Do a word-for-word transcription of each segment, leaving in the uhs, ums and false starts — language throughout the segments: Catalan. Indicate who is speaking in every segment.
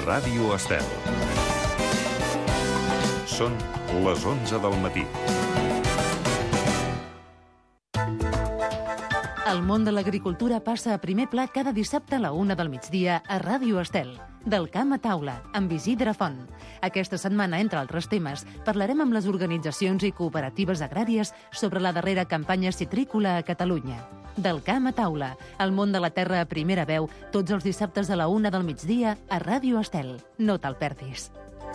Speaker 1: Ràdio Estel. Són les onze del matí.
Speaker 2: El món de l'agricultura passa a primer pla cada dissabte a la una del migdia a Ràdio Estel. Del camp a taula, amb Isidre Font. Aquesta setmana, entre altres temes, parlarem amb les organitzacions i cooperatives agràries sobre la darrera campanya citrícola a Catalunya. Del camp a taula, el món de la terra a primera veu, tots els dissabtes a la una del migdia a Ràdio Estel. No te'l perdis.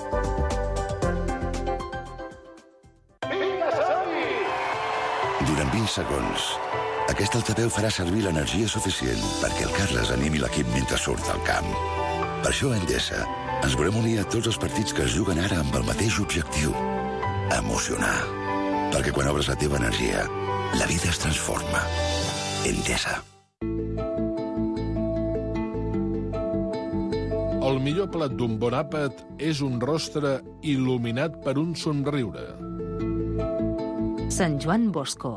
Speaker 3: Durant vint segons, aquest altaveu farà servir l'energia suficient perquè el Carles animi l'equip mentre surt al camp. Per això a Endesa ens volem unir a tots els partits que es juguen ara amb el mateix objectiu: emocionar. Perquè quan obres la teva energia, la vida es transforma. Endesa.
Speaker 4: El millor plat d'un bon àpat és un rostre il·luminat per un somriure.
Speaker 2: Sant Joan Bosco.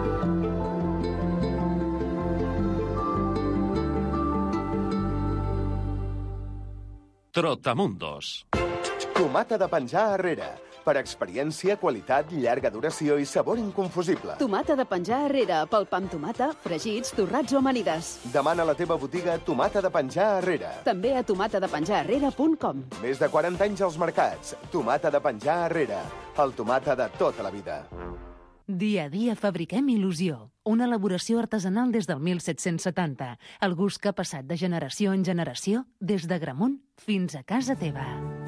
Speaker 5: Trotamundos.
Speaker 6: Tomata de penjar arrere. Per experiència, qualitat, llarga duració i sabor inconfusible.
Speaker 7: Tomata de penjar arrere, pel pa amb tomata, fregits, torrats o amanides.
Speaker 6: Demana a la teva botiga Tomata de penjar arrere.
Speaker 7: També a tomata de penjar arrere punt com.
Speaker 6: Més de quaranta anys als mercats. Tomata de penjar arrere. El tomata de tota la vida.
Speaker 2: Dia a dia fabriquem il·lusió. Una elaboració artesanal des del mil set-cents setanta. El gust que ha passat de generació en generació, des de Gramunt fins a casa teva.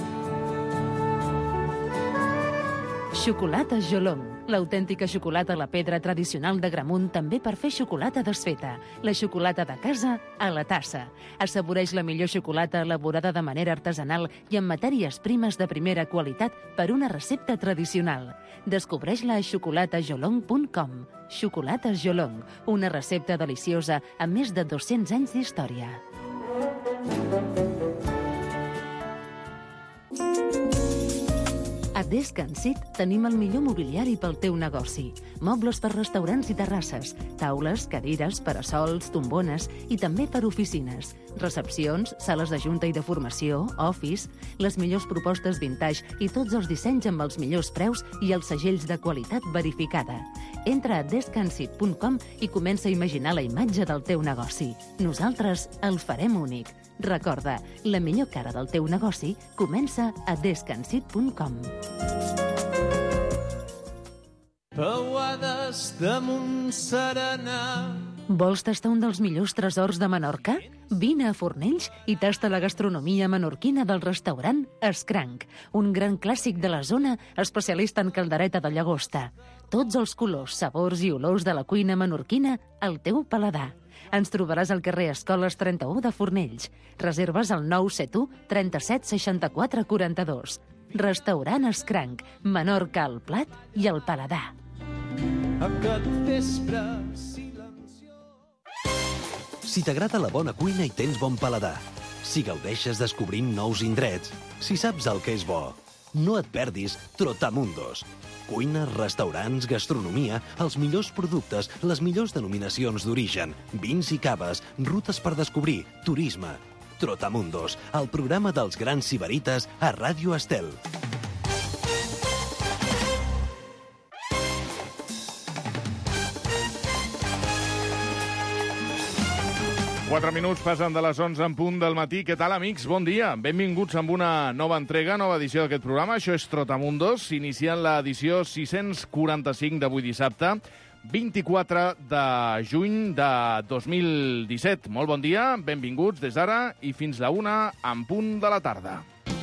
Speaker 2: Xocolata Jolong, l'autèntica xocolata a la pedra tradicional de Gramunt, també per fer xocolata desfeta. La xocolata de casa a la tassa. Assaboreix la millor xocolata elaborada de manera artesanal i amb matèries primes de primera qualitat per una recepta tradicional. Descobreix-la a xocolata jolong punt com. Xocolata Jolong, una recepta deliciosa amb més de dos-cents anys d'història. A Desk and Sit tenim el millor mobiliari pel teu negoci. Mobles per restaurants i terrasses, taules, cadires, parasols, tombones i també per oficines. Recepcions, sales de junta i de formació, office, les millors propostes vintage i tots els dissenys amb els millors preus i els segells de qualitat verificada. Entra a desk and sit punt com i comença a imaginar la imatge del teu negoci. Nosaltres el farem únic. Recorda, la millor cara del teu negoci comença a desk and sit punt com.
Speaker 8: Peuades damunt serena.
Speaker 2: Vols tastar un dels millors tresors de Menorca? Vine a Fornells i tasta la gastronomia menorquina del restaurant Escranc, un gran clàssic de la zona especialista en caldereta de llagosta. Tots els colors, sabors i olors de la cuina menorquina al teu paladar. Ens trobaràs al carrer Escoles trenta-u de Fornells. Reserves al nou set u trenta-set seixanta-quatre quaranta-dos. Restaurant Escranc, Menorca al plat i al paladar.
Speaker 8: Aquest vespre silenciós.
Speaker 5: Si t'agrada la bona cuina i tens bon paladar, si gaudeixes descobrint nous indrets, si saps el que és bo, no et perdis Trotamundos. Cuina, restaurants, gastronomia, els millors productes, les millors denominacions d'origen, vins i caves, rutes per descobrir, turisme. Trotamundos, el programa dels grans sibarites a Ràdio Estel.
Speaker 9: Quatre minuts passen de les onze en punt del matí. Què tal, amics? Bon dia. Benvinguts amb una nova entrega, nova edició d'aquest programa. Això és Trotamundos, iniciant l'edició sis-cents quaranta-cinc d'avui dissabte, vint-i-quatre de juny de dos mil disset. Molt bon dia, benvinguts des d'ara i fins la una en punt de la tarda.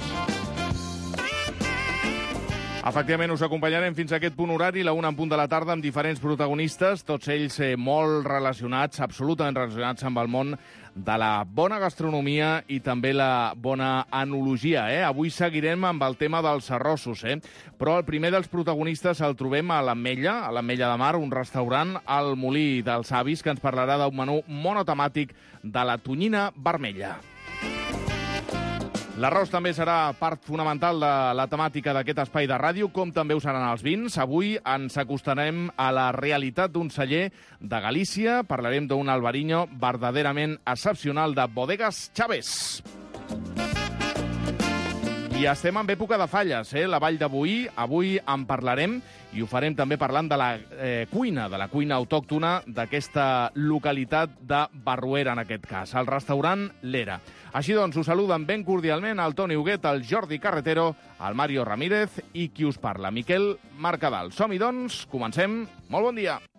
Speaker 9: Efectivament, us acompanyarem fins a aquest punt horari, la una en punt de la tarda, amb diferents protagonistes, tots ells eh, molt relacionats, absolutament relacionats amb el món de la bona gastronomia i també la bona enologia. Eh? Avui seguirem amb el tema dels arrossos, eh? Però el primer dels protagonistes el trobem a l'Ametlla, a l'Ametlla de Mar, un restaurant al Molí dels Avis, que ens parlarà d'un menú monotemàtic de la tonyina vermella. L'arròs també serà part fonamental de la temàtica d'aquest espai de ràdio, com també ho seran els vins. Avui ens acostarem a la realitat d'un celler de Galícia. Parlarem d'un albariño verdaderament excepcional de Bodegas Chávez. I estem en època de falles, eh? La Vall de Boí. Avui en parlarem i ho farem també parlant de la eh, cuina, de la cuina autòctona d'aquesta localitat de Barruera, en aquest cas, el restaurant L'Era. Així doncs, us saluden ben cordialment el Toni Huguet, el Jordi Carretero, el Mario Ramírez i qui us parla, Miquel Mercadal. Som-hi, doncs, comencem. Molt bon dia.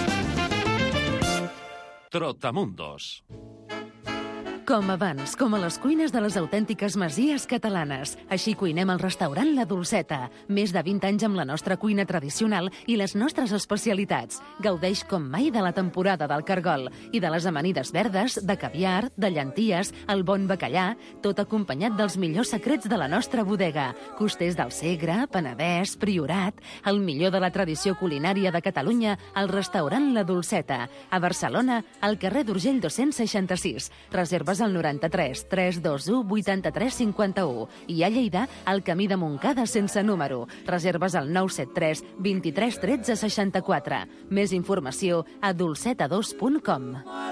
Speaker 10: Trotamundos.
Speaker 2: Com abans, com a les cuines de les autèntiques masies catalanes. Així cuinem al restaurant La Dolceta. Més de vint anys amb la nostra cuina tradicional i les nostres especialitats. Gaudeix com mai de la temporada del cargol i de les amanides verdes, de caviar, de llenties, el bon bacallà, tot acompanyat dels millors secrets de la nostra bodega. Costers del Segre, Penedès, Priorat, el millor de la tradició culinària de Catalunya, al restaurant La Dolceta. A Barcelona, al carrer d'Urgell dos-cents seixanta-sis. Reserves al noranta-tres tres dos u vuitanta-tres cinquanta-u i a Lleida al camí de Montcada sense número. Reserves al nou set tres vint-i-tres tretze seixanta-quatre. Més informació a dolceta dos punt com.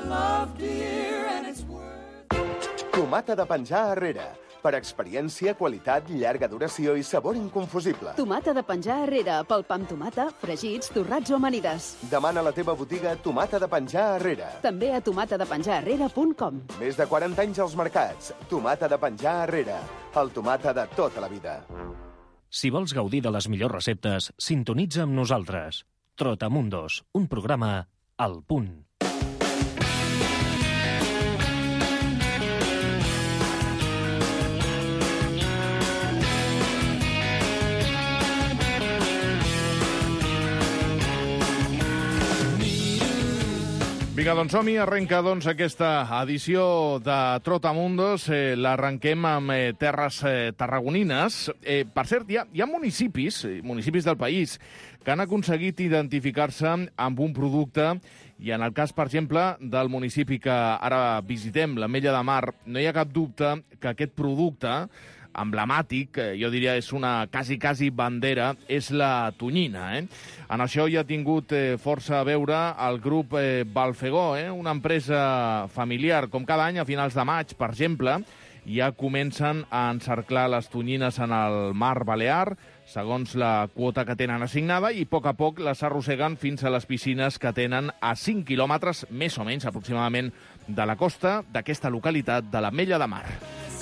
Speaker 6: Tomata de penjar Herrera. Per experiència, qualitat, llarga duració i sabor inconfusible.
Speaker 7: Tomata de penjar Herrera, pel pa amb tomata, fregits, torrats o amanides.
Speaker 6: Demana a la teva botiga Tomata de penjar Herrera.
Speaker 7: També a tomata de penjar herrera punt com.
Speaker 6: Més de quaranta anys als mercats. Tomata de penjar Herrera. El tomata de tota la vida.
Speaker 10: Si vols gaudir de les millors receptes, sintonitza amb nosaltres. Trotamundos, un programa al punt.
Speaker 9: Vinga, doncs som-hi, arrenca doncs, aquesta edició de Trotamundos. Eh, L'arrenquem amb eh, terres eh, tarragonines. Eh, per cert, hi ha, hi ha municipis, eh, municipis del país, que han aconseguit identificar-se amb un producte i en el cas, per exemple, del municipi que ara visitem, l'Ametlla de Mar, no hi ha cap dubte que aquest producte emblemàtic, jo diria és una quasi, quasi bandera, és la tonyina. Eh? En això hi ha tingut eh, força a veure el grup eh, Balfegó, eh? una empresa familiar. Com cada any, a finals de maig, per exemple, ja comencen a encerclar les tonyines en el mar Balear, segons la quota que tenen assignada, i a poc a poc les arrosseguen fins a les piscines que tenen a cinc quilòmetres, més o menys, aproximadament, de la costa d'aquesta localitat de l'Ametlla de Mar.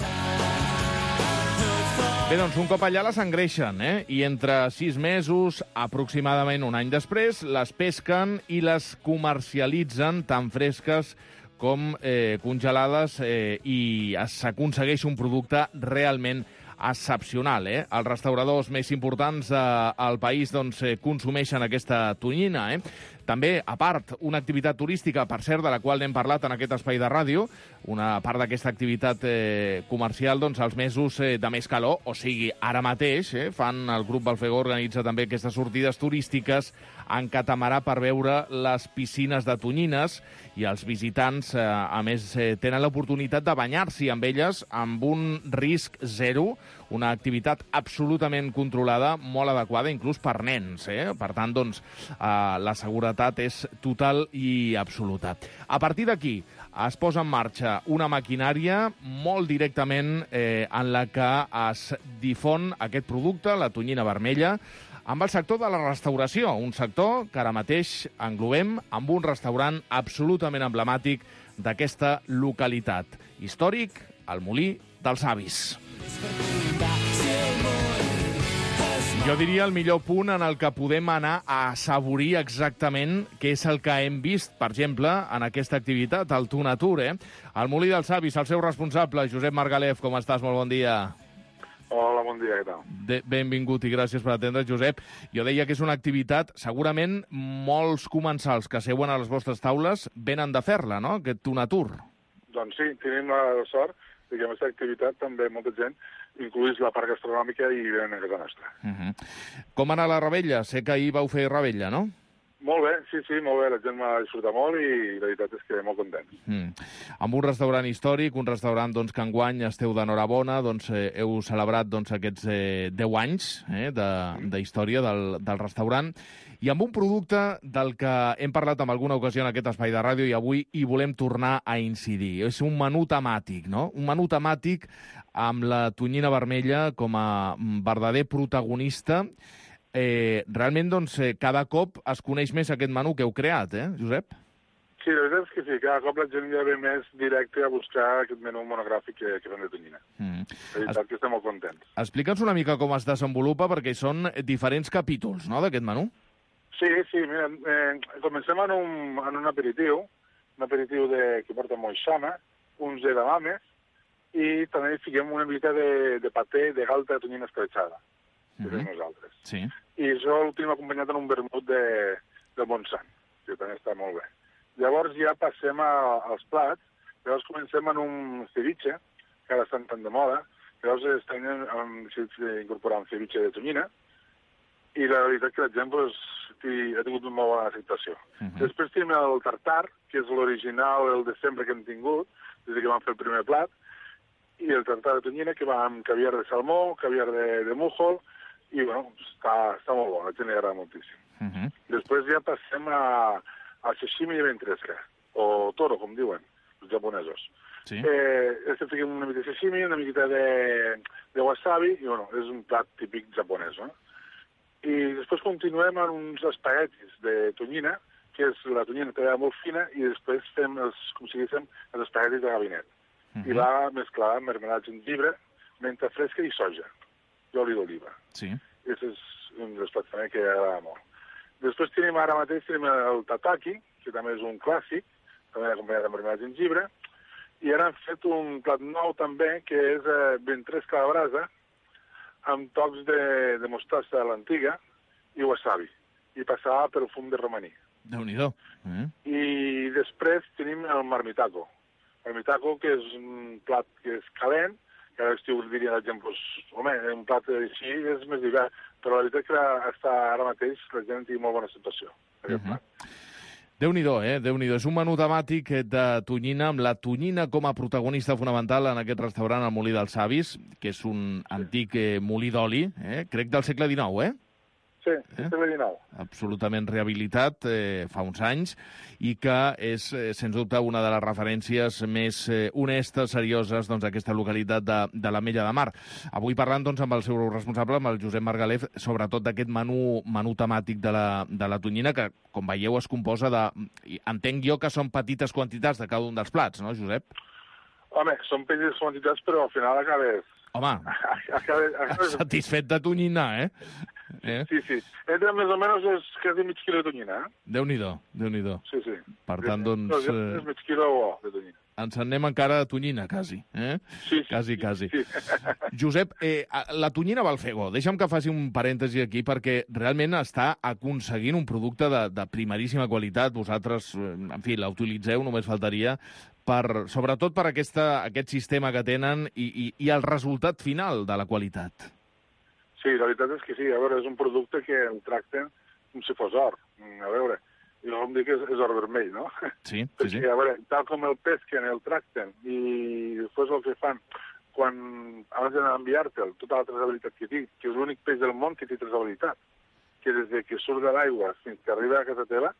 Speaker 9: Bé, doncs un cop allà les engreixen, eh? I entre sis mesos, aproximadament un any després, les pesquen i les comercialitzen tan fresques com eh, congelades eh, i s'aconsegueix un producte realment excepcional. Eh? Els restauradors més importants del país doncs, eh, consumeixen aquesta tonyina. Eh? També, a part, una activitat turística, per cert, de la qual n'hem parlat en aquest espai de ràdio, una part d'aquesta activitat eh, comercial doncs, als mesos eh, de més calor, o sigui, ara mateix, eh, fan el grup Balfegó organitza també aquestes sortides turístiques en catamarà per veure les piscines de tonyines i els visitants, eh, a més, eh, tenen l'oportunitat de banyar-s'hi amb elles amb un risc zero, una activitat absolutament controlada, molt adequada, inclús per nens. Eh? Per tant, doncs, eh, la seguretat és total i absoluta. A partir d'aquí es posa en marxa una maquinària molt directament eh, en la que es difon aquest producte, la tonyina vermella, amb el sector de la restauració, un sector que ara mateix englobem amb un restaurant absolutament emblemàtic d'aquesta localitat. Històric, el Molí dels Avis. Jo diria el millor punt en el que podem anar a assaborir exactament què és el que hem vist, per exemple, en aquesta activitat, el Tunatur. Eh? El Molí dels Avis, el seu responsable, Josep Margalef, com estàs? Molt bon dia.
Speaker 11: Hola, bon dia, què tal?
Speaker 9: De, benvingut i gràcies per atendre, Josep. Jo deia que és una activitat, segurament molts comensals que seuen a les vostres taules venen de fer-la, no?, aquest Tunatur.
Speaker 11: Doncs sí, tenim la sort que amb aquesta activitat també molta gent incluís la part gastronòmica i venen a casa nostra.
Speaker 9: Uh -huh. Com anar a la Rebella? Sé que ahir vau fer Rebella, no?
Speaker 11: Molt bé, sí, sí, molt bé. La gent m'ha disfrutat molt i la veritat és que molt content.
Speaker 9: Mm. Amb un restaurant històric, un restaurant doncs, que enguany esteu d'enhorabona, doncs, eh, heu celebrat doncs, aquests eh, deu anys eh, de, de història del, del restaurant, i amb un producte del que hem parlat en alguna ocasió en aquest espai de ràdio i avui hi volem tornar a incidir. És un menú temàtic, no? Un menú temàtic amb la tonyina vermella com a verdader protagonista. Eh, realment, doncs, eh, cada cop es coneix més aquest menú que heu creat, eh, Josep?
Speaker 11: Sí, la veritat és que sí, cada cop la gent ja ve més directe a buscar aquest menú monogràfic que, que fem de tonyina. Mm. La veritat es... que estem molt contents.
Speaker 9: Explica'ns una mica com es desenvolupa, perquè són diferents capítols, no?, d'aquest menú.
Speaker 11: Sí, sí, mira, eh, comencem en un, en un aperitiu, un aperitiu de, que porta moixana, uns edamames, i també hi fiquem una mica de, de paté de galta de tonyina escletxada, que mm-hmm. fem nosaltres.
Speaker 9: Sí.
Speaker 11: I això l'últim acompanyat en un vermut de, de Montsant, que també està molt bé. Llavors ja passem a, als plats, llavors comencem en un ceviche, que ara estan tan de moda, llavors estem hem decidit incorporar un ceviche de tonyina, i la veritat que la gent pues, ha tingut una molt bona acceptació. Uh-huh. Després tenim el tartar, que és l'original, el de sempre que hem tingut, des que vam fer el primer plat, i el tartar de tonyina, que va amb caviar de salmó, caviar de, de mújol, i bueno, està, està molt bo, la gent li agrada moltíssim. Uh-huh. Després ja passem a, a sashimi de ventresca, o toro, com diuen els japonesos. Sí. Eh, estem fiquem una mica de sashimi, una miqueta de, de wasabi, i bueno, és un plat típic japonès, no? I després continuem amb uns espaguetis de tonyina, que és la tonyina que molt fina, i després fem els, com si diguéssim, els espaguetis de gabinet. Uh-huh. I va mesclar amb mermelada de gengibre, menta fresca i soja, i oli d'oliva. Sí. I aquest és un dels plats també que agrada molt. Després tenim ara mateix tenim el tataki, que també és un clàssic, també acompanyat amb mermelada de gengibre, i ara hem fet un plat nou també, que és eh, ventresca a la brasa, amb tocs de, de mostassa a l'antiga i wasabi, i passar per fum de romaní.
Speaker 9: Déu-n'hi-do. Eh?
Speaker 11: I després tenim el marmitaco. El marmitaco, que és un plat que és calent, que ara estiu diria la gent, pues, home, un plat així és més d'hivern, però la veritat que està ara mateix la gent té molt bona acceptació. Aquest uh-huh. plat.
Speaker 9: Déu-n'hi-do, eh? Déu-n'hi-do. És un menú temàtic de tonyina, amb la tonyina com a protagonista fonamental en aquest restaurant, el Molí dels Savis, que és un sí. antic eh, molí d'oli, eh? crec del segle dinou, eh?
Speaker 11: Sí, del segle dinou.
Speaker 9: Absolutament rehabilitat eh, fa uns anys, i que és, eh, sens dubte, una de les referències més eh, honestes, serioses, doncs, d'aquesta localitat de, de l'Ametlla de Mar. Avui parlant, doncs, amb el seu responsable, amb el Josep Margalef, sobretot d'aquest menú, menú temàtic de la, de la tonyina, que, com veieu, es composa de... Entenc jo que són petites quantitats de cada un dels plats, no, Josep?
Speaker 11: Home, són petites quantitats, però al final acabes...
Speaker 9: Home,
Speaker 11: acabes, acabes...
Speaker 9: satisfet de tonyina, eh? eh?
Speaker 11: Sí, sí. Entra més o menys és quasi mig quilo de tonyina, eh?
Speaker 9: Déu-n'hi-do, Déu-n'hi-do.
Speaker 11: Sí, sí.
Speaker 9: Per tant, doncs...
Speaker 11: No, és mig quilo de tonyina.
Speaker 9: Ens en anem encara de tonyina, quasi. Eh?
Speaker 11: Sí, sí.
Speaker 9: Quasi, quasi.
Speaker 11: Sí.
Speaker 9: Josep, eh, la tonyina Balfego, deixa'm que faci un parèntesi aquí, perquè realment està aconseguint un producte de, de primeríssima qualitat. Vosaltres, en fi, la utilitzeu, només faltaria, per, sobretot per aquesta, aquest sistema que tenen i, i, i el resultat final de la qualitat.
Speaker 11: Sí, la veritat és que sí. A veure, és un producte que el tracten com si fos or. A veure, jo em dic que és, és or vermell, no?
Speaker 9: Sí, sí,
Speaker 11: Perquè,
Speaker 9: sí.
Speaker 11: A veure, tal com el pesquen, el tracten, i després el que fan, quan abans d'enviar-te'l, tota la traçabilitat que té, que és l'únic peix del món que té traçabilitat, que des de que surt de l'aigua fins que arriba a casa teva,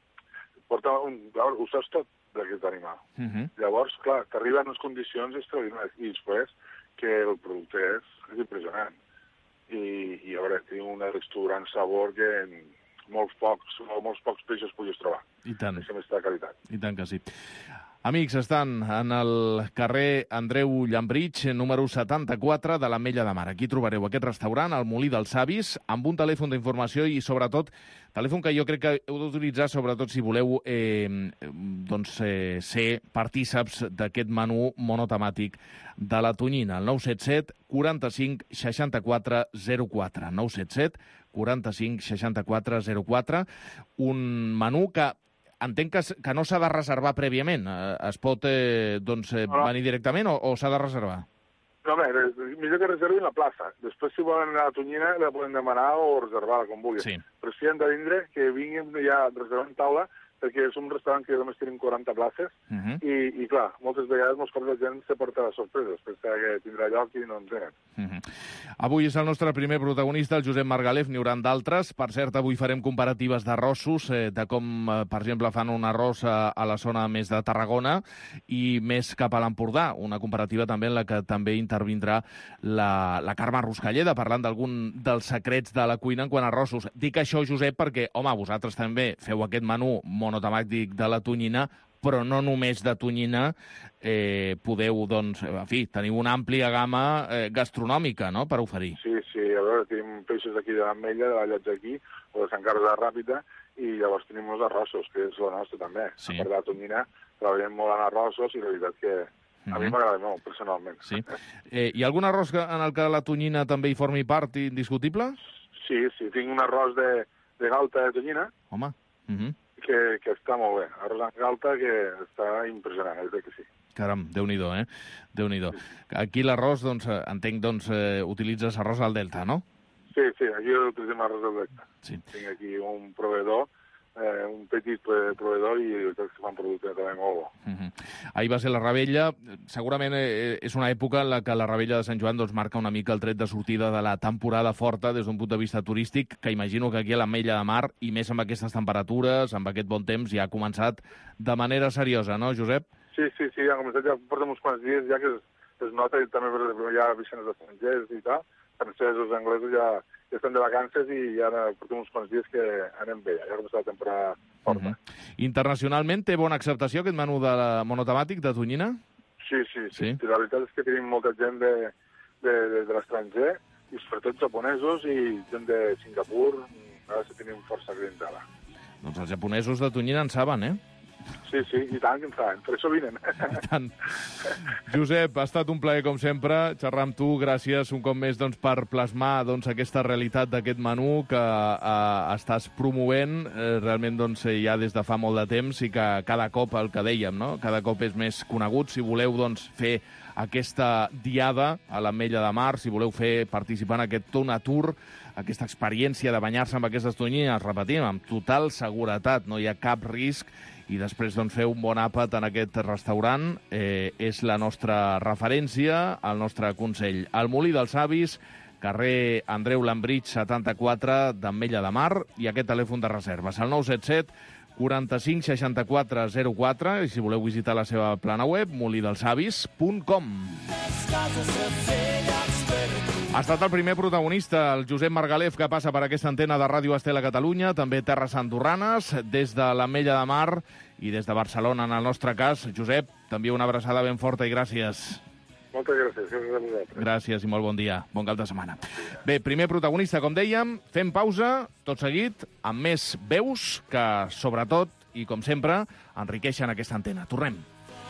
Speaker 11: porta un... A veure, ho saps tot d'aquest animal. Uh-huh. Llavors, clar, t'arriba en unes condicions extraordinàries, i després que el producte és, és impressionant. I, i a veure, té una textura, un sabor que molts pocs, molts pocs peixos puguis trobar.
Speaker 9: I tant.
Speaker 11: Això més de qualitat.
Speaker 9: I tant que sí. Amics, estan en el carrer Andreu Llambrig, número setanta-quatre de l'Ametlla de Mar. Aquí trobareu aquest restaurant, el Molí dels Savis, amb un telèfon d'informació i, sobretot, telèfon que jo crec que heu d'utilitzar, sobretot si voleu eh, doncs, eh, ser partíceps d'aquest menú monotemàtic de la tonyina. El nou set set quaranta-cinc seixanta-quatre zero quatre. nou set set quaranta-cinc seixanta-quatre zero quatre. Un menú que entenc que, que no s'ha de reservar prèviament. Es pot eh, doncs, eh, venir directament o, o s'ha de reservar?
Speaker 11: No, home, millor que reservin la plaça. Després, si volen anar a Tonyina, la poden demanar o reservar-la, com vulguin.
Speaker 9: Sí.
Speaker 11: Però si han de vindre, que vinguin ja reservant taula, perquè som un restaurant que només tenim quaranta places,
Speaker 9: Uh -huh.
Speaker 11: i, i clar, moltes vegades molts cops la gent se porta les sorpreses, pensa que tindrà lloc i no en tenen.
Speaker 9: Uh -huh. Avui és el nostre primer protagonista, el Josep Margalef, n'hi haurà d'altres. Per cert, avui farem comparatives d'arrossos, eh, de com, eh, per exemple, fan un arròs a, a la zona més de Tarragona i més cap a l'Empordà. Una comparativa també en la que també intervindrà la, la Carme Ruscalleda, parlant d'algun dels secrets de la cuina en quant a arrossos. Dic això, Josep, perquè, home, vosaltres també feu aquest menú monotemàtic de la tonyina, però no només de tonyina, eh, podeu, doncs, en fi, teniu una àmplia gamma eh, gastronòmica, no?, per oferir.
Speaker 11: Sí, sí, a veure, tenim peixos d'aquí de l'Ametlla, de la Llotja aquí, o de Sant Carles de la Ràpita, i llavors tenim els arrossos, que és la nostra també.
Speaker 9: Sí.
Speaker 11: A part de la tonyina, treballem molt en arrossos i la veritat que a mi m'agrada molt, personalment.
Speaker 9: Sí. Eh, hi ha algun arròs que, en el que la tonyina també hi formi part indiscutible?
Speaker 11: Sí, sí, tinc un arròs de, de galta de tonyina.
Speaker 9: Home. Uh -huh.
Speaker 11: que, que està molt bé. Arròs en galta que està impressionant, és que sí.
Speaker 9: Caram, Déu-n'hi-do, eh? Déu-n'hi-do. Aquí l'arròs, doncs, entenc, doncs, eh, utilitzes arròs al Delta, no?
Speaker 11: Sí, sí, aquí utilitzem arròs al Delta.
Speaker 9: Sí.
Speaker 11: Tinc aquí un proveedor, eh, un petit proveedor i que fan producte també molt bo.
Speaker 9: Uh -huh. Ahir va ser la Ravella. Segurament eh, és una època en la que la Ravella de Sant Joan doncs, marca una mica el tret de sortida de la temporada forta des d'un punt de vista turístic, que imagino que aquí a l'Ametlla de Mar, i més amb aquestes temperatures, amb aquest bon temps, ja ha començat de manera seriosa, no, Josep?
Speaker 11: Sí, sí, sí, ja ha començat, ja portem uns quants dies ja que es, es nota, i també per exemple, hi ha visions estrangers i tal, francesos, anglesos, ja, ja estan de vacances i ja portem uns quants dies que anem bé, ja ha començat la temporada forta. Uh -huh.
Speaker 9: Internacionalment té bona acceptació aquest menú de la monotemàtic de tonyina?
Speaker 11: Sí, sí, sí, sí. La veritat és que tenim molta gent de, de, de, de l'estranger, i sobretot japonesos i gent de Singapur, ara sí tenim força clientela.
Speaker 9: Doncs els japonesos de tonyina en saben, eh?
Speaker 11: Sí, sí, i tant, que en saben, per això vinen.
Speaker 9: I tant. Josep, ha estat un plaer, com sempre, xerrar amb tu. Gràcies un cop més doncs, per plasmar doncs, aquesta realitat d'aquest menú que eh, estàs promovent eh, realment doncs, ja des de fa molt de temps i que cada cop, el que dèiem, no? cada cop és més conegut. Si voleu doncs, fer aquesta diada a l'Ametlla de Mar, si voleu fer participar en aquest Tona Tour, aquesta experiència de banyar-se amb aquestes tonyines, repetim, amb total seguretat, no hi ha cap risc, i després doncs, fer un bon àpat en aquest restaurant eh, és la nostra referència, el nostre consell. El Molí dels Avis, carrer Andreu Lambrich, setanta-quatre, d'Ametlla de Mar, i aquest telèfon de reserves, el nou set set quaranta-cinc seixanta-quatre zero quatre, i si voleu visitar la seva plana web, molidelsavis punt com. Ha estat el primer protagonista, el Josep Margalef, que passa per aquesta antena de Ràdio Estela Catalunya, també Terres Andorranes, des de l'Ametlla de Mar i des de Barcelona, en el nostre cas. Josep, també una abraçada ben forta i gràcies.
Speaker 11: Moltes gràcies, gràcies a vosaltres.
Speaker 9: Gràcies i molt bon dia, bon cap de setmana. Bé, primer protagonista, com dèiem, fem pausa, tot seguit, amb més veus que, sobretot, i com sempre, enriqueixen aquesta antena. Tornem.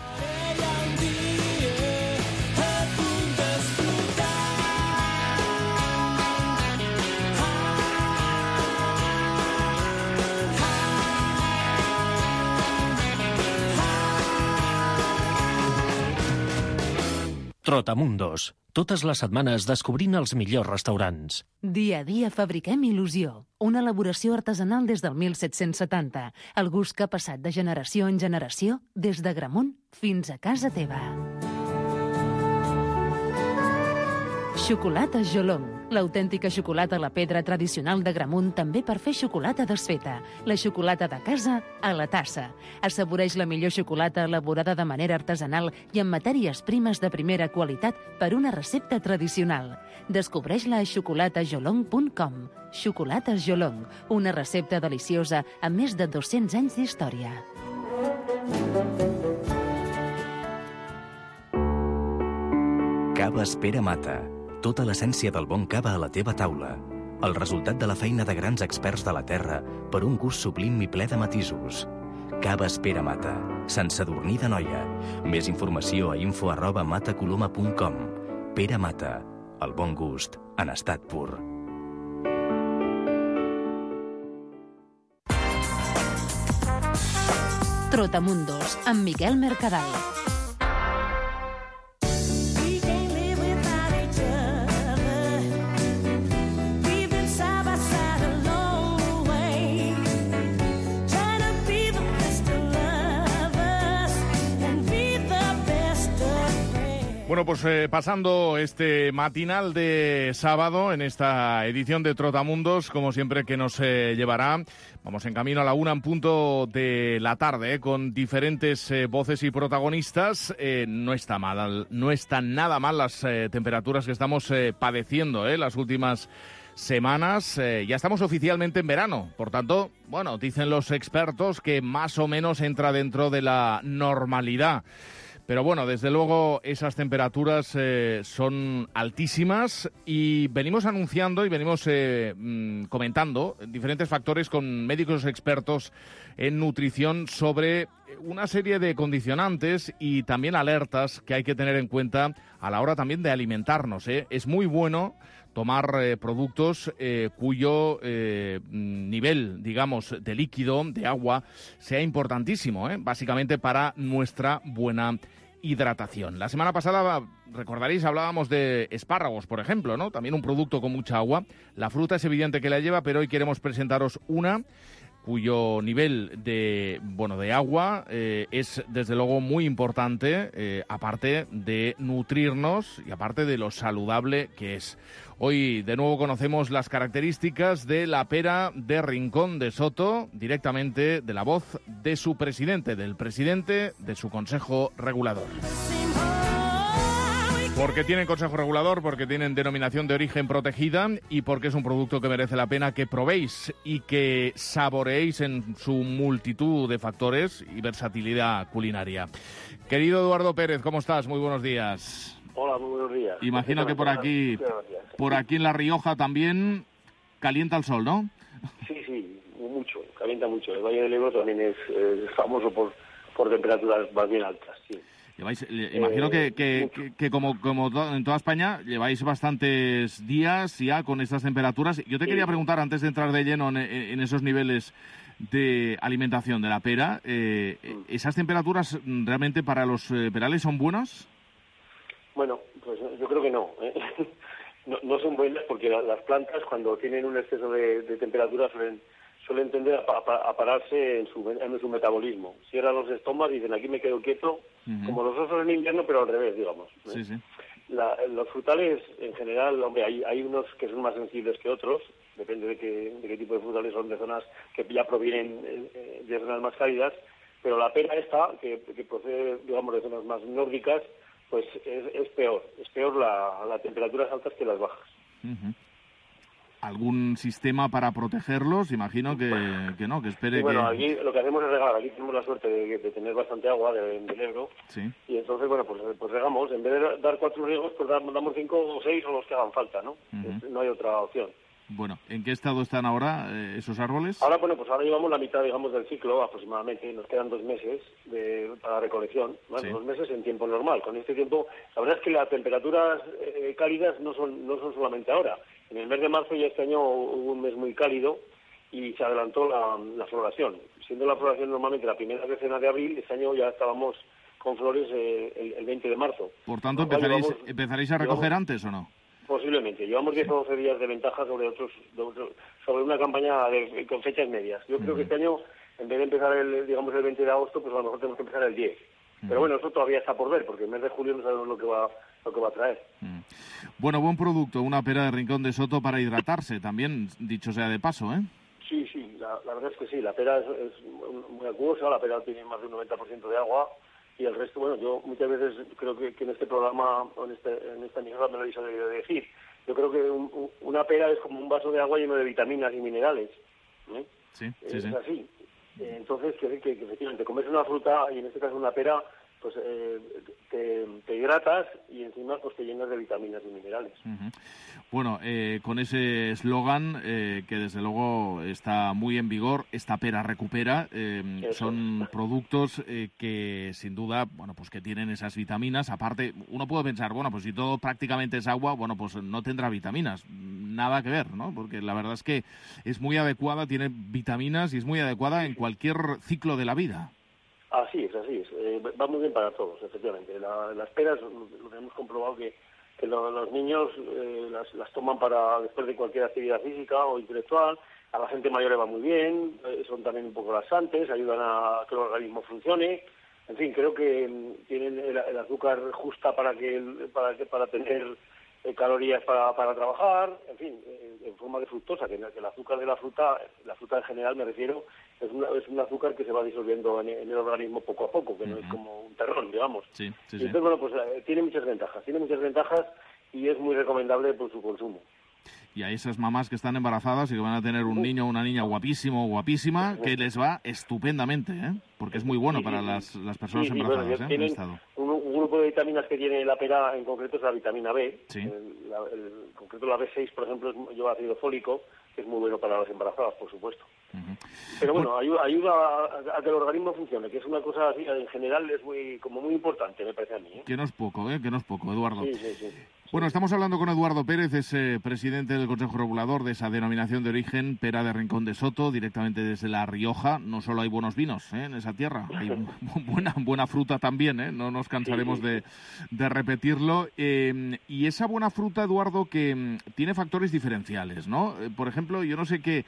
Speaker 10: Trotamundos. Totes les setmanes descobrint els millors restaurants.
Speaker 2: Dia a dia fabriquem il·lusió. Una elaboració artesanal des del mil set-cents setanta. El gust que ha passat de generació en generació, des de Gramunt fins a casa teva. Xocolata Jolong. L'autèntica xocolata a la pedra tradicional de Gramunt també per fer xocolata desfeta. La xocolata de casa a la tassa. Assaboreix la millor xocolata elaborada de manera artesanal i amb matèries primes de primera qualitat per una recepta tradicional. Descobreix-la a xocolata jolong punt com. Xocolata Jolong, una recepta deliciosa amb més de dos-cents anys d'història.
Speaker 12: Cava Espera Mata. Tota l'essència del bon cava a la teva taula. El resultat de la feina de grans experts de la terra per un gust sublim i ple de matisos. Cava Espera Mata. Sant Sadurní d'Anoia. Més informació a info arroba matacoloma punt com. Pere Mata. El bon gust en estat pur.
Speaker 2: Trotamundos, amb Miquel Mercadal.
Speaker 9: Bueno, pues eh, pasando este matinal de sábado en esta edición de Trotamundos, como siempre que nos eh, llevará, vamos en camino a la una en punto de la tarde, eh, con diferentes eh, voces y protagonistas. Eh, no está mal, no están nada mal las eh, temperaturas que estamos eh, padeciendo eh, las últimas semanas. Eh, ya estamos oficialmente en verano, por tanto, bueno, dicen los expertos que más o menos entra dentro de la normalidad. Pero bueno, desde luego esas temperaturas eh, son altísimas y venimos anunciando y venimos eh, mmm, comentando diferentes factores con médicos expertos en nutrición sobre una serie de condicionantes y también alertas que hay que tener en cuenta a la hora también de alimentarnos, ¿eh? Es muy bueno tomar eh, productos eh, cuyo eh, nivel, digamos, de líquido, de agua, sea importantísimo, ¿eh? Básicamente para nuestra buena hidratación. La semana pasada, recordaréis, hablábamos de espárragos, por ejemplo, ¿no? También un producto con mucha agua. La fruta es evidente que la lleva, pero hoy queremos presentaros una cuyo nivel de, bueno, de agua eh, es desde luego muy importante, eh, aparte de nutrirnos y aparte de lo saludable que es. Hoy de nuevo conocemos las características de la pera de Rincón de Soto, directamente de la voz de su presidente, del presidente de su Consejo Regulador. Porque tienen consejo regulador, porque tienen denominación de origen protegida y porque es un producto que merece la pena que probéis y que saboreéis en su multitud de factores y versatilidad culinaria. Querido Eduardo Pérez, ¿cómo estás? Muy buenos días.
Speaker 13: Hola, muy buenos días.
Speaker 9: Imagino que por aquí, por aquí en La Rioja también calienta el sol, ¿no?
Speaker 13: Sí, sí, mucho, calienta mucho. El Valle del Ebro también es, es famoso por, por temperaturas más bien altas, sí.
Speaker 9: Lleváis, eh, imagino que, que, que, que como, como to- en toda España lleváis bastantes días ya con estas temperaturas. Yo te
Speaker 13: sí.
Speaker 9: quería preguntar, antes de entrar de lleno en, en esos niveles de alimentación de la pera, eh, mm. ¿esas temperaturas realmente para los eh, perales son buenas?
Speaker 13: Bueno, pues yo creo que no, ¿eh? no, no son buenas porque la, las plantas cuando tienen un exceso de, de temperatura suelen... suelen tender a, a, a pararse en su, en su metabolismo. Cierran los estómagos y dicen, aquí me quedo quieto, uh-huh. como los osos en invierno, pero al revés, digamos. ¿eh? Sí, sí. La, los frutales, en general, hombre, hay, hay unos que son más sensibles que otros, depende de qué, de qué tipo de frutales son, de zonas que ya provienen eh, de zonas más cálidas, pero la pera esta, que, que procede, digamos, de zonas más nórdicas, pues es, es peor. Es peor la, las temperaturas altas que las bajas.
Speaker 9: Uh-huh. ¿Algún sistema para protegerlos? Imagino que, que no, que espere
Speaker 13: sí, bueno,
Speaker 9: que...
Speaker 13: aquí lo que hacemos es regar. Aquí tenemos la suerte de, de tener bastante agua de, del Ebro.
Speaker 9: Sí.
Speaker 13: Y entonces, bueno, pues, pues regamos. En vez de dar cuatro riegos, pues damos cinco o seis o los que hagan falta, ¿no? Uh-huh. Es, no hay otra opción.
Speaker 9: Bueno, ¿en qué estado están ahora eh, esos árboles?
Speaker 13: Ahora, bueno, pues ahora llevamos la mitad, digamos, del ciclo aproximadamente. Nos quedan dos meses de, para la recolección. Bueno, sí. Dos meses en tiempo normal. Con este tiempo, la verdad es que las temperaturas eh, cálidas no son, no son solamente ahora. En el mes de marzo ya este año hubo un mes muy cálido y se adelantó la, la floración. Siendo la floración normalmente la primera decena de abril, este año ya estábamos con flores eh, el, el veinte de marzo.
Speaker 9: Por tanto, ¿empezaréis, llevamos, ¿empezaréis a recoger llevamos, antes o no?
Speaker 13: Posiblemente. Llevamos diez o doce días de ventaja sobre otros, sobre una campaña de, con fechas medias. Yo uh-huh. creo que este año, en vez de empezar el, digamos, el veinte de agosto, pues a lo mejor tenemos que empezar el diez. Uh-huh. Pero bueno, eso todavía está por ver, porque el mes de julio no sabemos lo que va, lo que va a traer.
Speaker 9: Uh-huh. Bueno, buen producto, una pera de Rincón de Soto para hidratarse también, dicho sea de paso, ¿eh?
Speaker 13: Sí, sí, la, la verdad es que sí, la pera es, es muy acuosa, la pera tiene más de un noventa por ciento de agua y el resto, bueno, yo muchas veces creo que, que en este programa, o en, este, en esta emisora me lo he debido decir, yo creo que un, una pera es como un vaso de agua lleno de vitaminas y minerales, ¿eh?
Speaker 9: Sí, sí,
Speaker 13: es
Speaker 9: sí.
Speaker 13: así. Entonces, que, que, que efectivamente, comes una fruta, y en este caso una pera, pues eh, te, te hidratas y encima pues te llenas de vitaminas y minerales.
Speaker 9: Uh-huh. Bueno, eh, con ese eslogan eh, que desde luego está muy en vigor, esta pera recupera, eh, son productos eh, que sin duda, bueno, pues que tienen esas vitaminas. Aparte, uno puede pensar, bueno, pues si todo prácticamente es agua, bueno, pues no tendrá vitaminas. Nada que ver, ¿no? Porque la verdad es que es muy adecuada, tiene vitaminas y es muy adecuada en cualquier ciclo de la vida.
Speaker 13: Así es, así es. Eh, va muy bien para todos, efectivamente. La, las peras, lo hemos comprobado que, que lo, los niños eh, las, las toman para después de cualquier actividad física o intelectual. A la gente mayor le va muy bien, eh, son también un poco laxantes, ayudan a que el organismo funcione. En fin, creo que tienen el, el azúcar justa para que para que para tener eh, calorías para, para trabajar, en fin, eh, en forma de fructosa, que, que el azúcar de la fruta, la fruta en general me refiero, es, una, es un azúcar que se va disolviendo en, en el organismo poco a poco, que uh-huh. no es como un terrón, digamos.
Speaker 9: Sí, sí,
Speaker 13: y
Speaker 9: sí.
Speaker 13: entonces, bueno, pues eh, tiene muchas ventajas, tiene muchas ventajas y es muy recomendable por su consumo.
Speaker 9: Y a esas mamás que están embarazadas y que van a tener un niño o una niña guapísimo o guapísima, que les va estupendamente, ¿eh? Porque es muy bueno sí, para sí, las, las personas sí, sí, embarazadas.
Speaker 13: Bueno,
Speaker 9: ¿eh?
Speaker 13: Tienen un, un grupo de vitaminas que tiene la pera en concreto es la vitamina B.
Speaker 9: Sí.
Speaker 13: El, la, el, en concreto la B seis, por ejemplo, es, lleva ácido fólico, que es muy bueno para las embarazadas, por supuesto. Uh-huh. Pero bueno, bueno ayuda, ayuda a, a que el organismo funcione, que es una cosa así, en general es muy como muy importante, me parece a mí. ¿eh?
Speaker 9: Que no es poco, ¿eh? Que no es poco, Eduardo.
Speaker 13: Sí, sí, sí.
Speaker 9: Bueno, estamos hablando con Eduardo Pérez, es eh, presidente del Consejo Regulador de esa denominación de origen, Pera de Rincón de Soto, directamente desde La Rioja. No solo hay buenos vinos ¿eh? en esa tierra, hay buena, buena fruta también, ¿eh? No nos cansaremos de, de repetirlo. Eh, y esa buena fruta, Eduardo, que mm, tiene factores diferenciales, ¿no? Eh, por ejemplo, yo no sé qué...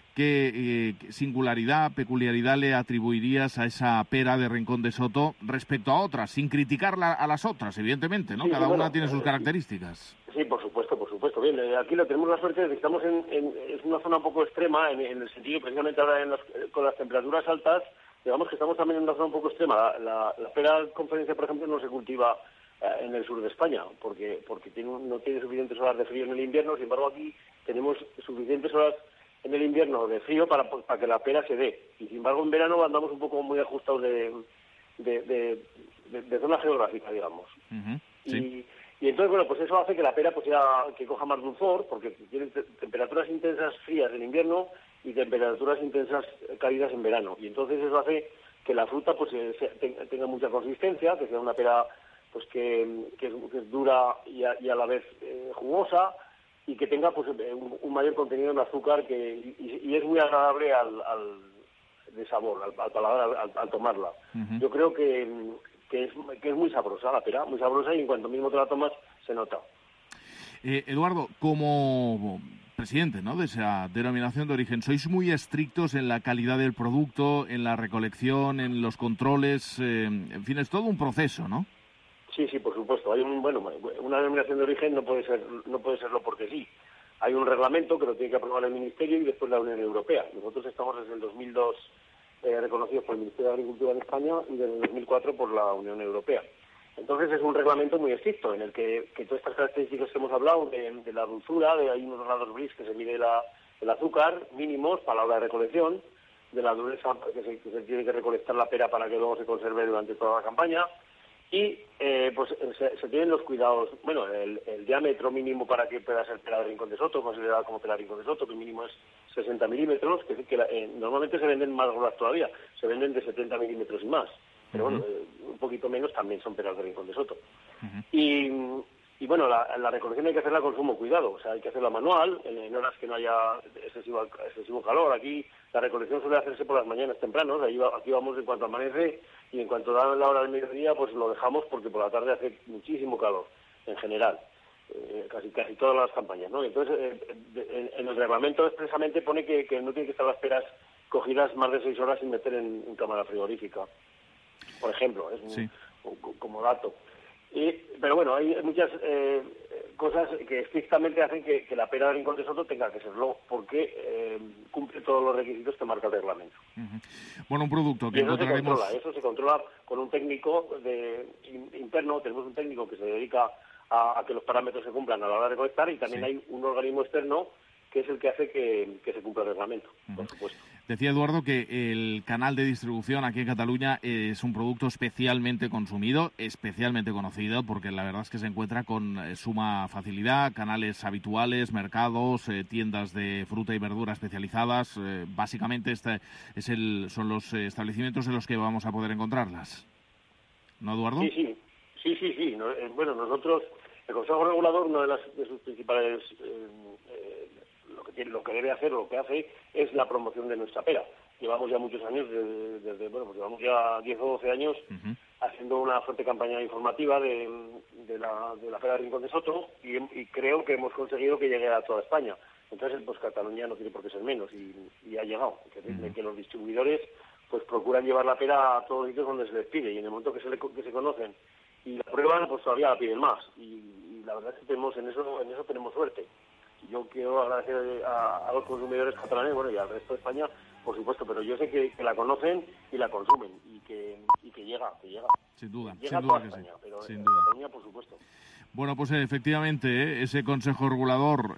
Speaker 9: ¿Qué eh, singularidad, peculiaridad le atribuirías a esa pera de Rincón de Soto respecto a otras, sin criticarla a las otras, evidentemente, ¿no?
Speaker 13: Sí,
Speaker 9: Cada
Speaker 13: bueno,
Speaker 9: una tiene sus características.
Speaker 13: Sí, por supuesto, por supuesto. Bien, aquí lo tenemos la suerte de que estamos en, en es una zona un poco extrema, en, en el sentido, precisamente ahora en las, con las temperaturas altas, digamos que estamos también en una zona un poco extrema. La, la, la pera conferencia, por ejemplo, no se cultiva eh, en el sur de España, porque porque tiene, no tiene suficientes horas de frío en el invierno. Sin embargo, aquí tenemos suficientes horas en el invierno de frío para, para que la pera se dé. Y sin embargo, en verano andamos un poco muy ajustados de, de, de, de, de zona geográfica, digamos.
Speaker 9: Uh-huh, sí.
Speaker 13: y, y entonces, bueno, pues eso hace que la pera pues ya, que coja más dulzor, porque tiene te, temperaturas intensas frías en invierno y temperaturas intensas cálidas en verano. Y entonces eso hace que la fruta pues se, tenga, tenga mucha consistencia, que sea una pera pues que, que, es, que es dura y a, y a la vez eh, jugosa, y que tenga pues un, un mayor contenido en azúcar que y, y es muy agradable al, al de sabor, al, al paladar, al, al tomarla. Uh-huh. Yo creo que, que, es, que es muy sabrosa la pera, muy sabrosa, y en cuanto mismo te la tomas, se nota.
Speaker 9: Eh, Eduardo, como presidente, ¿no?, de esa denominación de origen, ¿sois muy estrictos en la calidad del producto, en la recolección, en los controles? Eh, en fin, es todo un proceso, ¿no?
Speaker 13: Sí, sí, por supuesto. Hay un bueno, una denominación de origen no puede ser no puede serlo porque sí. Hay un reglamento que lo tiene que aprobar el Ministerio y después la Unión Europea. Nosotros estamos desde el dos mil dos eh, reconocidos por el Ministerio de Agricultura en España y desde el dos mil cuatro por la Unión Europea. Entonces es un reglamento muy estricto en el que, que todas estas características que hemos hablado, de, de la dulzura, de hay unos grados Brix que se mide la, el azúcar mínimos para la hora de recolección, de la dureza que se, que se tiene que recolectar la pera para que luego se conserve durante toda la campaña. Y eh, pues se, se tienen los cuidados, bueno, el, el diámetro mínimo para que pueda ser pera de Rincón de Soto, considerada como pera de Rincón de Soto, que mínimo es sesenta milímetros, que, que la, eh, normalmente se venden más gordas todavía, se venden de setenta milímetros y más, pero uh-huh. bueno, eh, un poquito menos también son peras de Rincón de Soto. Uh-huh. Y, y bueno, la, la recolección hay que hacerla con sumo cuidado, o sea, hay que hacerla manual, en, en horas que no haya excesivo, excesivo calor. Aquí la recolección suele hacerse por las mañanas tempranos, ahí va, aquí vamos en cuanto amanece, y en cuanto da la hora del mediodía, pues lo dejamos porque por la tarde hace muchísimo calor, en general, eh, casi casi todas las campañas, ¿no? Entonces, eh, en, en el reglamento expresamente pone que, que no tienen que estar las peras cogidas más de seis horas sin meter en, en cámara frigorífica, por ejemplo, es sí. un, como dato. Y, pero bueno, hay muchas eh, cosas que estrictamente hacen que, que la pera de Rincón de Soto tenga que serlo, porque eh, cumple todos los requisitos que marca el reglamento.
Speaker 9: Uh-huh. Bueno, un producto que
Speaker 13: y eso
Speaker 9: encontraremos...
Speaker 13: se controla, eso se controla con un técnico de, in, interno, tenemos un técnico que se dedica a, a que los parámetros se cumplan a la hora de recolectar, y también sí. hay un organismo externo que es el que hace que, que se cumpla el reglamento, uh-huh. por supuesto.
Speaker 9: Decía Eduardo que el canal de distribución aquí en Cataluña es un producto especialmente consumido, especialmente conocido, porque la verdad es que se encuentra con suma facilidad, canales habituales, mercados, eh, tiendas de fruta y verdura especializadas. Eh, básicamente este es el, son los establecimientos en los que vamos a poder encontrarlas. ¿No, Eduardo?
Speaker 13: Sí, sí, sí, sí, sí. No, eh, bueno, nosotros, el Consejo Regulador, una de, las, de sus principales... Eh, eh, lo que tiene, lo que debe hacer o lo que hace es la promoción de nuestra pera. Llevamos ya muchos años, desde, desde bueno, pues llevamos ya diez o doce años uh-huh. haciendo una fuerte campaña informativa de, de, la, de la pera de Rincón de Soto, y, y creo que hemos conseguido que llegue a toda España. Entonces, pues Cataluña no tiene por qué ser menos, y, y ha llegado. Que, uh-huh. que los distribuidores pues procuran llevar la pera a todos los sitios donde se les pide, y en el momento que se, le, que se conocen y la prueban, pues todavía la piden más. Y, y la verdad es que tenemos, en eso en eso tenemos suerte. Yo quiero agradecer a, a los consumidores catalanes, bueno, y al resto de España, por supuesto, pero yo sé que, que la conocen y la consumen, y que, y que llega, que llega.
Speaker 9: Sin duda,
Speaker 13: llega
Speaker 9: sin duda
Speaker 13: a toda
Speaker 9: que
Speaker 13: España,
Speaker 9: sí.
Speaker 13: Pero
Speaker 9: Sin
Speaker 13: en
Speaker 9: duda.
Speaker 13: Cataluña, por supuesto.
Speaker 9: Bueno, pues efectivamente, ¿eh? ese Consejo Regulador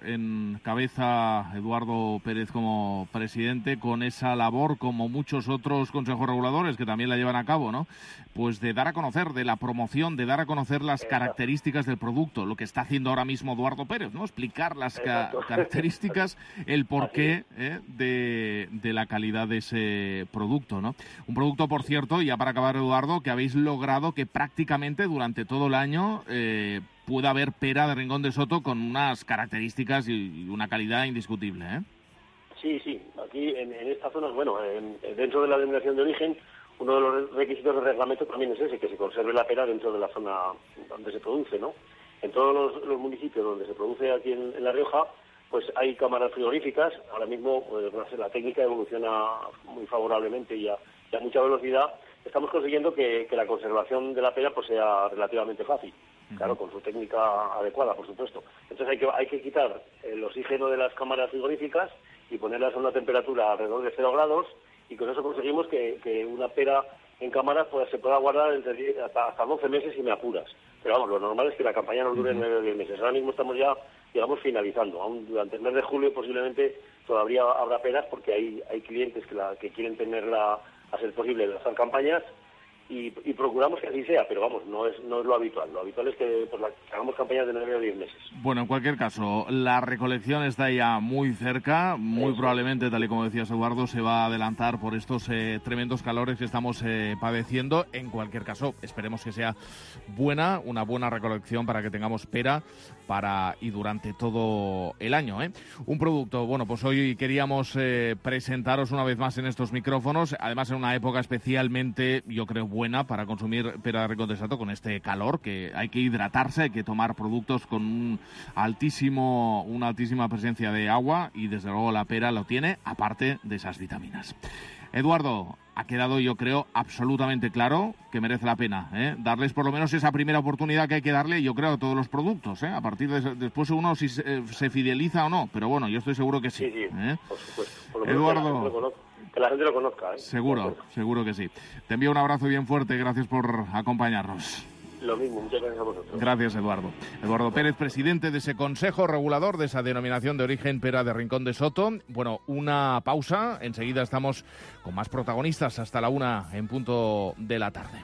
Speaker 9: encabeza Eduardo Pérez como presidente, con esa labor, como muchos otros consejos reguladores que también la llevan a cabo, ¿no? Pues de dar a conocer, de la promoción, de dar a conocer las Exacto. características del producto, lo que está haciendo ahora mismo Eduardo Pérez, ¿no? Explicar las ca características, el porqué ¿eh? de, de la calidad de ese producto, ¿no? Un producto, por cierto, ya para acabar, Eduardo, que habéis logrado que prácticamente durante todo el año eh, pueda haber pera de Rincón de Soto con unas características y una calidad indiscutible, ¿eh?
Speaker 13: Sí, sí. Aquí en, en esta zona, bueno, en, dentro de la denominación de origen, uno de los requisitos del reglamento también es ese, que se conserve la pera dentro de la zona donde se produce, ¿no? En todos los, los municipios donde se produce aquí en, en La Rioja, pues hay cámaras frigoríficas. Ahora mismo pues, la técnica evoluciona muy favorablemente y a, y a mucha velocidad. Estamos consiguiendo que, que la conservación de la pera pues sea relativamente fácil. Claro, con su técnica adecuada, por supuesto. Entonces hay que hay que quitar el oxígeno de las cámaras frigoríficas y ponerlas a una temperatura alrededor de cero grados, y con eso conseguimos que, que una pera en cámaras pues, se pueda guardar entre diez, hasta, hasta doce meses si me apuras. Pero vamos, lo normal es que la campaña nos dure nueve o diez meses. Ahora mismo estamos ya, digamos, finalizando. Aún durante el mes de julio posiblemente todavía habrá peras, porque hay, hay clientes que, la, que quieren tenerla, a ser posible, en las campañas. Y, y procuramos que así sea, pero vamos, no es no es lo habitual. Lo habitual es que pues, la, hagamos campañas de nueve o diez meses.
Speaker 9: Bueno, en cualquier caso, la recolección está ya muy cerca. Muy Eso. probablemente, tal y como decías, Eduardo, se va a adelantar por estos eh, tremendos calores que estamos eh, padeciendo. En cualquier caso, esperemos que sea buena, una buena recolección para que tengamos pera para y durante todo el año, ¿eh? Un producto, bueno, pues hoy queríamos eh, presentaros una vez más en estos micrófonos, además en una época especialmente, yo creo, buena para consumir pera de Rincón de Soto con este calor, que hay que hidratarse, hay que tomar productos con un altísimo, una altísima presencia de agua, y desde luego la pera lo tiene, aparte de esas vitaminas. Eduardo, ha quedado, yo creo, absolutamente claro que merece la pena ¿eh? darles por lo menos esa primera oportunidad que hay que darle, yo creo, a todos los productos. ¿eh? A partir de después uno si se, eh, se fideliza o no, pero bueno, yo estoy seguro que sí.
Speaker 13: Sí, sí,
Speaker 9: ¿eh?
Speaker 13: por supuesto. Por lo
Speaker 9: Eduardo,
Speaker 13: que la, que la gente lo conozca. ¿eh?
Speaker 9: Seguro, seguro que sí. Te envío un abrazo bien fuerte, gracias por acompañarnos.
Speaker 13: Lo mismo, muchas gracias a vosotros.
Speaker 9: Gracias, Eduardo. Eduardo Pérez, presidente de ese Consejo Regulador de esa denominación de origen pera de Rincón de Soto. Bueno, una pausa, enseguida estamos con más protagonistas hasta la una en punto de la tarde.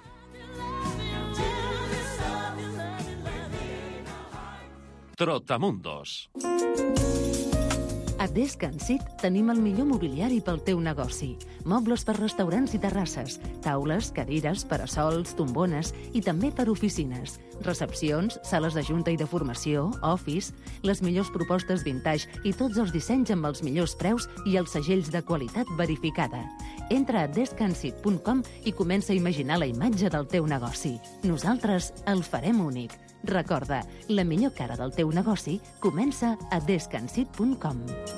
Speaker 10: Trotamundos.
Speaker 2: A Desk and Sit tenim el millor mobiliari pel teu negoci. Mobles per restaurants i terrasses, taules, cadires, parasols, tombones i també per oficines. Recepcions, sales de junta i de formació, office, les millors propostes vintage i tots els dissenys amb els millors preus i els segells de qualitat verificada. Entra a desk and sit punt com i comença a imaginar la imatge del teu negoci. Nosaltres el farem únic. Recorda, la millor cara del teu negoci comença a desk and sit punt com.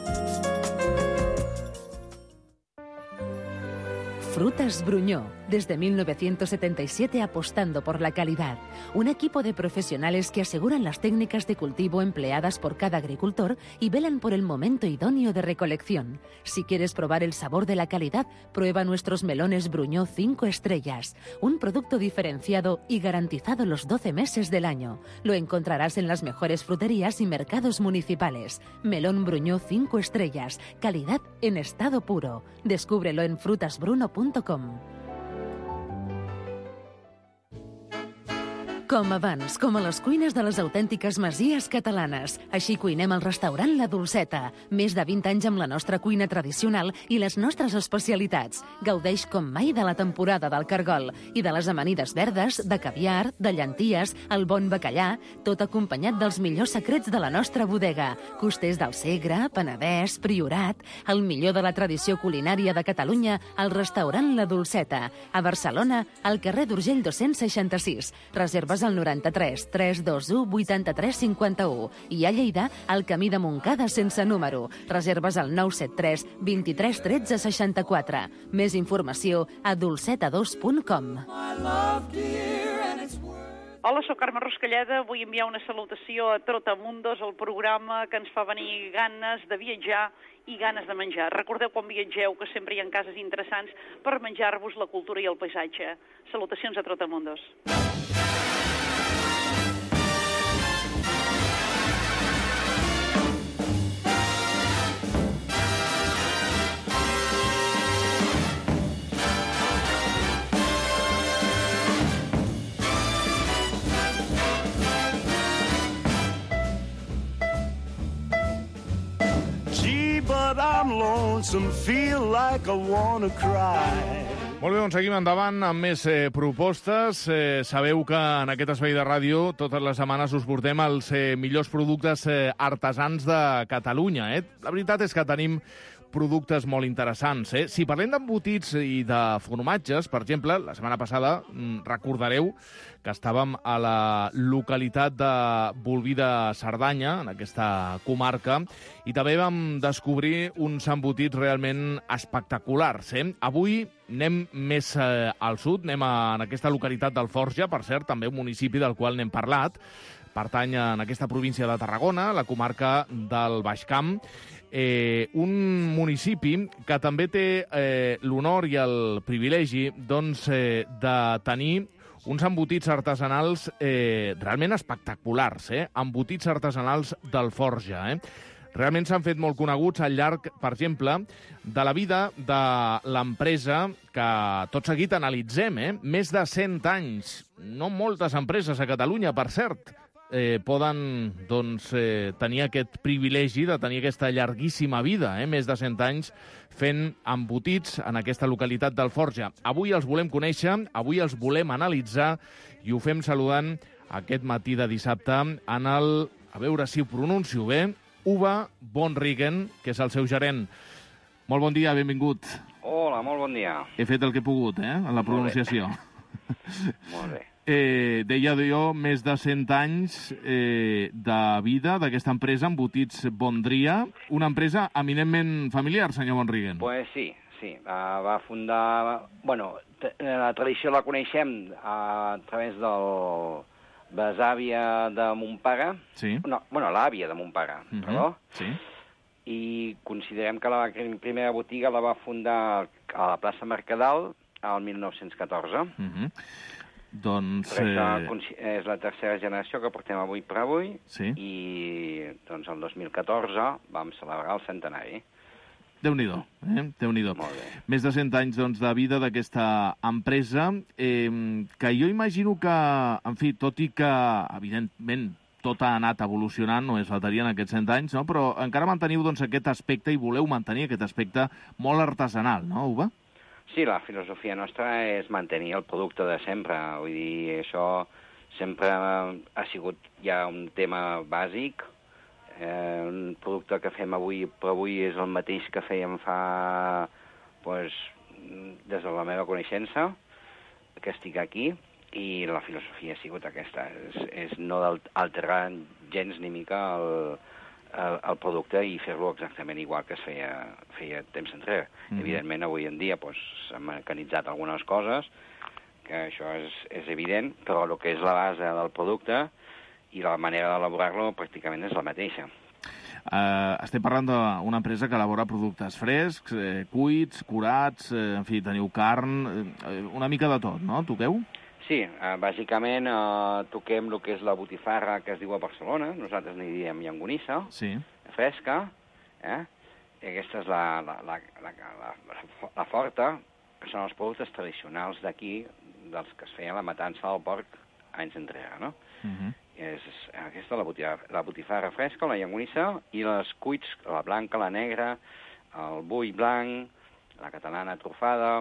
Speaker 2: Frutas Bruñó, desde mil novecientos setenta y siete apostando por la calidad. Un equipo de profesionales que aseguran las técnicas de cultivo empleadas por cada agricultor y velan por el momento idóneo de recolección. Si quieres probar el sabor de la calidad, prueba nuestros melones Bruñó cinco estrellas. Un producto diferenciado y garantizado los doce meses del año. Lo encontrarás en las mejores fruterías y mercados municipales. Melón Bruñó cinco estrellas. Calidad en estado puro. Descúbrelo en frutas bruno punto com. Com abans, com a les cuines de les autèntiques masies catalanes. Així cuinem al restaurant La Dolceta. Més de vint anys amb la nostra cuina tradicional i les nostres especialitats. Gaudeix com mai de la temporada del cargol i de les amanides verdes, de caviar, de llenties, el bon bacallà, tot acompanyat dels millors secrets de la nostra bodega. Costers del Segre, Penedès, Priorat, el millor de la tradició culinària de Catalunya al restaurant La Dolceta. A Barcelona, al carrer d'Urgell dos-cents seixanta-sis. Reserves al noranta-tres tres dos u vuitanta-tres cinquanta-u i a Lleida, al camí de Montcada sense número. Reserves al nou set tres vint-i-tres tretze seixanta-quatre. Més informació a dolceta dos punt com.
Speaker 14: Hola, soc Carme Ruscalleda. Vull enviar una salutació a Trotamundos, el programa que ens fa venir ganes de viatjar i ganes de menjar. Recordeu quan viatgeu que sempre hi ha cases interessants per menjar-vos la cultura i el paisatge. Salutacions a Trotamundos.
Speaker 8: But I'm lonesome, feel like I wanna cry.
Speaker 9: Molt bé, doncs seguim endavant amb més eh, propostes. Eh, sabeu que en aquest espai de ràdio totes les setmanes us portem els eh, millors productes eh, artesans de Catalunya. Eh? La veritat és que tenim productes molt interessants. Eh? Si parlem d'embotits i de formatges, per exemple, la setmana passada mm, recordareu que estàvem a la localitat de Bolvir de Cerdanya, en aquesta comarca, i també vam descobrir uns embotits realment espectaculars. Eh? Avui anem més eh, al sud, anem a, en aquesta localitat d'Alforja, per cert, també un municipi del qual n'hem parlat, pertany en aquesta província de Tarragona, la comarca del Baix Camp, eh, un municipi que també té eh, l'honor i el privilegi doncs, eh, de tenir uns embotits artesanals eh, realment espectaculars, eh? Embotits artesanals d'Alforja. Eh? Realment s'han fet molt coneguts al llarg, per exemple, de la vida de l'empresa que tot seguit analitzem. Eh? Més de cent anys, no moltes empreses a Catalunya, per cert, eh, poden doncs, eh, tenir aquest privilegi de tenir aquesta llarguíssima vida, eh? Més de cent anys fent embotits en aquesta localitat d'Alforja. Avui els volem conèixer, avui els volem analitzar i ho fem saludant aquest matí de dissabte en el, a veure si ho pronuncio bé, Uwe Bonrigen, que és el seu gerent. Molt bon dia, benvingut.
Speaker 15: Hola, molt bon dia.
Speaker 9: He fet el que he pogut, eh, en la pronunciació.
Speaker 15: Molt bé.
Speaker 9: Eh, deia jo, més de cent anys eh, de vida d'aquesta empresa, Embotits Bondria, una empresa eminentment familiar, senyor Bonrigen.
Speaker 15: Pues sí, sí. Uh, va fundar... Bueno, la tradició la coneixem a través del besàvia de Montpaga.
Speaker 9: Sí.
Speaker 15: No, bueno, l'àvia de Montpaga, uh -huh. perdó.
Speaker 9: Sí.
Speaker 15: I considerem que la primera botiga la va fundar a la plaça Mercadal al mil nou-cents catorze.
Speaker 9: Uh -huh. Doncs...
Speaker 15: Per això eh... és la tercera generació que portem avui per avui,
Speaker 9: sí.
Speaker 15: I doncs el dos mil catorze vam celebrar el centenari.
Speaker 9: Déu-n'hi-do, eh? Déu-n'hi-do. Més de cent anys doncs, de vida d'aquesta empresa, eh, que jo imagino que, en fi, tot i que, evidentment, tot ha anat evolucionant, no és faltaria en aquests cent anys, no? Però encara manteniu doncs, aquest aspecte i voleu mantenir aquest aspecte molt artesanal, no, Uwe?
Speaker 15: Sí, la filosofia nostra és mantenir el producte de sempre. Vull dir, això sempre ha sigut ja un tema bàsic. Eh, un producte que fem avui per avui és el mateix que fèiem fa, pues, des de la meva coneixença, que estic aquí, i la filosofia ha sigut aquesta. És, és no d'alterar gens ni mica el, el, el producte i fer-lo exactament igual que es feia, feia temps enrere. Mm-hmm. Evidentment, avui en dia pues, s'han mecanitzat algunes coses, que això és, és evident, però el que és la base del producte i la manera d'elaborar-lo pràcticament és la mateixa.
Speaker 9: Uh, estem parlant d'una empresa que elabora productes frescs, eh, cuits, curats, eh, en fi, teniu carn, eh, una mica de tot, no? Toqueu?
Speaker 15: Sí, uh, bàsicament uh, toquem el que és la botifarra que es diu a Barcelona, nosaltres n'hi diem llangonissa,
Speaker 9: sí.
Speaker 15: Fresca, eh? I aquesta és la, la, la, la, la, la, la forta, que són els productes tradicionals d'aquí, dels que es feia la matança del porc anys enrere, no?
Speaker 9: Uh-huh.
Speaker 15: És aquesta, la botifarra, la botifarra fresca, la llangonissa, i les cuits, la blanca, la negra, el bull blanc, la catalana trufada,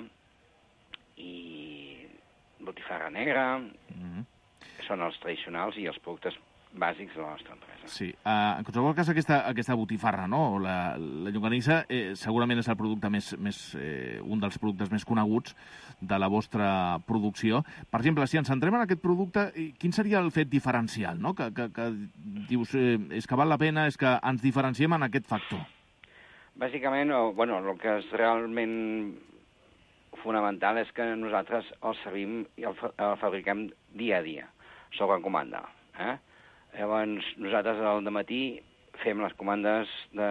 Speaker 15: i botifarra negra,
Speaker 9: uh-huh.
Speaker 15: són els tradicionals i els productes bàsics de la nostra empresa.
Speaker 9: Sí. Uh, en qualsevol cas, aquesta, aquesta botifarra, no? La, la llonganissa, eh, segurament és el producte més, més eh, un dels productes més coneguts de la vostra producció. Per exemple, si ens centrem en aquest producte, quin seria el fet diferencial, no? Que, que, que dius, eh, és que val la pena, és que ens diferenciem en aquest factor.
Speaker 15: Bàsicament, bueno, el que és realment fonamental és que nosaltres el servim i el, el fabriquem dia a dia, sobre comanda. Eh? Llavors, nosaltres al dematí fem les comandes de...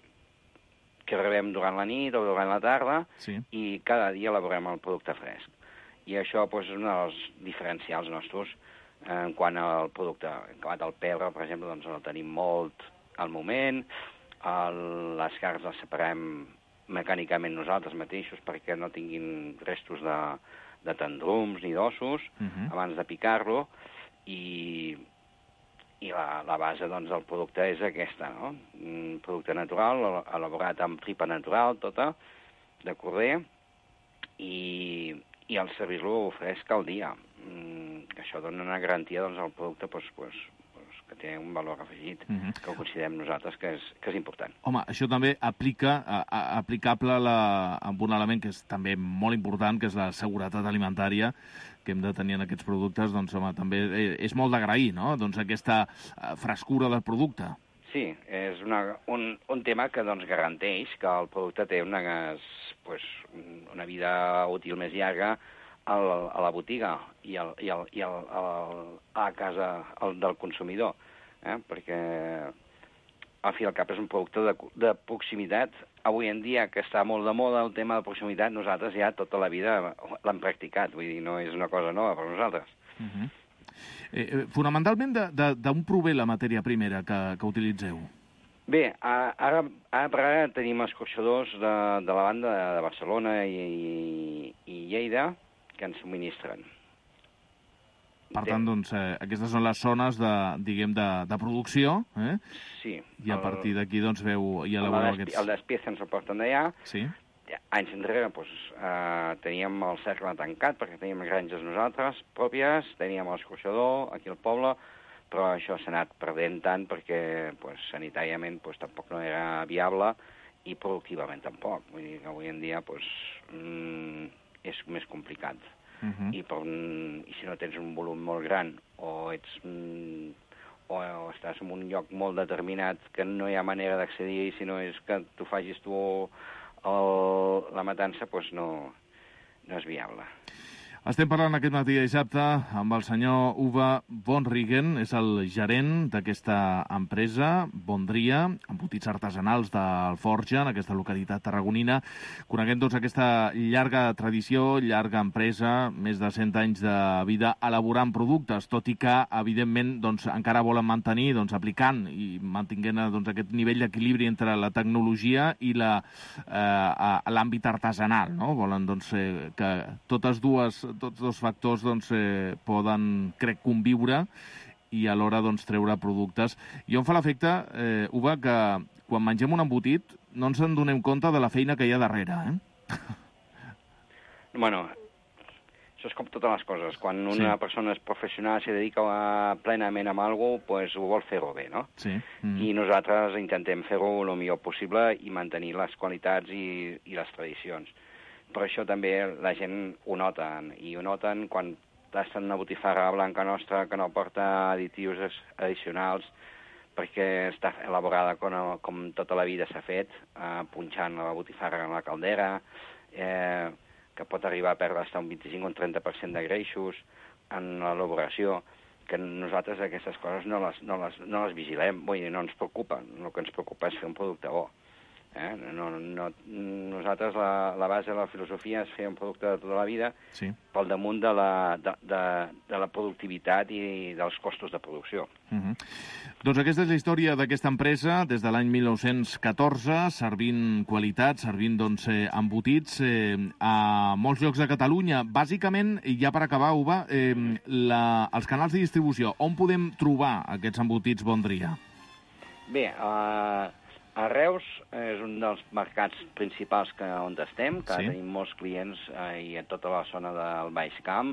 Speaker 15: que rebem durant la nit o durant la tarda, sí. I cada dia elaborem el producte fresc. I això doncs, és un dels diferencials nostres en quant al producte. En quant al pebre, per exemple, doncs el tenim molt al moment, el, les carns les separem mecànicament nosaltres mateixos perquè no tinguin restos de, de tendrums ni d'ossos uh-huh. abans de picar-lo, i, i la, la base doncs, del producte és aquesta, no? Un producte natural, elaborat amb tripa natural, tota, de corder, i, i el servir-lo fresc al dia. Mm, això dona una garantia doncs, al producte doncs, doncs, doncs, que té un valor afegit, uh-huh. que ho considerem nosaltres que és, que és important.
Speaker 9: Home, això també aplica, a, a, aplicable la, amb un element que és també molt important, que és la seguretat alimentària, que hem de tenir en aquests productes, doncs, home, també és molt d'agrair, no?, doncs aquesta frescura del producte.
Speaker 15: Sí, és una, un, un tema que doncs, garanteix que el producte té una, pues, una vida útil més llarga al, a la botiga i, el, i, el, i el, el, a casa el, del consumidor, eh? Perquè al fi i al cap és un producte de, de proximitat. Avui en dia, que està molt de moda el tema de proximitat, nosaltres ja tota la vida l'hem practicat, vull dir, no és una cosa nova per nosaltres.
Speaker 9: Uh-huh. eh, fonamentalment, d'on prové la matèria primera que, que utilitzeu?
Speaker 15: Bé, ara, ara per ara tenim escorxadors de, de la banda de Barcelona i, i, i Lleida que ens subministren.
Speaker 9: Per tant, doncs, eh, aquestes són les zones de, diguem, de, de producció, eh?
Speaker 15: Sí.
Speaker 9: I a partir d'aquí, doncs, veu i elaboreu aquests...
Speaker 15: El despiece ens el porten d'allà.
Speaker 9: Sí.
Speaker 15: Anys enrere, doncs, eh, teníem el cercle tancat, perquè teníem granges nosaltres, pròpies, teníem l'escorxador aquí al poble, però això s'ha anat perdent tant perquè, doncs, sanitàriament, doncs, tampoc no era viable i productivament tampoc. Vull dir que avui en dia, doncs, mm, és més complicat. Uh-huh. I, per, i si no tens un volum molt gran o ets mm, o, o estàs en un lloc molt determinat que no hi ha manera d'accedir, si no és que tu facis tu el, la matança, doncs no, no és viable.
Speaker 9: Estem parlant aquest matí de dissabte amb el senyor Uwe von Riegen, és el gerent d'aquesta empresa, Bondria, embotits artesanals d'Alforja, en aquesta localitat tarragonina. Coneguem doncs aquesta llarga tradició, llarga empresa, més de cent anys de vida elaborant productes, tot i que, evidentment, doncs, encara volen mantenir, doncs, aplicant i mantinguent doncs, aquest nivell d'equilibri entre la tecnologia i la, eh, l'àmbit artesanal, no? Volen doncs, eh, que totes dues tots dos factors doncs, eh, poden, crec, conviure i alhora doncs, treure productes. I em fa l'efecte, eh, Uwe, que quan mengem un embotit no ens en donem compte de la feina que hi ha darrere, eh?
Speaker 15: Bueno, això és com totes les coses. Quan una sí. persona és professional, s'hi dedica plenament a alguna cosa, pues, ho vol fer-ho bé, no?
Speaker 9: Sí. Mm.
Speaker 15: I nosaltres intentem fer-ho el millor possible i mantenir les qualitats i, i les tradicions. Per això també la gent ho noten, i ho noten quan tasten una botifarra blanca nostra que no porta additius addicionals, perquè està elaborada com, com tota la vida s'ha fet, eh, punxant la botifarra en la caldera, eh, que pot arribar a perdre fins a un vint-i-cinc o un trenta per cent de greixos en l'elaboració, que nosaltres aquestes coses no les, no les, no les vigilem, vull dir, no ens preocupa. El que ens preocupa és fer un producte bo. Eh? No, no, nosaltres la, la base de la filosofia és fer un producte de tota la vida
Speaker 9: sí.
Speaker 15: pel damunt de la, de, de, de la productivitat i dels costos de producció.
Speaker 9: Uh-huh. Doncs aquesta és la història d'aquesta empresa des de l'any mil nou-cents catorze, servint qualitat, servint doncs, eh, embotits eh, a molts llocs de Catalunya. Bàsicament, i ja per acabar, Uwe, eh, la, els canals de distribució, on podem trobar aquests embotits Bondria?
Speaker 15: Bé, eh... a Reus és un dels mercats principals que, on estem, que sí. tenim molts clients eh, i a tota la zona del Baix Camp,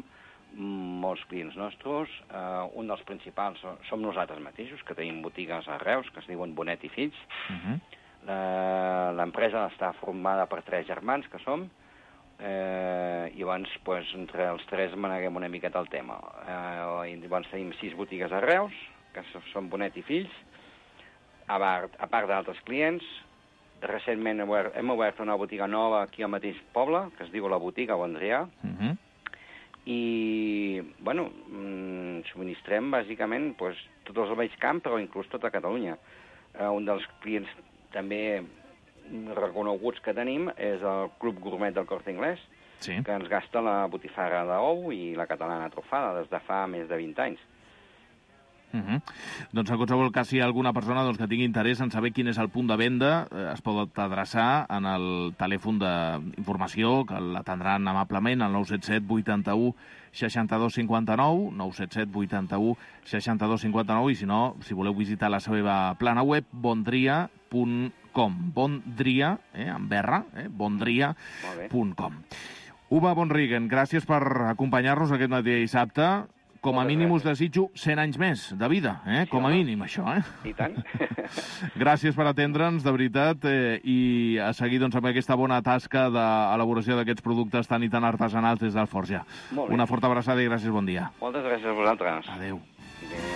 Speaker 15: molts clients nostres. Uh, un dels principals som nosaltres mateixos, que tenim botigues a Reus, que es diuen Bonet i Fills. Uh-huh. L'empresa està formada per tres germans, que som, eh, i llavors pues, entre els tres maneguem una miqueta el tema. Eh, i llavors tenim sis botigues a Reus, que són Bonet i Fills, a part, a part d'altres clients. Recentment hem obert, hem obert una botiga nova aquí al mateix poble, que es diu La Botiga Bondrià, uh-huh. i, bueno, mm, subministrem, bàsicament, pues, tots els Baix Camp, però inclús tota Catalunya. Uh, un dels clients també reconeguts que tenim és el Club Gourmet del Corte Inglés, sí. que ens gasta la botifarra d'ou i la catalana trufada des de fa més de vint anys.
Speaker 9: Uh-huh. Doncs en qualsevol cas, si hi ha alguna persona doncs, que tingui interès en saber quin és el punt de venda, eh, es pot adreçar en el telèfon d'informació, que l'atendran amablement, al nou set set vuitanta-u seixanta-dos cinquanta-nou, nou set set vuitanta-u seixanta-dos cinquanta-nou, i si no, si voleu visitar la seva plana web, bondria punt com. Bondria, eh, amb R, eh, bondria punt com. Uva Bonrigen, gràcies per acompanyar-nos aquest matí dissabte. Com a mínim us desitjo cent anys més de vida, eh? Com a mínim, això, eh?
Speaker 15: I tant.
Speaker 9: Gràcies per atendre'ns, de veritat, eh, i a seguir doncs, amb aquesta bona tasca d'elaboració d'aquests productes tan i tan artesanals des del Forja. Una forta abraçada i gràcies, bon dia.
Speaker 15: Moltes gràcies a vosaltres.
Speaker 9: Adéu.
Speaker 15: Adéu.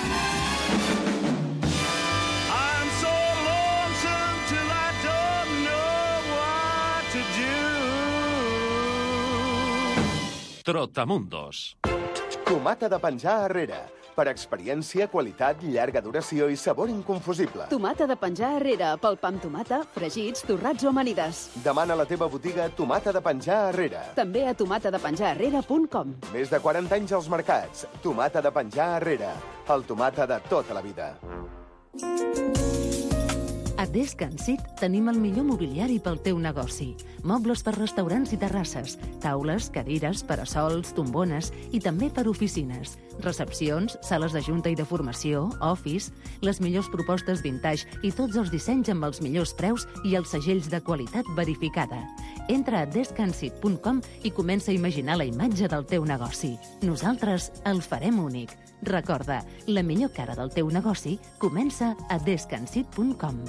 Speaker 8: I'm so lonesome till I don't know what to do.
Speaker 10: Trotamundos.
Speaker 6: Tomata de penjar arrere. Per experiència, qualitat, llarga duració i sabor inconfusible.
Speaker 7: Tomata de penjar arrere, pel pa amb tomata, fregits, torrats o amanides.
Speaker 6: Demana a la teva botiga Tomata de penjar arrere.
Speaker 7: També a tomata de penjar arrere punt com.
Speaker 6: Més de quaranta anys als mercats. Tomata de penjar arrere. El tomata de tota la vida.
Speaker 2: A Desk and Sit tenim el millor mobiliari pel teu negoci. Mobles per restaurants i terrasses, taules, cadires, parasols, tombones i també per oficines. Recepcions, sales de junta i de formació, office, les millors propostes vintage i tots els dissenys amb els millors preus i els segells de qualitat verificada. Entra a desk and sit punt com i comença a imaginar la imatge del teu negoci. Nosaltres el farem únic. Recorda, la millor cara del teu negoci comença a desk and sit punt com.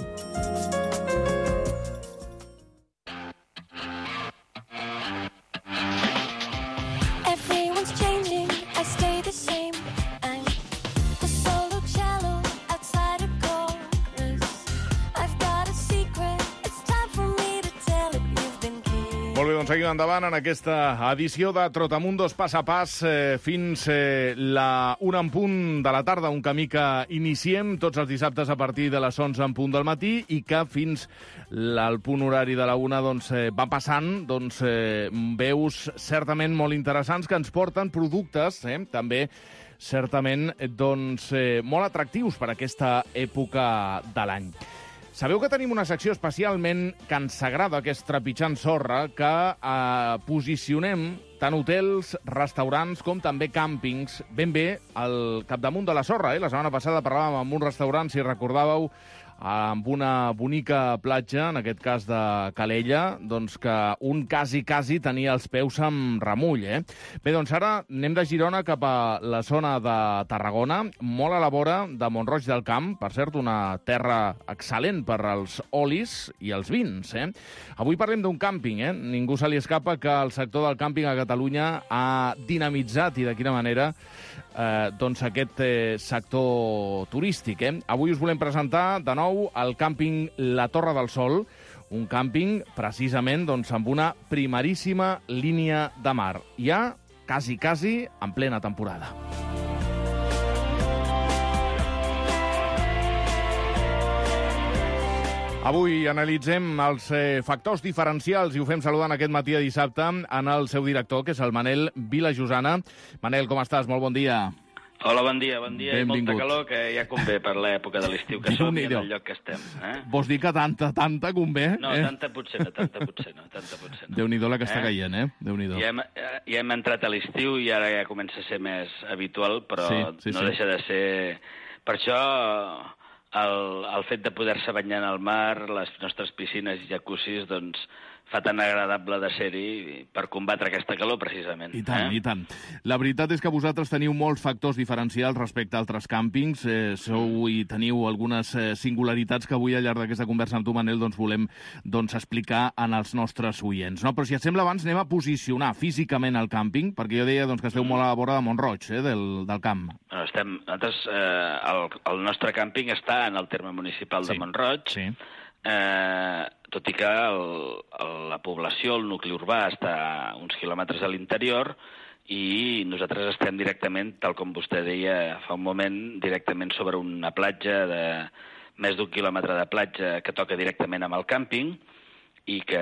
Speaker 9: Molt bé, doncs seguim endavant en aquesta edició de Trotamundos pas a pas eh, fins eh, la una en punt de la tarda, un camí que iniciem tots els dissabtes a partir de les onze en punt del matí i que fins al punt horari de la una doncs, eh, va passant doncs, eh, veus certament molt interessants que ens porten productes eh, també certament doncs, eh, molt atractius per aquesta època de l'any. Sabeu que tenim una secció especialment que ens agrada, que és Trepitjant Sorra, que eh, posicionem tant hotels, restaurants com també càmpings ben bé al capdamunt de la sorra. Eh? La setmana passada parlàvem amb un restaurant, si recordàveu, amb una bonica platja, en aquest cas de Calella, doncs que un quasi, quasi tenia els peus amb remull. Eh? Bé, doncs ara anem de Girona cap a la zona de Tarragona, molt a la vora de Mont-roig del Camp, per cert, una terra excel·lent per als olis i els vins. Eh? Avui parlem d'un càmping. Eh? Ningú se li escapa que el sector del càmping a Catalunya ha dinamitzat, i de quina manera, eh, doncs aquest eh, sector turístic. Eh? Avui us volem presentar de nou el càmping La Torre del Sol, un càmping precisament doncs, amb una primeríssima línia de mar. Ja quasi, quasi en plena temporada. Avui analitzem els eh, factors diferencials i ho fem saludant aquest matí de dissabte en el seu director, que és el Manel Vilajosana. Manel, com estàs? Molt bon dia.
Speaker 16: Hola, bon dia, bon dia.
Speaker 9: Benvingut.
Speaker 16: I molta calor, que ja convé per l'època de l'estiu, que som i en el lloc que estem. Eh?
Speaker 9: Vols dir que tanta, tanta convé?
Speaker 16: No,
Speaker 9: eh?
Speaker 16: tanta potser no, tanta potser no, tanta potser no.
Speaker 9: Déu-n'hi-do la que està
Speaker 16: Eh?
Speaker 9: caient, eh? Déu-n'hi-do.
Speaker 16: Ja hem, ja hem entrat a l'estiu i ara ja comença a ser més habitual, però
Speaker 9: Sí, sí,
Speaker 16: no
Speaker 9: sí.
Speaker 16: deixa de ser... Per això el, el fet de poder-se banyar en el mar, les nostres piscines i jacuzzis, doncs fa tan agradable de ser-hi per combatre aquesta calor, precisament.
Speaker 9: I tant,
Speaker 16: eh?
Speaker 9: i tant. La veritat és que vosaltres teniu molts factors diferencials respecte a altres càmpings, eh, sou i teniu algunes eh, singularitats que avui, al llarg d'aquesta conversa amb tu, Manel, doncs volem doncs, explicar en els nostres oients. No? Però si et sembla, abans anem a posicionar físicament el càmping, perquè jo deia doncs, que esteu mm. molt a la vora de Mont-roig, eh, del, del camp.
Speaker 16: Bueno, estem, nosaltres, eh, el, el nostre càmping està en el terme municipal
Speaker 9: sí.
Speaker 16: de Mont-roig,
Speaker 9: sí.
Speaker 16: Eh, tot i que el, el, la població, el nucli urbà, està uns quilòmetres a l'interior i nosaltres estem directament, tal com vostè deia fa un moment, directament sobre una platja de més d'un quilòmetre de platja que toca directament amb el càmping i que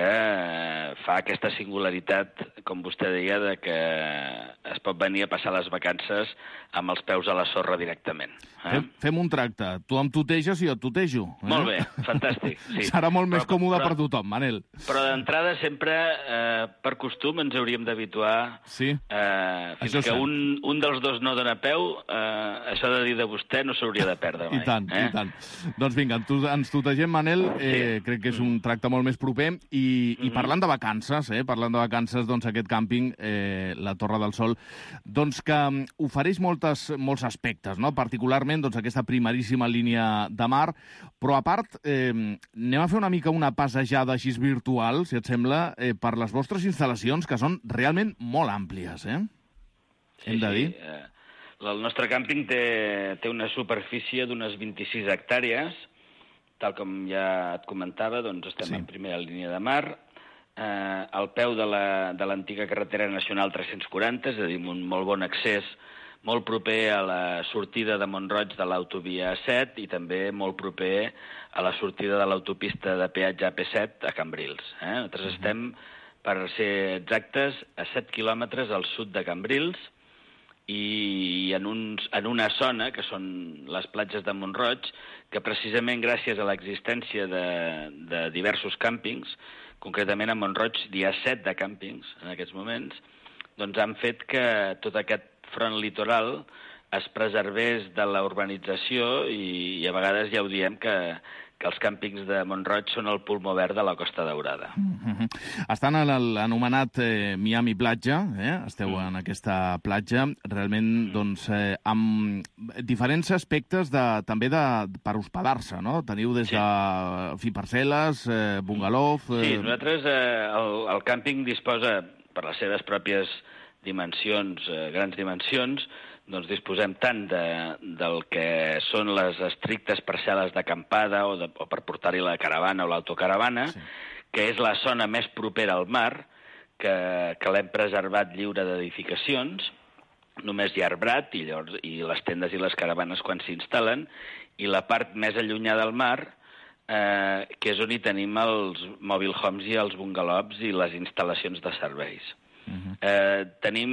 Speaker 16: fa aquesta singularitat, com vostè deia, de que es pot venir a passar les vacances amb els peus a la sorra directament. Eh?
Speaker 9: Fem, fem un tracte. Tu em tuteges i jo et tutejo. Eh?
Speaker 16: Molt bé, fantàstic. Sí.
Speaker 9: Serà molt més
Speaker 16: però,
Speaker 9: còmode
Speaker 16: però,
Speaker 9: per tothom, Manel.
Speaker 16: Però d'entrada sempre, eh, per costum, ens hauríem d'habituar
Speaker 9: sí.
Speaker 16: eh, fins
Speaker 9: això
Speaker 16: que un, un dels dos no dona peu, eh, això de dir de vostè no s'hauria de perdre mai.
Speaker 9: I tant,
Speaker 16: eh?
Speaker 9: i tant. Doncs vinga, tu, ens tutegem, Manel. Eh, sí. Crec que és un tracte molt més proper. I, mm-hmm. i parlant de vacances, eh, parlant de vacances, doncs aquest càmping, eh, la Torre del Sol, doncs que ofereix moltes, molts aspectes, no? Particularment doncs, aquesta primeríssima línia de mar, però a part, eh, anem a fer una mica una passejada així virtual, si et sembla, eh, per les vostres instal·lacions, que són realment molt àmplies, eh?
Speaker 16: Sí,
Speaker 9: Hem de dir.
Speaker 16: Sí. Eh, el nostre càmping té, té una superfície d'unes vint-i-sis hectàrees, tal com ja et comentava, doncs estem sí. en primera línia de mar, eh, al peu de l'antiga la, carretera nacional tres-cents quaranta, és a dir, un molt bon accés, molt proper a la sortida de Mont-roig de l'autovia set i també molt proper a la sortida de l'autopista de peatge A P set a Cambrils. Eh? Nosaltres estem, per ser exactes, a set quilòmetres al sud de Cambrils, i en, uns, en una zona, que són les platges de Mont-roig, que precisament gràcies a l'existència de, de diversos càmpings, concretament a Mont-roig hi ha set de càmpings en aquests moments, doncs han fet que tot aquest front litoral es preservés de la urbanització i, i a vegades ja ho diem que, que els càmpings de Mont-roig són el pulmó verd de la Costa Daurada.
Speaker 9: Mm-hmm. Estan en l'anomenat eh, Miami Platja, eh? esteu mm. en aquesta platja, realment mm. doncs, eh, amb diferents aspectes de, també de, per hospedar-se, no? Teniu des sí. de fi parcel·les, eh, bungalov... Eh...
Speaker 16: Sí, nosaltres eh, el, el càmping disposa, per les seves pròpies dimensions, eh, grans dimensions, doncs disposem tant de, del que són les estrictes parcel·les d'acampada o, de, o per portar-hi la caravana o l'autocaravana, sí. que és la zona més propera al mar, que, que l'hem preservat lliure d'edificacions, només hi ha arbrat i, llavors, i les tendes i les caravanes quan s'instal·len, i la part més allunyada del mar, eh, que és on hi tenim els mobile homes i els bungalows i les instal·lacions de serveis. Uh-huh. Eh, tenim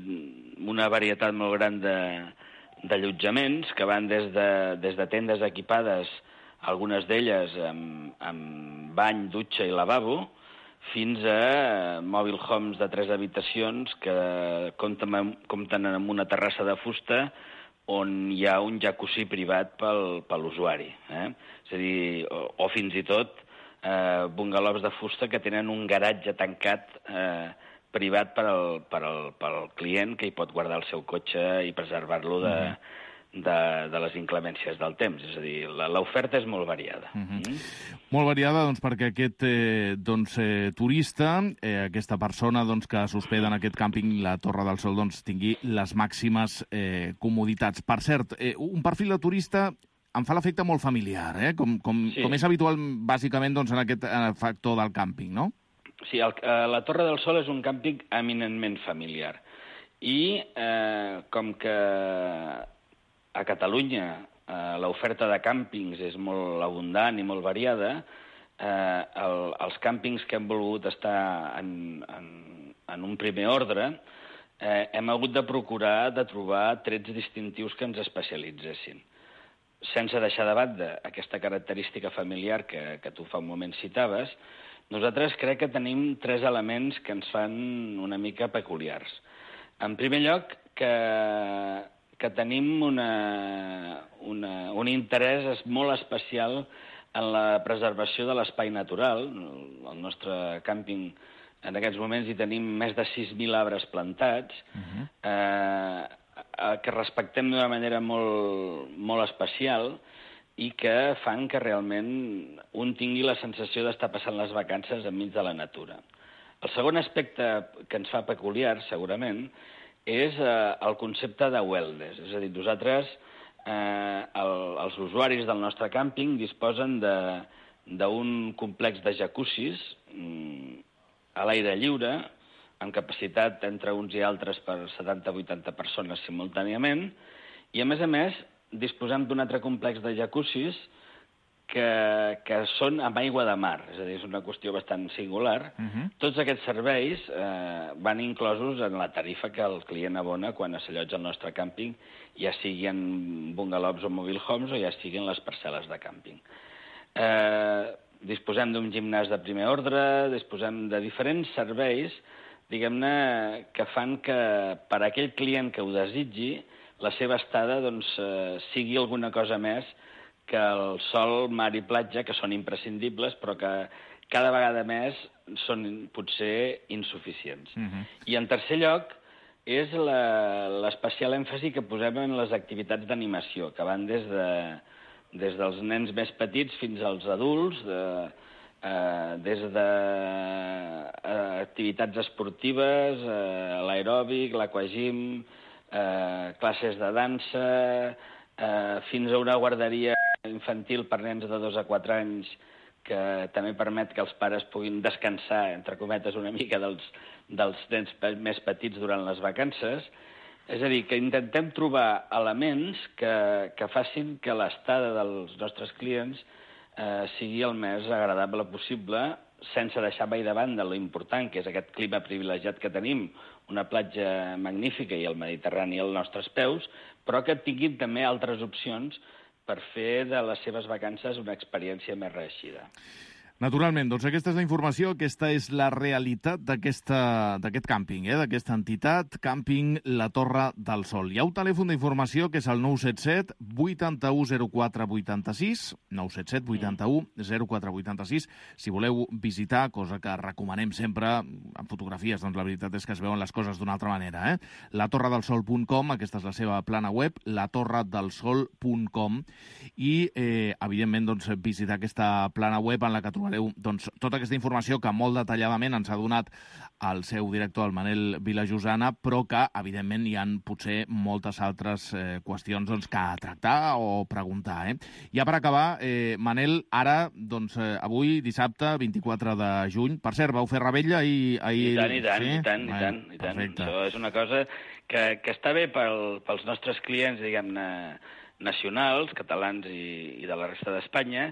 Speaker 16: una varietat molt gran d'allotjaments que van des de, des de tendes equipades, algunes d'elles amb, amb bany, dutxa i lavabo, fins a mobile homes de tres habitacions que compten amb, compten amb una terrassa de fusta on hi ha un jacuzzi privat pel, per l'usuari. Eh? És a dir, o, o fins i tot eh, bungalows de fusta que tenen un garatge tancat eh, privat per al, per, al, per al client que hi pot guardar el seu cotxe i preservar-lo de, mm. de, de les inclemències del temps. És a dir, l'oferta és molt variada.
Speaker 9: Mm-hmm. Mm? Molt variada, doncs, perquè aquest eh, doncs, eh, turista, eh, aquesta persona doncs, que s'hospeda en aquest càmping, la Torre del Sol, doncs, tingui les màximes eh, comoditats. Per cert, eh, un perfil de turista em fa l'efecte molt familiar, eh? com, com, sí. com és habitual, bàsicament, doncs, en aquest en el factor del càmping, no?
Speaker 16: Sí, el, eh, la Torre del Sol és un càmping eminentment familiar. I eh, com que a Catalunya eh, l'oferta de càmpings és molt abundant i molt variada, eh, el, els càmpings que hem volgut estar en, en, en un primer ordre eh, hem hagut de procurar de trobar trets distintius que ens especialitzessin. Sense deixar de banda aquesta característica familiar que, que tu fa un moment citaves, nosaltres crec que tenim tres elements que ens fan una mica peculiars. En primer lloc, que, que tenim una, una, un interès molt especial en la preservació de l'espai natural. El nostre càmping, en aquests moments, hi tenim més de sis mil arbres plantats, uh-huh. eh, que respectem d'una manera molt, molt especial i que fan que realment un tingui la sensació d'estar passant les vacances enmig de la natura. El segon aspecte que ens fa peculiar, segurament, és eh, el concepte de wellness. És a dir, nosaltres, eh, el, els usuaris del nostre càmping disposen d'un complex de jacuzzis mm, a l'aire lliure, amb capacitat entre uns i altres per setanta a vuitanta persones simultàniament, i a més a més disposem d'un altre complex de jacuzzis que, que són amb aigua de mar, és a dir, és una qüestió bastant singular. Uh-huh. Tots aquests serveis eh, van inclosos en la tarifa que el client abona quan s'allotja al nostre càmping, ja sigui en bungalows o mobile homes o ja sigui en les parcel·les de càmping. Eh, disposem d'un gimnàs de primer ordre, disposem de diferents serveis, diguem-ne, que fan que per a aquell client que ho desitgi, la seva estada doncs, eh, sigui alguna cosa més que el sol, mar i platja, que són imprescindibles, però que cada vegada més són potser insuficients. Uh-huh. I en tercer lloc, és l'especial èmfasi que posem en les activitats d'animació, que van des, de, des dels nens més petits fins als adults, de, eh, des de eh, activitats esportives, eh, l'aeròbic, l'aquagym, eh, classes de dansa, eh, fins a una guarderia infantil per nens de dos a quatre anys que també permet que els pares puguin descansar, entre cometes, una mica dels, dels nens més petits durant les vacances. És a dir, que intentem trobar elements que, que facin que l'estada dels nostres clients eh, sigui el més agradable possible, sense deixar mai de banda lo important, que és aquest clima privilegiat que tenim, una platja magnífica i el Mediterrani als nostres peus, però que tinguin també altres opcions per fer de les seves vacances una experiència més reeixida.
Speaker 9: Naturalment, doncs aquesta és la informació, aquesta és la realitat d'aquest càmping, eh? d'aquesta entitat, Càmping La Torre del Sol. Hi ha un telèfon d'informació que és el nou set set vuitanta-u zero quatre vuitanta-sis, nou set set vuitanta-u zero quatre vuitanta-sis, si voleu visitar, cosa que recomanem sempre, en fotografies, doncs la veritat és que es veuen les coses d'una altra manera, eh? la torre del sol punt com, aquesta és la seva plana web, la torre del sol punt com, i, eh, evidentment, doncs, visitar aquesta plana web en la que trobareu doncs, tota aquesta informació que molt detalladament ens ha donat el seu director, el Manel Vilajosana, però que, evidentment, hi ha potser moltes altres eh, qüestions doncs, que tractar o preguntar. Eh? Ja per acabar, eh, Manel, ara, doncs, eh, avui, dissabte, vint-i-quatre de juny, per cert, vau fer rebella i... ahir...
Speaker 16: I tant, i tant,
Speaker 9: sí?
Speaker 16: i tant, i tant, i tant. Això és una cosa que, que està bé pel, pels nostres clients, diguem-ne, nacionals, catalans i, i de la resta d'Espanya,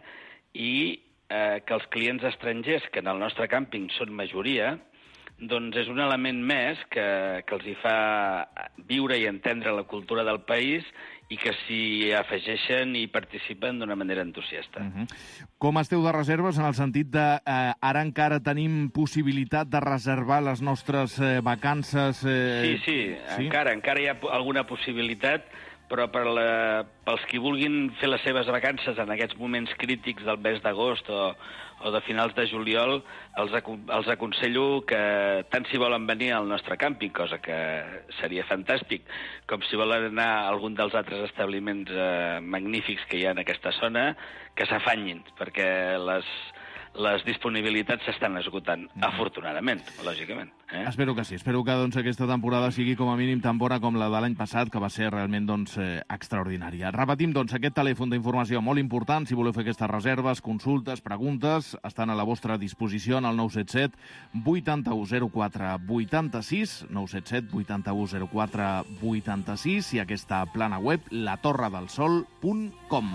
Speaker 16: i eh, que els clients estrangers, que en el nostre càmping són majoria, doncs és un element més que, que els hi fa viure i entendre la cultura del país i que s'hi afegeixen i participen d'una manera entusiasta.
Speaker 9: Uh-huh. Com esteu de reserves en el sentit de eh, ara encara tenim possibilitat de reservar les nostres eh, vacances? Eh...
Speaker 16: Sí, sí, sí, encara, encara hi ha alguna possibilitat, però per la, pels qui vulguin fer les seves vacances en aquests moments crítics del mes d'agost o, o de finals de juliol, els, els aconsello que tant si volen venir al nostre càmping, cosa que seria fantàstic, com si volen anar a algun dels altres establiments eh, magnífics que hi ha en aquesta zona, que s'afanyin, perquè les... les disponibilitats s'estan esgotant, mm. afortunadament, lògicament. Eh?
Speaker 9: Espero que sí. Espero que doncs, aquesta temporada sigui com a mínim tan bona com la de l'any passat, que va ser realment doncs, eh, extraordinària. Repetim doncs, aquest telèfon d'informació molt important. Si voleu fer aquestes reserves, consultes, preguntes, estan a la vostra disposició en el nou set set vuitanta-u zero quatre vuitanta-sis, nou set set vuitanta-u zero quatre vuitanta-sis, i aquesta plana web, la torre del sol punt com.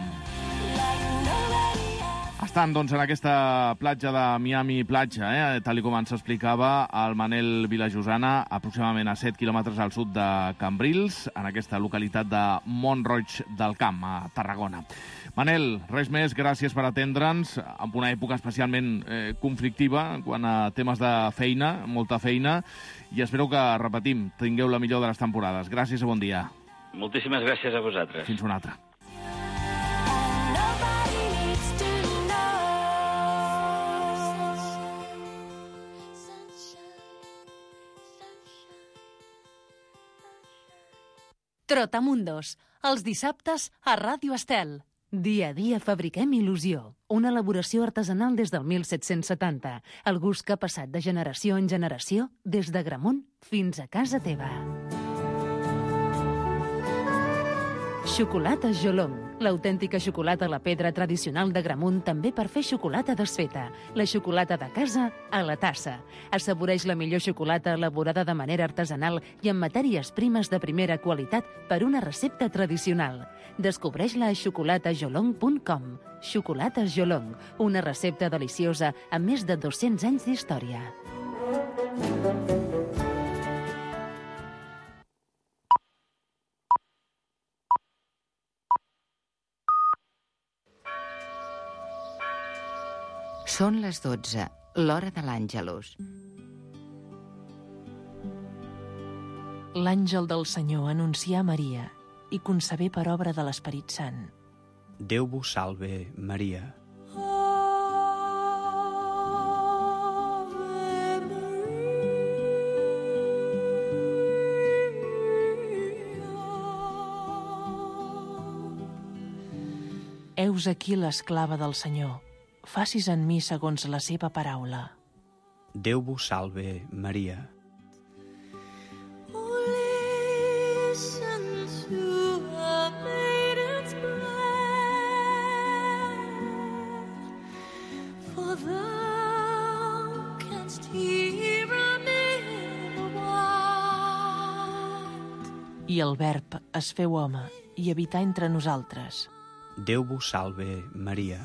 Speaker 9: Estan, doncs, en aquesta platja de Miami Platja, eh? tal com ens explicava el Manel Vilajosana, aproximadament a set quilòmetres al sud de Cambrils, en aquesta localitat de Mont-roig del Camp, a Tarragona. Manel, res més, gràcies per atendre'ns, en una època especialment eh, conflictiva, quant a temes de feina, molta feina, i espero que, repetim, tingueu la millor de les temporades. Gràcies i bon dia.
Speaker 16: Moltíssimes gràcies a vosaltres.
Speaker 9: Fins una altra.
Speaker 17: Trotamundos, els dissabtes a Ràdio Estel.
Speaker 2: Dia a dia fabriquem il·lusió. Una elaboració artesanal des del mil set-cents setanta. El gust que ha passat de generació en generació, des d'Agramunt fins a casa teva. Xocolata Jolong, l'autèntica xocolata a la pedra tradicional d'Agramunt, també per fer xocolata desfeta. La xocolata de casa a la tassa. Assaboreix la millor xocolata elaborada de manera artesanal i amb matèries primes de primera qualitat per una recepta tradicional. Descobreix-la a xocolata jolong punt com. Xocolata Jolong, una recepta deliciosa amb més de dos-cents anys d'història.
Speaker 18: Són les dotze, l'hora de l'Àngelus.
Speaker 19: L'àngel del Senyor anuncia a Maria i concebé per obra de l'Esperit Sant.
Speaker 20: Déu vos salve, Maria.
Speaker 19: Heus aquí l'esclava del Senyor. Facis en mi segons la seva paraula.
Speaker 20: Déu vos salve, Maria.
Speaker 19: I el Verb es feu home i habità entre nosaltres.
Speaker 20: Déu vos salve, Maria.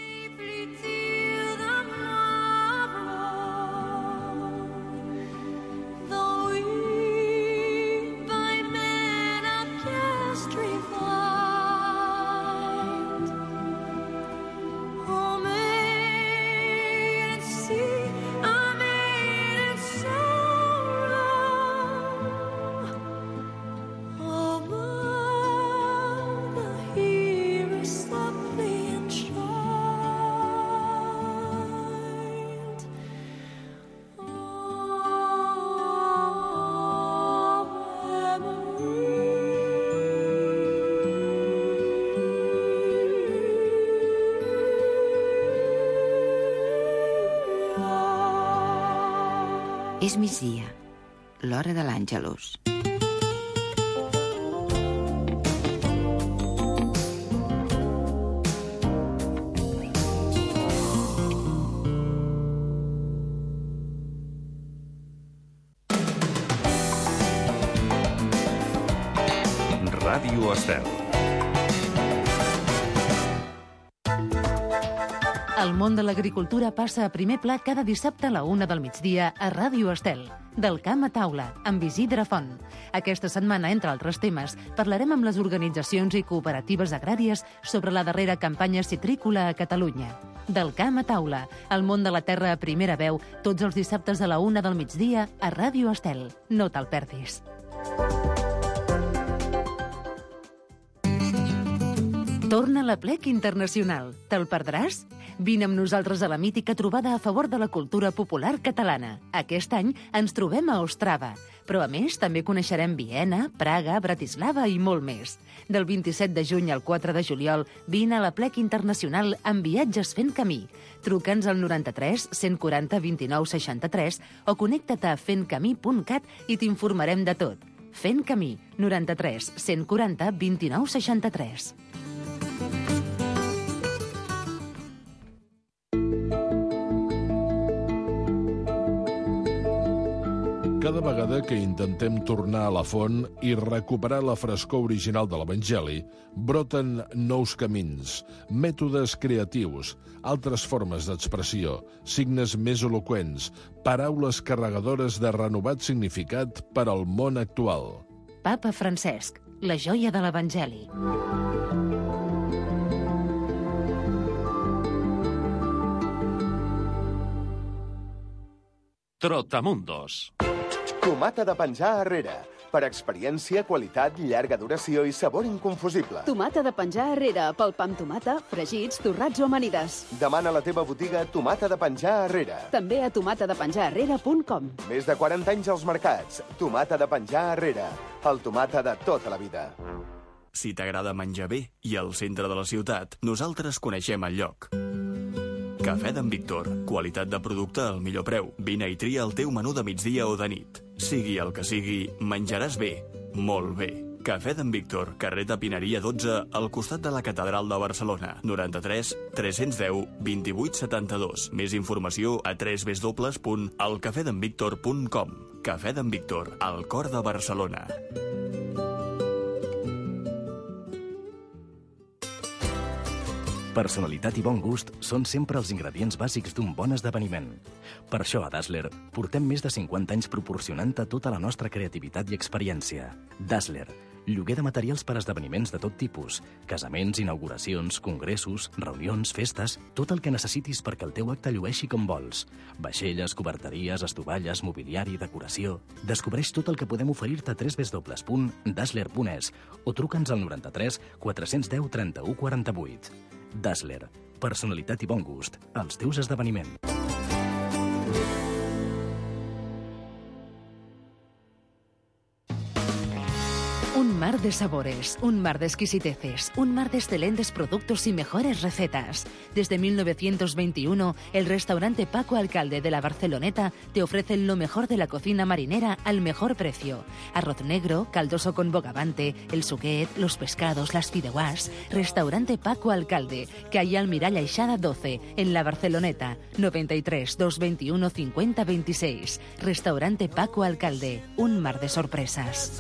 Speaker 18: És migdia, l'hora de l'Àngelus.
Speaker 1: Ràdio Estel.
Speaker 2: El món de l'agricultura passa a primer pla cada dissabte a la una del migdia a Ràdio Estel. Del camp a taula, amb Isidre Font. Aquesta setmana, entre altres temes, parlarem amb les organitzacions i cooperatives agràries sobre la darrera campanya citrícola a Catalunya. Del camp a taula, el món de la terra a primera veu, tots els dissabtes a la una del migdia a Ràdio Estel. No te'l perdis. Torna la Plec Internacional. Te'l perdràs? Vine amb nosaltres a la mítica trobada a favor de la cultura popular catalana. Aquest any ens trobem a Ostrava, però a més també coneixerem Viena, Praga, Bratislava i molt més. Del vint-i-set de juny al quatre de juliol, vine a la Plec Internacional amb viatges fent camí. Truca'ns al noranta-tres cent quaranta vint-i-nou seixanta-tres o connecta't a fent camí punt cat i t'informarem de tot. Fent camí, noranta-tres cent quaranta vint-i-nou seixanta-tres.
Speaker 4: Cada vegada que intentem tornar a la font i recuperar la frescor original de l'Evangeli, broten nous camins, mètodes creatius, altres formes d'expressió, signes més eloqüents, paraules carregadores de renovat significat per al món actual.
Speaker 2: Papa Francesc, la joia de l'Evangeli.
Speaker 10: Trotamundos.
Speaker 6: Tomata de penjar arrere. Per experiència, qualitat, llarga duració i sabor inconfusible.
Speaker 7: Tomata de penjar arrere, pel pa amb tomata, fregits, torrats o amanides.
Speaker 6: Demana a la teva botiga Tomata de penjar arrere.
Speaker 7: També a tomata de penjar arrere punt com.
Speaker 6: Més de quaranta anys als mercats. Tomata de penjar arrere. el tomata de tota la vida.
Speaker 21: Si t'agrada menjar bé i al centre de la ciutat, nosaltres coneixem el lloc. Cafè d'en Víctor. Qualitat de producte al millor preu. Vine i tria el teu menú de migdia o de nit. Sigui el que sigui, menjaràs bé. Molt bé. Cafè d'en Víctor, carrer de Pineria dotze, al costat de la Catedral de Barcelona. noranta-tres tres-cents deu vint-i-vuit setanta-dos. Més informació a w w w punt el cafè d'en víctor punt com. Cafè d'en Víctor, al cor de Barcelona.
Speaker 12: Personalitat i bon gust són sempre els ingredients bàsics d'un bon esdeveniment. Per això a Dazzler portem més de cinquanta anys proporcionant-te tota la nostra creativitat i experiència. Dazzler, lloguer de materials per a esdeveniments de tot tipus, casaments, inauguracions, congressos, reunions, festes, tot el que necessitis perquè el teu acte llueixi com vols. Vaixelles, coberteries, estovalles, mobiliari, decoració... Descobreix tot el que podem oferir-te a w w w punt dazzler punt es o truca'ns al noranta-tres quatre-cents deu trenta-u quaranta-vuit. Dazzler, personalitat i bon gust als teus esdeveniments.
Speaker 2: Un mar de sabores, un mar de exquisiteces, un mar de excelentes productos y mejores recetas. Desde mil novecientos veintiuno, el restaurante Paco Alcalde de la Barceloneta te ofrece lo mejor de la cocina marinera al mejor precio. Arroz negro, caldoso con bogavante, el suquet, los pescados, las fideuás. Restaurante Paco Alcalde, calle Almirall Aixada doce, en la Barceloneta, noventa y tres, doscientos veintiuno, cincuenta veintiséis. Restaurante Paco Alcalde, un mar de sorpresas.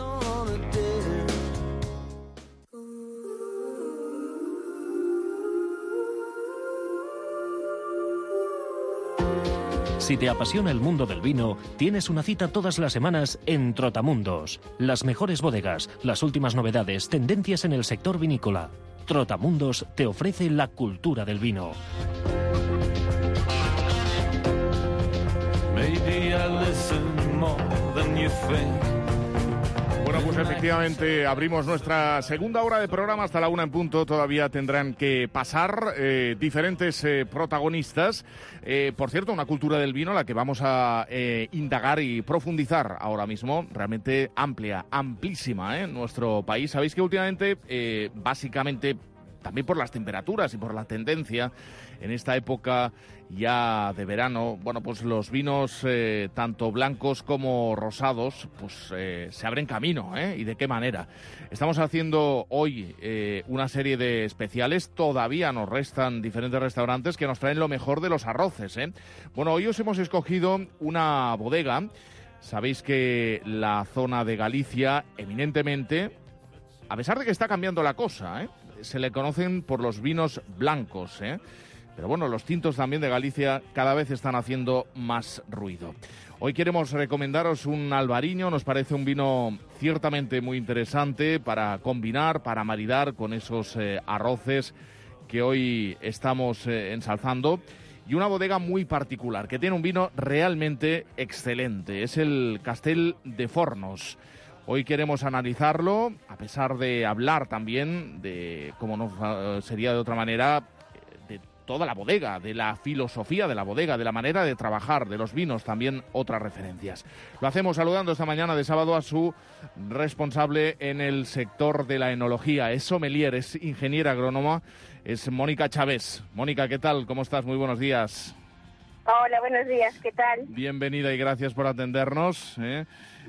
Speaker 10: Si te apasiona el mundo del vino, tienes una cita todas las semanas en Trotamundos. Las mejores bodegas, las últimas novedades, tendencias en el sector vinícola. Trotamundos te ofrece la cultura del vino.
Speaker 8: Maybe I listen more than you think.
Speaker 9: Bueno, pues efectivamente abrimos nuestra segunda hora de programa hasta la una en punto. Todavía tendrán que pasar eh, diferentes eh, protagonistas. Eh, por cierto, una cultura del vino la que vamos a eh, indagar y profundizar ahora mismo, realmente amplia, amplísima ¿eh? en nuestro país. Sabéis que últimamente, eh, básicamente, también por las temperaturas y por la tendencia, en esta época ya de verano, bueno, pues los vinos eh, tanto blancos como rosados, pues eh, se abren camino, ¿eh? ¿Y de qué manera? Estamos haciendo hoy eh, una serie de especiales. Todavía nos restan diferentes restaurantes que nos traen lo mejor de los arroces, ¿eh? Bueno, hoy os hemos escogido una bodega. Sabéis que la zona de Galicia, eminentemente, a pesar de que está cambiando la cosa, ¿eh? se le conocen por los vinos blancos, ¿eh? Pero bueno, los tintos también de Galicia cada vez están haciendo más ruido. Hoy queremos recomendaros un albariño, nos parece un vino ciertamente muy interesante para combinar, para maridar con esos eh, arroces que hoy estamos eh, ensalzando. Y una bodega muy particular, que tiene un vino realmente excelente. Es el Castell de Fornos. Hoy queremos analizarlo, a pesar de hablar también de, como no sería de otra manera, de toda la bodega, de la filosofía de la bodega, de la manera de trabajar, de los vinos, también otras referencias. Lo hacemos saludando esta mañana de sábado a su responsable en el sector de la enología. Es sommelier, es ingeniera agrónoma, es Mónica Chávez. Mónica, ¿qué tal? ¿Cómo estás? Muy buenos días.
Speaker 22: Hola, buenos días, ¿qué tal?
Speaker 9: Bienvenida y gracias por atendernos. ¿eh?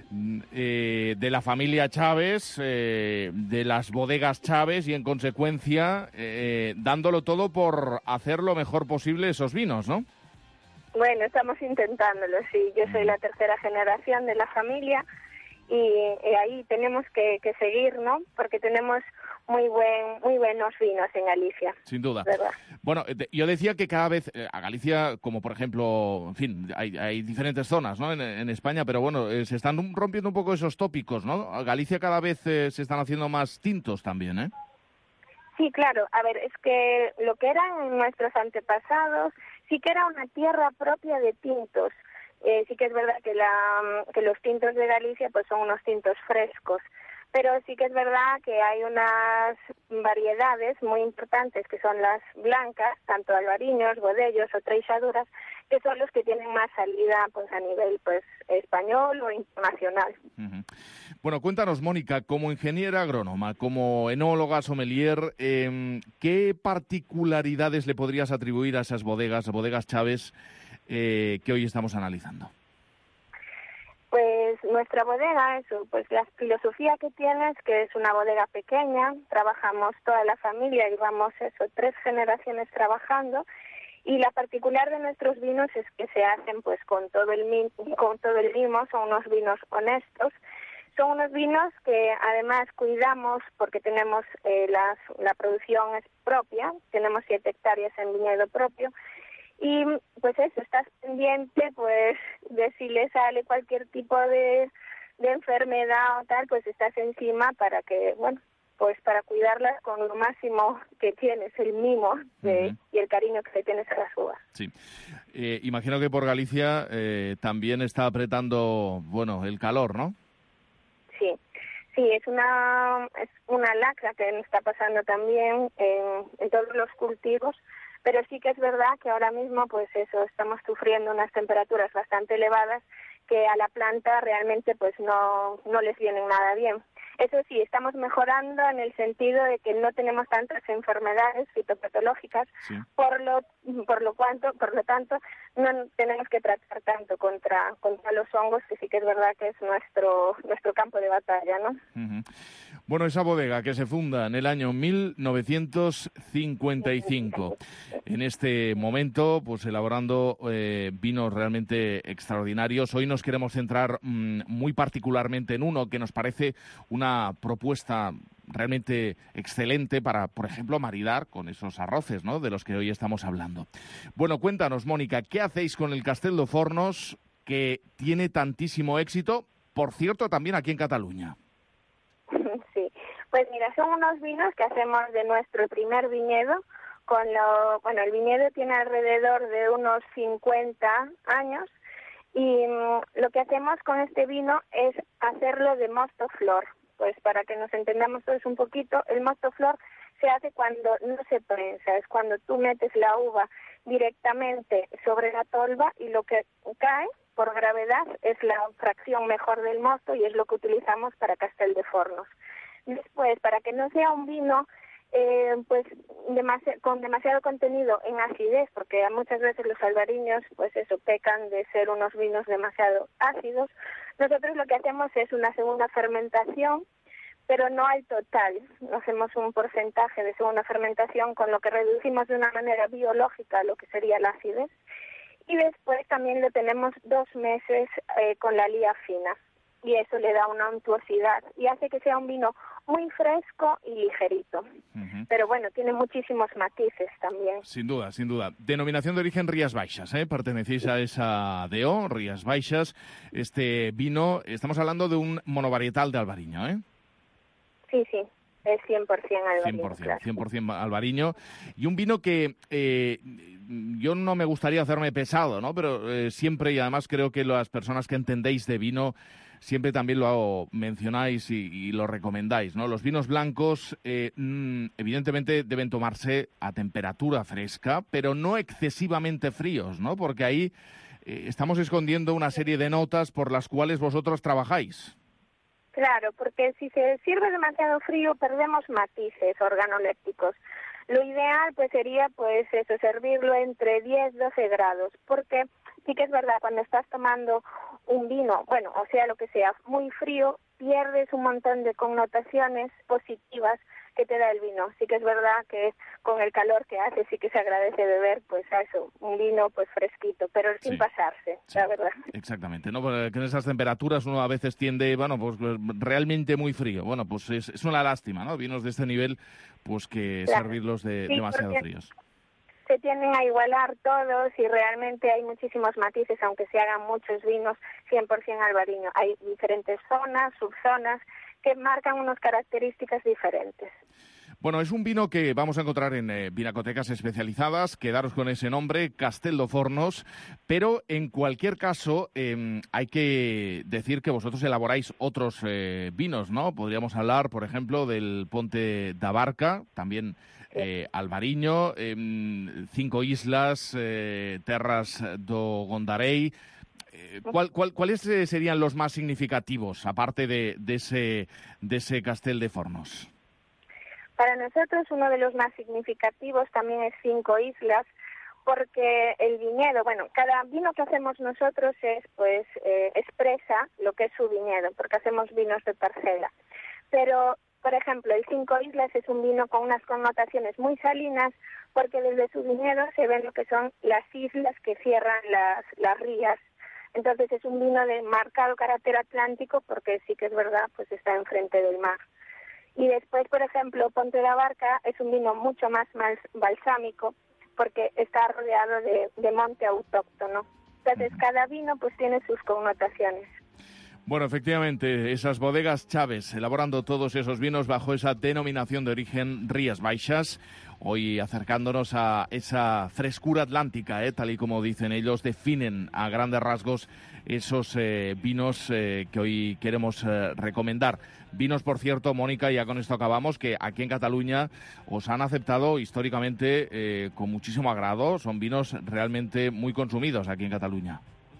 Speaker 9: Eh, de la familia Chávez, eh, de las bodegas Chávez y en consecuencia eh, dándolo todo por hacer lo mejor posible esos vinos, ¿no?
Speaker 22: Bueno, estamos intentándolo, sí. Yo soy la tercera generación de la familia y, y ahí tenemos que, que seguir, ¿no? Porque tenemos muy buen, muy buenos vinos en Galicia.
Speaker 9: Sin duda.
Speaker 22: ¿Verdad?
Speaker 9: Bueno, yo decía que cada vez eh, a Galicia, como por ejemplo, en fin, hay, hay diferentes zonas, ¿no? En, en España, pero bueno, eh, se están rompiendo un poco esos tópicos, ¿no? A Galicia cada vez eh, se están haciendo más tintos también, ¿eh?
Speaker 22: Sí, claro. A ver, es que lo que eran nuestros antepasados sí que era una tierra propia de tintos. Eh, sí que es verdad que, la, que los tintos de Galicia pues son unos tintos frescos. pero sí que es verdad que hay unas variedades muy importantes que son las blancas, tanto albariños, bodellos o treixaduras, que son los que tienen más salida pues a nivel pues español o internacional.
Speaker 9: Uh-huh. Bueno, cuéntanos, Mónica, como ingeniera agrónoma, como enóloga, sommelier, eh, ¿qué particularidades le podrías atribuir a esas bodegas, bodegas Chaves, eh, que hoy estamos analizando?
Speaker 22: Pues nuestra bodega, eso, pues la filosofía que tiene es que es una bodega pequeña, trabajamos toda la familia, llevamos eso, tres generaciones trabajando, y la particular de nuestros vinos es que se hacen pues con todo el mi- con todo el mimo, son unos vinos honestos, son unos vinos que además cuidamos porque tenemos eh, las, la producción es propia, tenemos siete hectáreas en viñedo propio. Y pues eso, estás pendiente pues de si le sale cualquier tipo de, de enfermedad o tal, pues estás encima para que, bueno, pues para cuidarlas con lo máximo que tienes, el mimo de, uh-huh. y el cariño que le tienes a las uvas.
Speaker 9: Sí. Eh, imagino que por Galicia eh, también está apretando, bueno, el calor, ¿no?
Speaker 22: Sí, sí, es una, es una lacra que nos está pasando también en, en todos los cultivos. Pero sí que es verdad que ahora mismo, pues eso, estamos sufriendo unas temperaturas bastante elevadas que a la planta realmente pues no, no les vienen nada bien. Eso sí, estamos mejorando en el sentido de que no tenemos tantas enfermedades fitopatológicas, sí. por lo por lo cuanto, por lo tanto, no tenemos que tratar tanto contra contra los hongos, que sí que es verdad que es nuestro nuestro campo de batalla, ¿no?
Speaker 9: Uh-huh. Bueno, esa bodega que se funda en el año mil novecientos cincuenta y cinco, en este momento, pues elaborando eh, vinos realmente extraordinarios. Hoy nos queremos centrar mmm, muy particularmente en uno que nos parece una propuesta realmente excelente para, por ejemplo, maridar con esos arroces, ¿no?, de los que hoy estamos hablando. Bueno, cuéntanos, Mónica, ¿qué hacéis con el Castell de Fornos, que tiene tantísimo éxito, por cierto, también aquí en Cataluña?
Speaker 22: Sí, pues mira, son unos vinos que hacemos de nuestro primer viñedo. Con lo, bueno, el viñedo tiene alrededor de unos cincuenta años y mmm, lo que hacemos con este vino es hacerlo de mosto flor. Pues para que nos entendamos todos un poquito, el mosto flor se hace cuando no se prensa, es cuando tú metes la uva directamente sobre la tolva y lo que cae por gravedad es la fracción mejor del mosto y es lo que utilizamos para Castell de Fornos. Después, para que no sea un vino eh, pues demasi- con demasiado contenido en acidez, porque muchas veces los albariños pues eso pecan de ser unos vinos demasiado ácidos, nosotros lo que hacemos es una segunda fermentación, pero no al total. Hacemos un porcentaje de segunda fermentación, con lo que reducimos de una manera biológica lo que sería la acidez. Y después también lo tenemos dos meses eh, con la lía fina. Y eso le da una untuosidad y hace que sea un vino muy fresco y ligerito. Uh-huh. Pero bueno, tiene muchísimos matices también.
Speaker 9: Sin duda, sin duda. Denominación de origen Rías Baixas, ¿eh? Pertenecéis a esa D O, Rías Baixas. Este vino, estamos hablando de un monovarietal de albariño, ¿eh?
Speaker 22: Sí, sí, es cien por ciento albariño.
Speaker 9: cien por ciento,
Speaker 22: claro.
Speaker 9: cien por ciento albariño. Y un vino que eh, yo no me gustaría hacerme pesado, ¿no? Pero eh, siempre, y además creo que las personas que entendéis de vino siempre también lo mencionáis y, y lo recomendáis, ¿no? Los vinos blancos, eh, mm, evidentemente, deben tomarse a temperatura fresca, pero no excesivamente fríos, ¿no? Porque ahí eh, estamos escondiendo una serie de notas por las cuales vosotros trabajáis.
Speaker 22: Claro, porque si se sirve demasiado frío perdemos matices organolépticos. Lo ideal pues sería pues eso, servirlo entre diez, doce grados, porque sí que es verdad, cuando estás tomando un vino, bueno, o sea, lo que sea, muy frío, pierdes un montón de connotaciones positivas que te da el vino. Sí que es verdad que con el calor que hace sí que se agradece beber, pues a eso, un vino pues fresquito, pero sin
Speaker 9: sí,
Speaker 22: pasarse,
Speaker 9: sí,
Speaker 22: la verdad.
Speaker 9: Exactamente, ¿no? Porque en esas temperaturas uno a veces tiende, bueno, pues realmente muy frío. Bueno, pues es, es una lástima, ¿no? Vinos de este nivel, pues que claro, servirlos de, sí, demasiado fríos.
Speaker 22: Se tienden a igualar todos y realmente hay muchísimos matices, aunque se hagan muchos vinos cien por ciento albariño. Hay diferentes zonas, subzonas, que marcan unas características diferentes.
Speaker 9: Bueno, es un vino que vamos a encontrar en eh, vinacotecas especializadas, quedaros con ese nombre, Castel de Fornos, pero en cualquier caso eh, hay que decir que vosotros elaboráis otros eh, vinos, ¿no? Podríamos hablar, por ejemplo, del Ponte da Barca, también eh, Albariño, eh, Cinco Islas, eh, Terras do Gondarei. Eh, ¿cuál, cuál, ¿Cuáles serían los más significativos, aparte de, de, ese, de ese Castel de Fornos?
Speaker 22: Para nosotros uno de los más significativos también es Cinco Islas, porque el viñedo, bueno, cada vino que hacemos nosotros es, pues, eh, expresa lo que es su viñedo, porque hacemos vinos de parcela. Pero, por ejemplo, el Cinco Islas es un vino con unas connotaciones muy salinas, porque desde su viñedo se ven lo que son las islas que cierran las, las rías. Entonces es un vino de marcado carácter atlántico, porque sí que es verdad, pues está enfrente del mar. Y después, por ejemplo, Ponte da Barca es un vino mucho más balsámico porque está rodeado de, de monte autóctono. Entonces, cada vino pues tiene sus connotaciones.
Speaker 9: Bueno, efectivamente, esas bodegas Chaves, elaborando todos esos vinos bajo esa denominación de origen Rías Baixas, hoy acercándonos a esa frescura atlántica, ¿eh? Tal y como dicen ellos, definen a grandes rasgos esos eh, vinos eh, que hoy queremos eh, recomendar. Vinos, por cierto, Mónica, ya con esto acabamos, que aquí en Cataluña os han aceptado históricamente eh, con muchísimo agrado. Son vinos realmente muy consumidos aquí en Cataluña.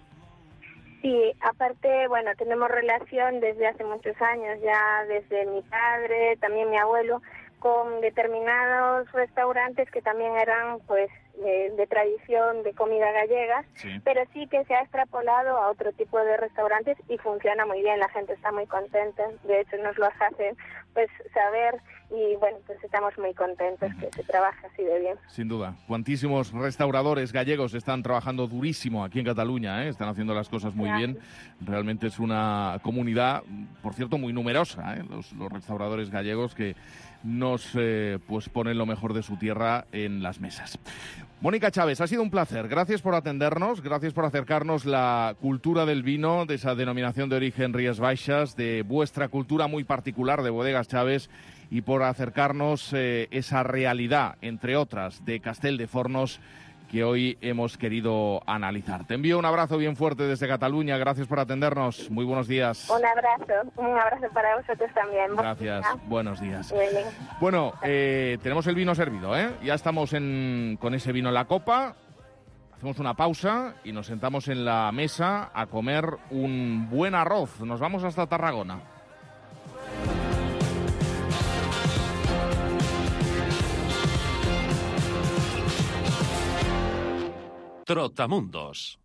Speaker 22: Sí, aparte, bueno, tenemos relación desde hace muchos años, ya desde mi padre, también mi abuelo, con determinados restaurantes que también eran, pues, de, de tradición de comida gallega, sí. Pero sí que se ha extrapolado a otro tipo de restaurantes y funciona muy bien, la gente está muy contenta, de hecho nos lo hacen, pues, saber y, bueno, pues estamos muy contentos que se trabaje así de bien.
Speaker 9: Sin duda. Cuantísimos restauradores gallegos están trabajando durísimo aquí en Cataluña, ¿eh? Están haciendo las cosas muy Gracias. bien. Realmente es una comunidad, por cierto, muy numerosa, ¿eh? Los, los restauradores gallegos que nos eh, pues ponen lo mejor de su tierra en las mesas. Mónica Chaves, ha sido un placer. Gracias por atendernos, gracias por acercarnos la cultura del vino, de esa denominación de origen Rías Baixas, de vuestra cultura muy particular de Bodegas Chaves, y por acercarnos eh, esa realidad, entre otras, de Castel de Fornos, que hoy hemos querido analizar. Te envío un abrazo bien fuerte desde Cataluña. Gracias por atendernos. Muy buenos días.
Speaker 22: Un abrazo. Un abrazo para vosotros también.
Speaker 9: Gracias. Buenos días. Bueno, eh, tenemos el vino servido, ¿eh? Ya estamos en, con ese vino en la copa. Hacemos una pausa y nos sentamos en la mesa a comer un buen arroz. Nos vamos hasta Tarragona.
Speaker 1: Trotamundos.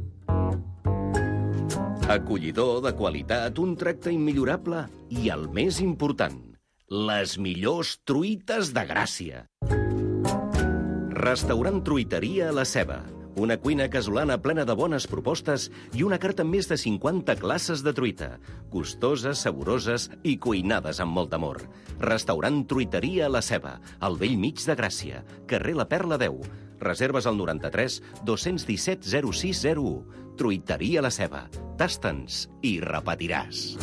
Speaker 3: Acollidor, de qualitat, un tracte immillorable i, el més important, les millors truites de Gràcia. Restaurant Truiteria La Ceba. Una cuina casolana plena de bones propostes i una carta amb més de cinquanta classes de truita. Gustoses, saboroses i cuinades amb molt amor. Restaurant Truiteria La Ceba, al vell mig de Gràcia, carrer La Perla deu. Reserves al noranta-tres dos-cents disset zero sis zero u. Truiteria La Ceba. Tasta'ns i repetiràs.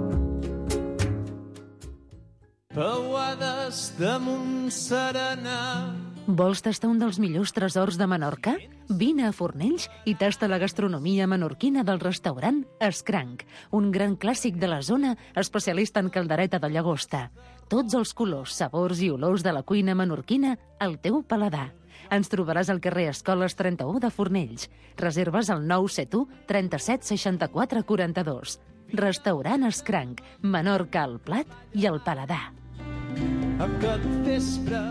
Speaker 8: Pauades damunt serena.
Speaker 2: Vols tastar un dels millors tresors de Menorca? Vine a Fornells i tasta la gastronomia menorquina del restaurant Escranc, un gran clàssic de la zona especialista en caldereta de llagosta. Tots els colors, sabors i olors de la cuina menorquina al teu paladar. Ens trobaràs al carrer Escoles trenta-u de Fornells. Reserves al nou set u trenta-set seixanta-quatre quaranta-dos. Restaurant Escranc, Menorca al plat i al paladar.
Speaker 8: Aquest vespre...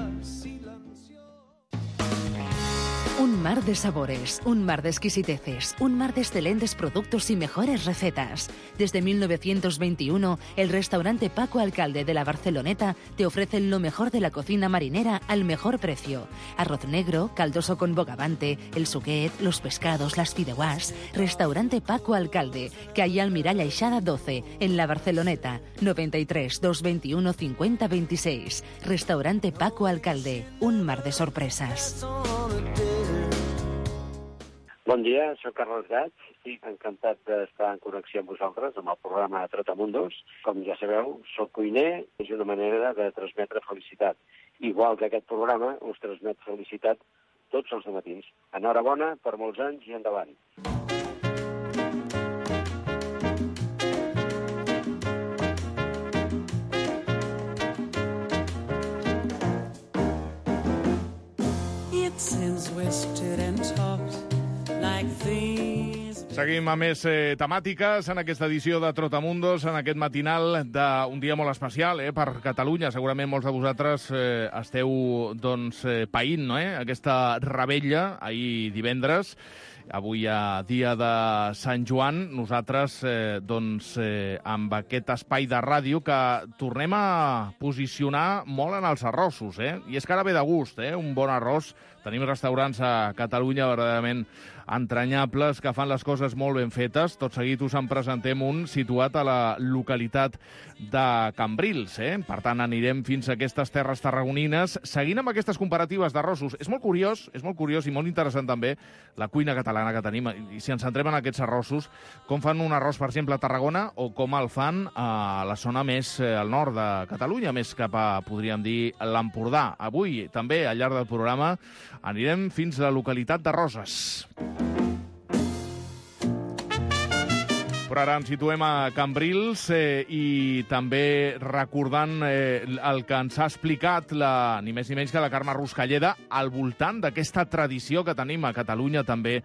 Speaker 2: Un mar de sabores, un mar de exquisiteces, un mar de excelentes productos y mejores recetas. Desde mil novecientos veintiuno, el restaurante Paco Alcalde de la Barceloneta te ofrece lo mejor de la cocina marinera al mejor precio. Arroz negro, caldoso con bogavante, el suquet, los pescados, las fideuás. Restaurante Paco Alcalde, calle Almirall Aixada doce, en la Barceloneta, noventa y tres, doscientos veintiuno, cincuenta veintiséis. Restaurante Paco Alcalde, un mar de sorpresas.
Speaker 5: Bon dia, soc Carles Gaig i encantat d'estar en connexió amb vosaltres, amb el programa Trotamundos. Com ja sabeu, soc cuiner, és una manera de transmetre felicitat. Igual que aquest programa us transmet felicitat tots els matins. Enhorabona per molts anys i endavant.
Speaker 9: Seguim amb més eh, temàtiques en aquesta edició de Trotamundos, en aquest matinal d'un dia molt especial eh, per Catalunya. Segurament molts de vosaltres eh, esteu doncs, eh, païnt no, eh, aquesta rebella ahir divendres. Avui, a dia de Sant Joan, nosaltres, eh, doncs, eh, amb aquest espai de ràdio que tornem a posicionar molt en els arrossos, eh? I és que ara ve de gust, eh? Un bon arròs. Tenim restaurants a Catalunya verdaderament entranyables, que fan les coses molt ben fetes. Tot seguit us en presentem un situat a la localitat de Cambrils, eh? Per tant, anirem fins a aquestes terres tarragonines, seguint amb aquestes comparatives d'arrossos. És molt curiós, és molt curiós i molt interessant també la cuina catalana que tenim. I si ens centrem en aquests arrossos, com fan un arròs, per exemple, a Tarragona, o com el fan a la zona més al nord de Catalunya, més cap a, podríem dir, l'Empordà. Avui, també, al llarg del programa, anirem fins a la localitat de Roses. Però ara ens situem a Cambrils eh, i també recordant eh, el que ens ha explicat la, ni més ni menys que la Carme Ruscalleda al voltant d'aquesta tradició que tenim a Catalunya també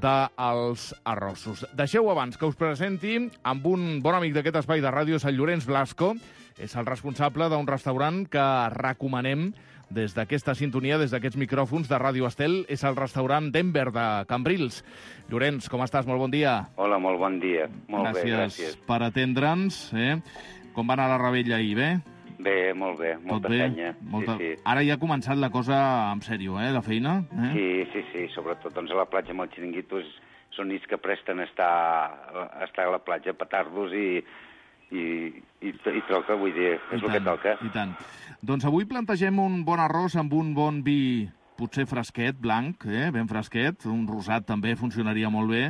Speaker 9: dels arrossos. Deixeu abans que us presenti amb un bon amic d'aquest espai de ràdio, el Llorenç Blasco. És el responsable d'un restaurant que recomanem des d'aquesta sintonia, des d'aquests micròfons de Ràdio Estel. És el restaurant Denver de Cambrils. Llorenç, com estàs? Molt bon dia.
Speaker 11: Hola, molt bon dia. Molt
Speaker 9: gràcies
Speaker 11: bé, gràcies.
Speaker 9: per atendre'ns. Eh? Com va anar la rebella ahir, bé?
Speaker 11: Bé, molt bé, molta penya.
Speaker 9: Molta...
Speaker 11: Sí, sí.
Speaker 9: Ara ja ha començat la cosa en sèrio, eh, la feina? Eh?
Speaker 11: Sí, sí, sí, sobretot doncs, a la platja amb els xiringuitos són nits que presten a estar, a estar a la platja, a petar-los i, i, i, i toca, vull dir, és el que toca.
Speaker 9: I tant. Doncs avui plantegem un bon arròs amb un bon vi, potser fresquet, blanc, eh? ben fresquet, un rosat també funcionaria molt bé,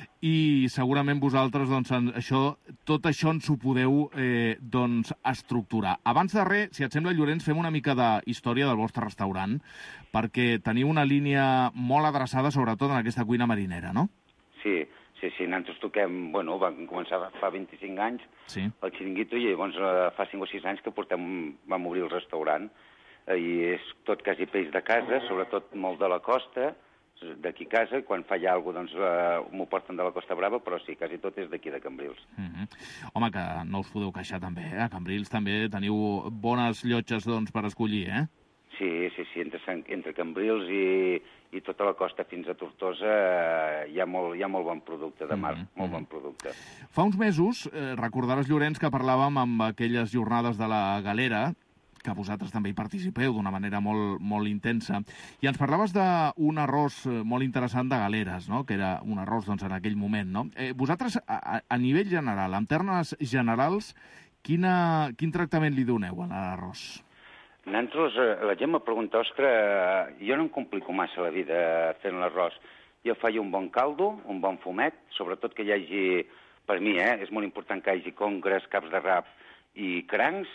Speaker 9: i segurament vosaltres, doncs, això, tot això ens ho podeu eh, doncs, estructurar. Abans de res, si et sembla, Llorenç, fem una mica de història del vostre restaurant, perquè teniu una línia molt adreçada, sobretot en aquesta cuina marinera, no?
Speaker 11: Sí, sí, sí, nosaltres toquem, bueno, vam començar fa vint-i-cinc anys,
Speaker 9: sí.
Speaker 11: el xiringuito, i llavors fa cinc o sis anys que portem, vam obrir el restaurant, i és tot quasi peix de casa, sobretot molt de la costa, d'aquí casa, i quan fa ja alguna cosa, doncs eh, m'ho porten de la Costa Brava, però sí, quasi tot és d'aquí de Cambrils.
Speaker 9: Mm -hmm. Home, que no us podeu queixar també, eh? A Cambrils també teniu bones llotges, doncs, per escollir, eh?
Speaker 11: Sí, sí, sí, entre, entre Cambrils i, i tota la costa fins a Tortosa eh, hi, ha molt, hi ha molt bon producte de mar, mm -hmm. molt bon producte.
Speaker 9: Fa uns mesos, eh, recordaràs, Llorenç, que parlàvem amb aquelles jornades de la Galera, que vosaltres també hi participeu d'una manera molt, molt intensa, i ens parlaves d'un arròs molt interessant de galeres, no? Que era un arròs doncs, en aquell moment. No? Eh, vosaltres, a, a nivell general, en termes generals, quina, quin tractament li doneu a l'arròs?
Speaker 11: Nosaltres, eh, la gent me pregunta, ostres, jo no em complico massa la vida fent l'arròs. Jo faig un bon caldo, un bon fumet, sobretot que hi hagi, per mi, eh, és molt important que hi hagi congres, caps de rap i crancs,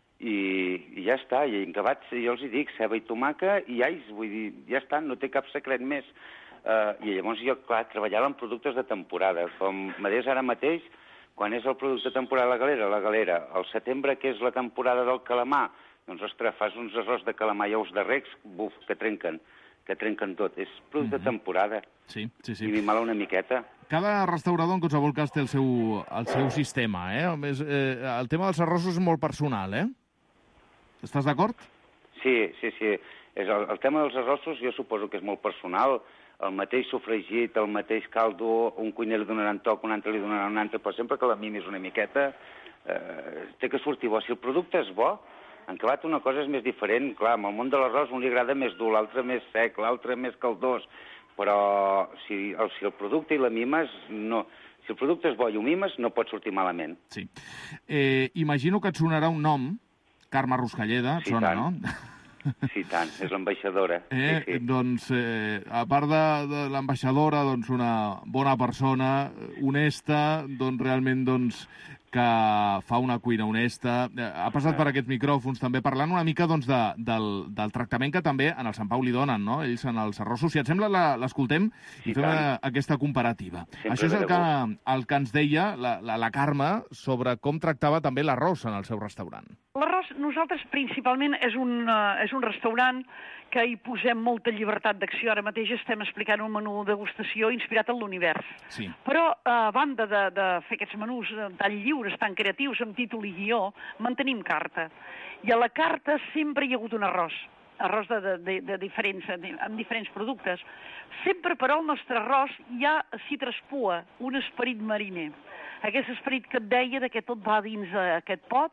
Speaker 11: i, i ja està, i encabats, jo els hi dic, ceba i tomaca i ais, vull dir, ja està, no té cap secret més. Uh, I llavors jo, clar, treballava en productes de temporada, com me deies ara mateix, quan és el producte de temporada de la galera, la galera, al setembre, que és la temporada del calamar, doncs, ostres, fas uns arròs de calamar i ous de recs, buf, que trenquen, que trenquen tot. És producte mm-hmm. de temporada.
Speaker 9: Sí, sí, sí.
Speaker 11: I mimala una miqueta.
Speaker 9: Cada restaurador, en qualsevol cas, té el seu, el seu sistema, eh? Més, eh? El tema dels arrossos és molt personal, eh? Estàs d'acord?
Speaker 11: Sí, sí, sí. És el, el tema dels arrossos jo suposo que és molt personal. El mateix sofregit, el mateix caldo, un cuiner li donarà un toc, un altre li donarà un altre, però sempre que la mimis una miqueta eh, té que sortir bo. Si el producte és bo, en acabat una cosa és més diferent. Clar, amb el món de l'arròs un li agrada més dur, l'altre més sec, l'altre més caldós, però si el, si el producte i la mimes no... Si el producte és bo i ho mimes, no pot sortir malament.
Speaker 9: Sí. Eh, imagino que et sonarà un nom, Carme Ruscalleda, et
Speaker 11: sí,
Speaker 9: sona,
Speaker 11: tant.
Speaker 9: no?
Speaker 11: Sí, tant, és l'ambaixadora.
Speaker 9: Eh?
Speaker 11: Sí, sí.
Speaker 9: Doncs, eh, a part de, de l'ambaixadora, doncs una bona persona, honesta, doncs realment doncs, que fa una cuina honesta. Ha passat per aquests micròfons també parlant una mica doncs, de, del, del tractament que també en el Sant Pau li donen, no? Ells en els arrossos. Si et sembla, l'escoltem i fem a, aquesta comparativa.
Speaker 11: Sempre
Speaker 9: Això és el
Speaker 11: de
Speaker 9: que, el que ens deia la, la, la Carme sobre com tractava també l'arròs en el seu restaurant.
Speaker 13: L'arròs, nosaltres, principalment, és un, uh, és un restaurant que hi posem molta llibertat d'acció. Ara mateix estem explicant un menú de degustació inspirat en l'univers.
Speaker 9: Sí.
Speaker 13: Però, a banda de, de fer aquests menús tan lliures, tan creatius, amb títol i guió, mantenim carta. I a la carta sempre hi ha hagut un arròs. Arròs de, de, de, de diferents, de, amb diferents productes. Sempre, però, al nostre arròs hi ha, s'hi traspua un esperit mariner. Aquest esperit que et deia de que tot va dins aquest pot,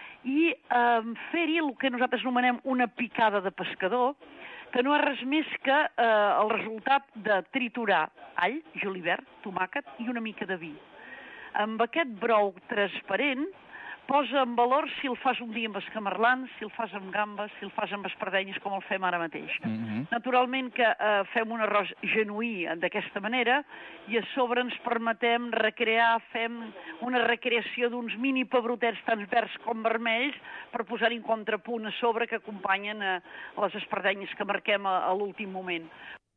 Speaker 13: i eh, fer-hi el que nosaltres anomenem una picada de pescador, que no és res més que eh, el resultat de triturar all, julivert, tomàquet i una mica de vi. Amb aquest brou transparent posa en valor si el fas un dia amb escamarlans, si el fas amb gambes, si el fas amb espardenyes, com el fem ara mateix. Mm-hmm. Naturalment que eh, fem un arròs genuí d'aquesta manera i a sobre ens permetem recrear, fem una recreació d'uns mini pebrotets tant verds com vermells per posar-hi en contrapunt a sobre que acompanyen eh, les espardenyes que marquem a, a l'últim moment.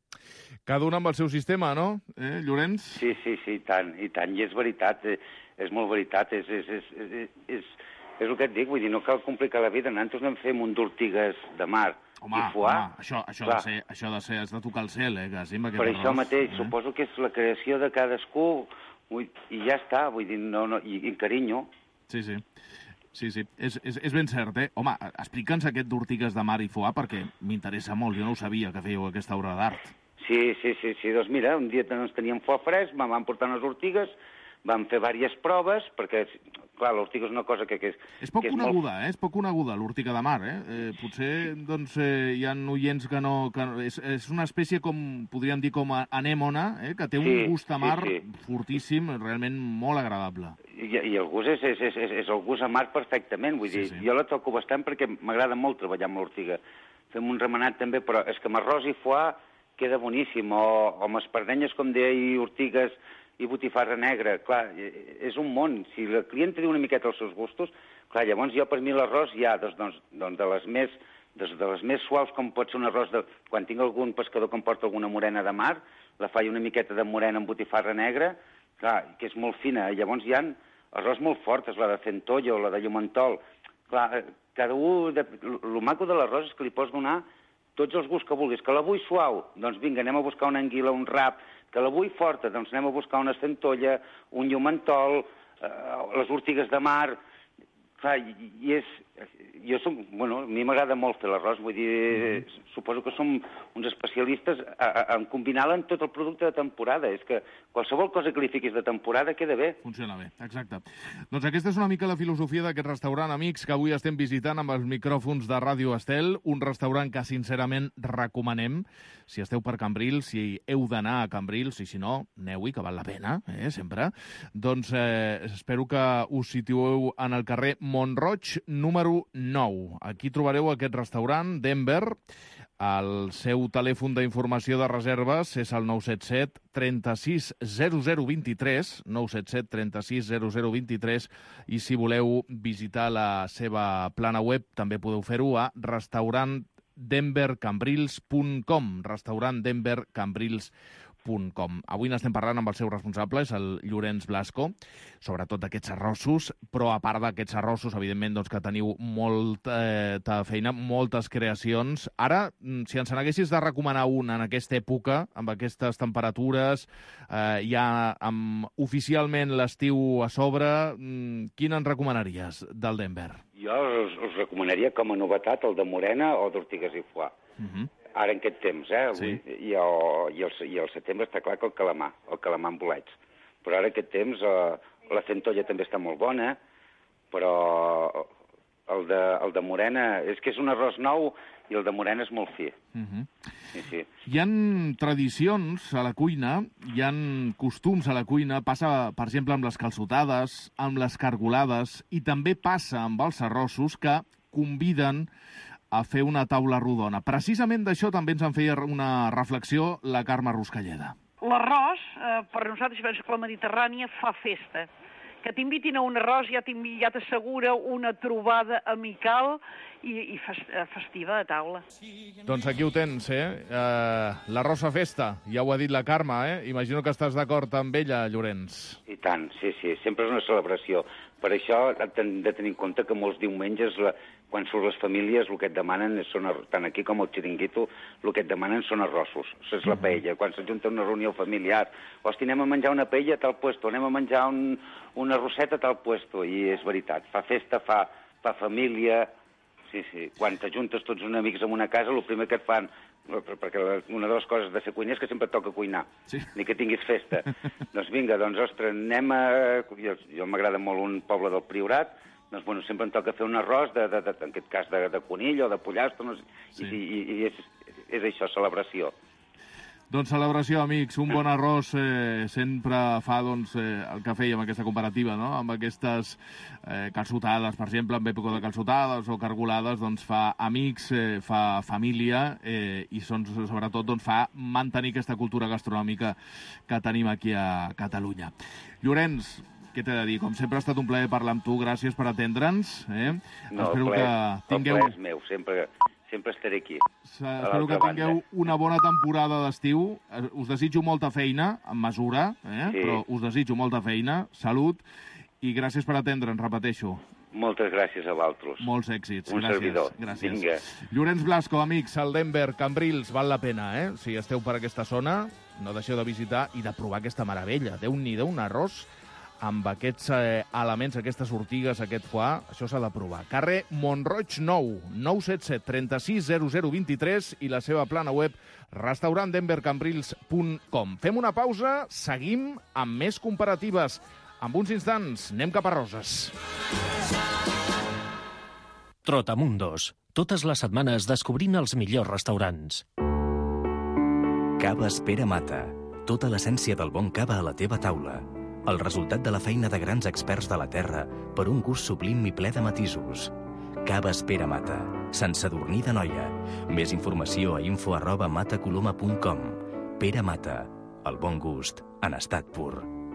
Speaker 9: Cada un amb el seu sistema, no, eh, Llorenç?
Speaker 11: Sí, sí, sí, i tant, i tant. I és veritat, eh, és molt veritat, és, és, és, és, és, és el que et dic, vull dir, no cal complicar la vida. Nosaltres anem fent un d'ortigues de mar
Speaker 9: home,
Speaker 11: i foie.
Speaker 9: Home, això, això, ha de ser, això ha de ser, has de tocar el cel, eh, quasi, amb aquest
Speaker 11: Per
Speaker 9: arròs,
Speaker 11: això mateix,
Speaker 9: eh?
Speaker 11: suposo que és la creació de cadascú, vull, i ja està, vull dir, no, no, i, i carinyo.
Speaker 9: Sí, sí. Sí, sí, és, és, és ben cert, eh? Home, explica'ns aquest d'ortigues de mar i foie, perquè m'interessa molt, jo no ho sabia que fèieu aquesta obra d'art.
Speaker 11: Sí, sí, sí, sí, doncs mira, un dia ens teníem foie fresc, me van portar unes ortigues, vam fer diverses proves, perquè, clar, l'ortiga és una cosa que, que és...
Speaker 9: És poc
Speaker 11: que és
Speaker 9: coneguda,
Speaker 11: molt...
Speaker 9: eh? És poc coneguda, l'ortiga de mar, eh? eh potser, doncs, eh, hi ha oients que no... Que no és, és una espècie com, podríem dir, com a anèmona, eh? Que té un
Speaker 11: sí,
Speaker 9: gust a mar
Speaker 11: sí, sí.
Speaker 9: fortíssim, realment molt agradable.
Speaker 11: I, i el gust és, és, és, és el gust a mar perfectament, vull dir, sí, sí. Jo la toco bastant perquè m'agrada molt treballar amb l'ortiga. Fem un remenat també, però és que amb arròs i foie queda boníssim, o, o amb espardenyes, com deia, i ortigues i botifarra negra. Clar, és un món. Si el client té una miqueta els seus gustos, clar, llavors jo per mi l'arròs hi ha doncs, doncs, doncs de les més des de les més suaus, com pot ser un arròs de... Quan tinc algun pescador que em porta alguna morena de mar, la faig una miqueta de morena amb botifarra negra, clar, que és molt fina. Llavors hi ha arròs molt fortes, la de centollo, la de llumentol. Clar, cada un... De... El maco de l'arròs és que li pots donar tots els gusts que vulguis. Que la vull suau, doncs vinga, anem a buscar una anguila, un rap. Que la vull forta, doncs anem a buscar una centolla, un llumentol, eh, les ortigues de mar. Clar, i, i és... Jo som... Bueno, a mi m'agrada molt fer l'arròs, vull dir, mm. suposo que som uns especialistes a, a, a combinar-la en tot el producte de temporada. És que qualsevol cosa que li fiquis de temporada queda bé.
Speaker 9: Funciona bé, exacte. Doncs aquesta és una mica la filosofia d'aquest restaurant, amics, que avui estem visitant amb els micròfons de Ràdio Estel, un restaurant que sincerament recomanem. Si esteu per Cambrils, si heu d'anar a Cambrils, i si no, aneu-hi, que val la pena, eh, sempre. Doncs eh, espero que us situeu en el carrer Montroig, número nou. Aquí trobareu aquest restaurant, Denver. El seu telèfon d'informació de reserves és el nou set set trenta-sis zero zero vint-i-tres, nou set set trenta-sis zero zero vint-i-tres, i si voleu visitar la seva plana web també podeu fer-ho a restaurant denver cambrils punt com, restaurant denver cambrils punt com. Avui n'estem parlant amb el seu responsable, és el Llorenç Blasco, sobretot d'aquests arrossos, però a part d'aquests arrossos, evidentment, doncs, que teniu molta eh, feina, moltes creacions. Ara, si ens n'haguessis de recomanar un en aquesta època, amb aquestes temperatures, eh, ja amb oficialment l'estiu a sobre, quin ens recomanaries del Denver?
Speaker 11: Jo us, us recomanaria com a novetat el de morena o d'ortigues i foie. Uh-huh. Ara en aquest temps, eh? Sí. I, el, i, el, I el setembre està clar que el calamar, el calamar amb bolets. Però ara aquest temps eh, la centolla també està molt bona, però el de, el de morena... És que és un arròs nou i el de morena és molt fi. Uh-huh. Sí, sí.
Speaker 9: Hi ha tradicions a la cuina, hi ha costums a la cuina, passa, per exemple, amb les calçotades, amb les cargolades, i també passa amb els arrossos que conviden a fer una taula rodona. Precisament d'això també ens en feia una reflexió la Carme Ruscalleda.
Speaker 13: L'arròs, eh, per nosaltres, penso que la Mediterrània fa festa. Que t'invitin a un arròs ja ja t'assegura una trobada amical i, i festiva a taula.
Speaker 9: Doncs aquí ho tens, eh? eh L'arròs fa festa, ja ho ha dit la Carme, eh? Imagino que estàs d'acord amb ella, Llorenç.
Speaker 11: I tant, sí, sí, sempre és una celebració. Per això hem de tenir en compte que molts diumenges, la, quan surt les famílies, el que et demanen, són, tant aquí com al xiringuito, el que et demanen són arrossos. Això és la paella. Quan s'ajunta una reunió familiar, hosti, anem a menjar una paella a tal puesto, anem a menjar un, una rosseta a tal puesto, i és veritat. Fa festa, fa, fa família. Sí, sí. Quan t'ajuntes tots uns amics en una casa, el primer que et fan, perquè una de les coses de ser cuiner és que sempre et toca cuinar, sí. Ni que tinguis festa. Doncs vinga, doncs, ostres, anem a... Jo, jo m'agrada molt un poble del Priorat, doncs, bueno, sempre em toca fer un arròs, de, de, de, en aquest cas, de, de conill o de pollastre, no sé, sí. i, i, i és, és això, celebració.
Speaker 9: Doncs celebració, amics. Un bon arròs eh, sempre fa doncs, eh, el que fèiem, aquesta comparativa, no? Amb aquestes eh, calçotades, per exemple, en època de calçotades o cargolades, doncs fa amics, eh, fa família eh, i són, sobretot doncs, fa mantenir aquesta cultura gastronòmica que tenim aquí a Catalunya. Llorenç, què t'he de dir? Com sempre ha estat un plaer parlar amb tu. Gràcies per atendre'ns. Eh?
Speaker 11: No,
Speaker 9: Espero
Speaker 11: el plaer,
Speaker 9: que tingueu...
Speaker 11: el plaer és meu, sempre... Sempre estaré aquí.
Speaker 9: Espero que tingueu banda. una bona temporada d'estiu. Us desitjo molta feina, en mesura, eh? Sí. Però us desitjo molta feina, salut, i gràcies per atendre'ns, repeteixo.
Speaker 11: Moltes gràcies a vosaltres.
Speaker 9: Molts èxits.
Speaker 11: Un
Speaker 9: gràcies.
Speaker 11: servidor.
Speaker 9: Gràcies.
Speaker 11: Vinga.
Speaker 9: Llorenç Blasco, amics, al Denver, Cambrils, val la pena, eh? Si esteu per aquesta zona, no deixeu de visitar i de provar aquesta meravella. Déu-n'hi-do, un arròs amb aquests eh, elements, aquestes ortigues, aquest foie, això s'ha de provar. Carrer Montroig nou, nou set set, trenta-sis, zero zero, vint-i-tres i la seva plana web restaurant denver cambrils punt com. Fem una pausa, seguim amb més comparatives. En uns instants, anem cap a Roses.
Speaker 10: Trotamundos. Totes les setmanes descobrint els millors restaurants.
Speaker 12: Caves Pere Mata. Tota l'essència del bon cava a la teva taula. El resultat de la feina de grans experts de la terra per un gust sublim i ple de matisos. Caves Pere Mata. Sant Sadurní d'Anoia. Més informació a info arroba matacoloma punt com. Pere Mata. El bon gust en estat pur.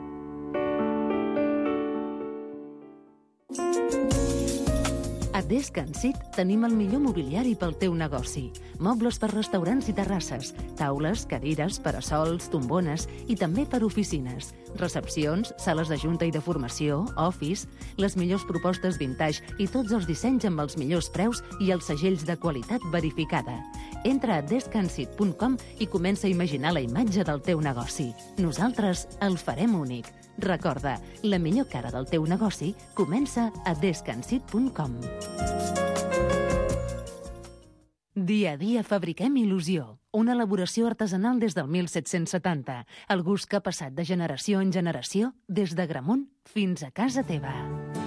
Speaker 2: A Desk and Sit tenim el millor mobiliari pel teu negoci. Mobles per restaurants i terrasses, taules, cadires, parasols, tombones i també per oficines. Recepcions, sales de junta i de formació, office, les millors propostes vintage i tots els dissenys amb els millors preus i els segells de qualitat verificada. Entra a desk and sit punt com i comença a imaginar la imatge del teu negoci. Nosaltres el farem únic. Recorda, la millor cara del teu negoci comença a desk and sit punt com. Dia a dia fabriquem il·lusió. Una elaboració artesanal des del mil set-cents setanta. El gust que ha passat de generació en generació des d'Agramunt fins a casa teva.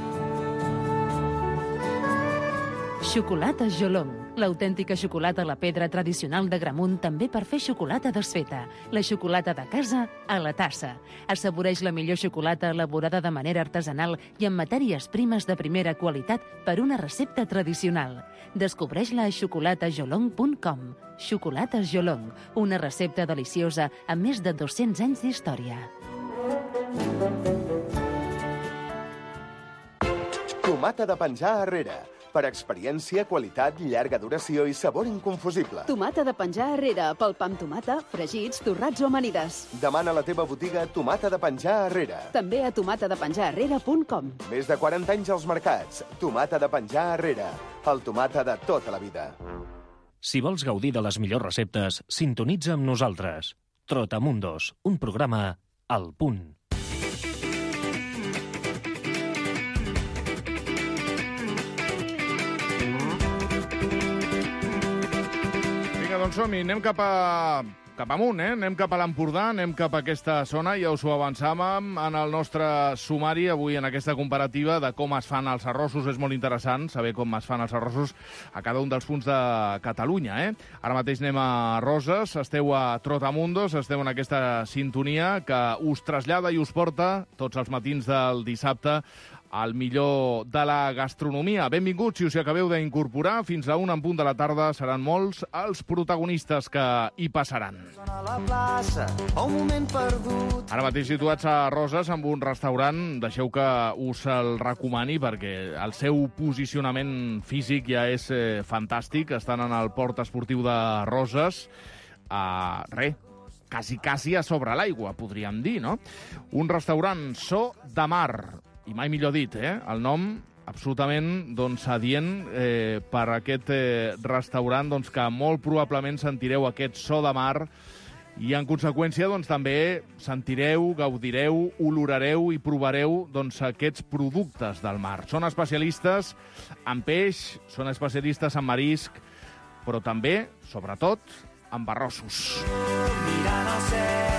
Speaker 2: Xocolata Jolong, l'autèntica xocolata a la pedra tradicional d'Agramunt, també per fer xocolata desfeta. La xocolata de casa a la tassa. Assaboreix la millor xocolata elaborada de manera artesanal i amb matèries primes de primera qualitat per una recepta tradicional. Descobreix-la a xocolata jolong punt com. Xocolata Jolong, una recepta deliciosa amb més de dos-cents anys d'història.
Speaker 6: Tomata de penjar arrere. Per experiència, qualitat, llarga duració i sabor inconfusible.
Speaker 7: Tomata de penjar arrere, pel pa amb tomata, fregits, torrats o amanides.
Speaker 6: Demana a la teva botiga Tomata de penjar arrere.
Speaker 7: També a tomata de penjar arrere punt com.
Speaker 6: Més de quaranta anys als mercats. Tomata de penjar arrere. El tomata de tota la vida.
Speaker 10: Si vols gaudir de les millors receptes, sintonitza amb nosaltres. Trotamundos, un programa al punt.
Speaker 9: Doncs som-hi, anem cap a... cap amunt, eh? Anem cap a l'Empordà, anem cap a aquesta zona, ja us ho avançàvem en el nostre sumari, avui en aquesta comparativa de com es fan els arrossos. És molt interessant saber com es fan els arrossos a cada un dels punts de Catalunya, eh? Ara mateix anem a Roses, esteu a Trotamundos, esteu en aquesta sintonia que us trasllada i us porta tots els matins del dissabte el millor de la gastronomia. Benvinguts, si us hi acabeu d'incorporar. Fins a una en punt de la tarda seran molts els protagonistes que hi passaran. Ara mateix situats a Roses, amb un restaurant, deixeu que us el recomani, perquè el seu posicionament físic ja és eh, fantàstic. Estan en el port esportiu de Roses. Uh, res, quasi, quasi a sobre l'aigua, podríem dir, no? Un restaurant So de Mar. I mai millor dit, eh? El nom absolutament doncs, adient eh, per aquest eh, restaurant doncs, que molt probablement sentireu aquest so de mar i, en conseqüència, doncs, també sentireu, gaudireu, olorareu i provareu doncs, aquests productes del mar. Són especialistes en peix, són especialistes en marisc, però també, sobretot, en arrossos. Mirant al cel.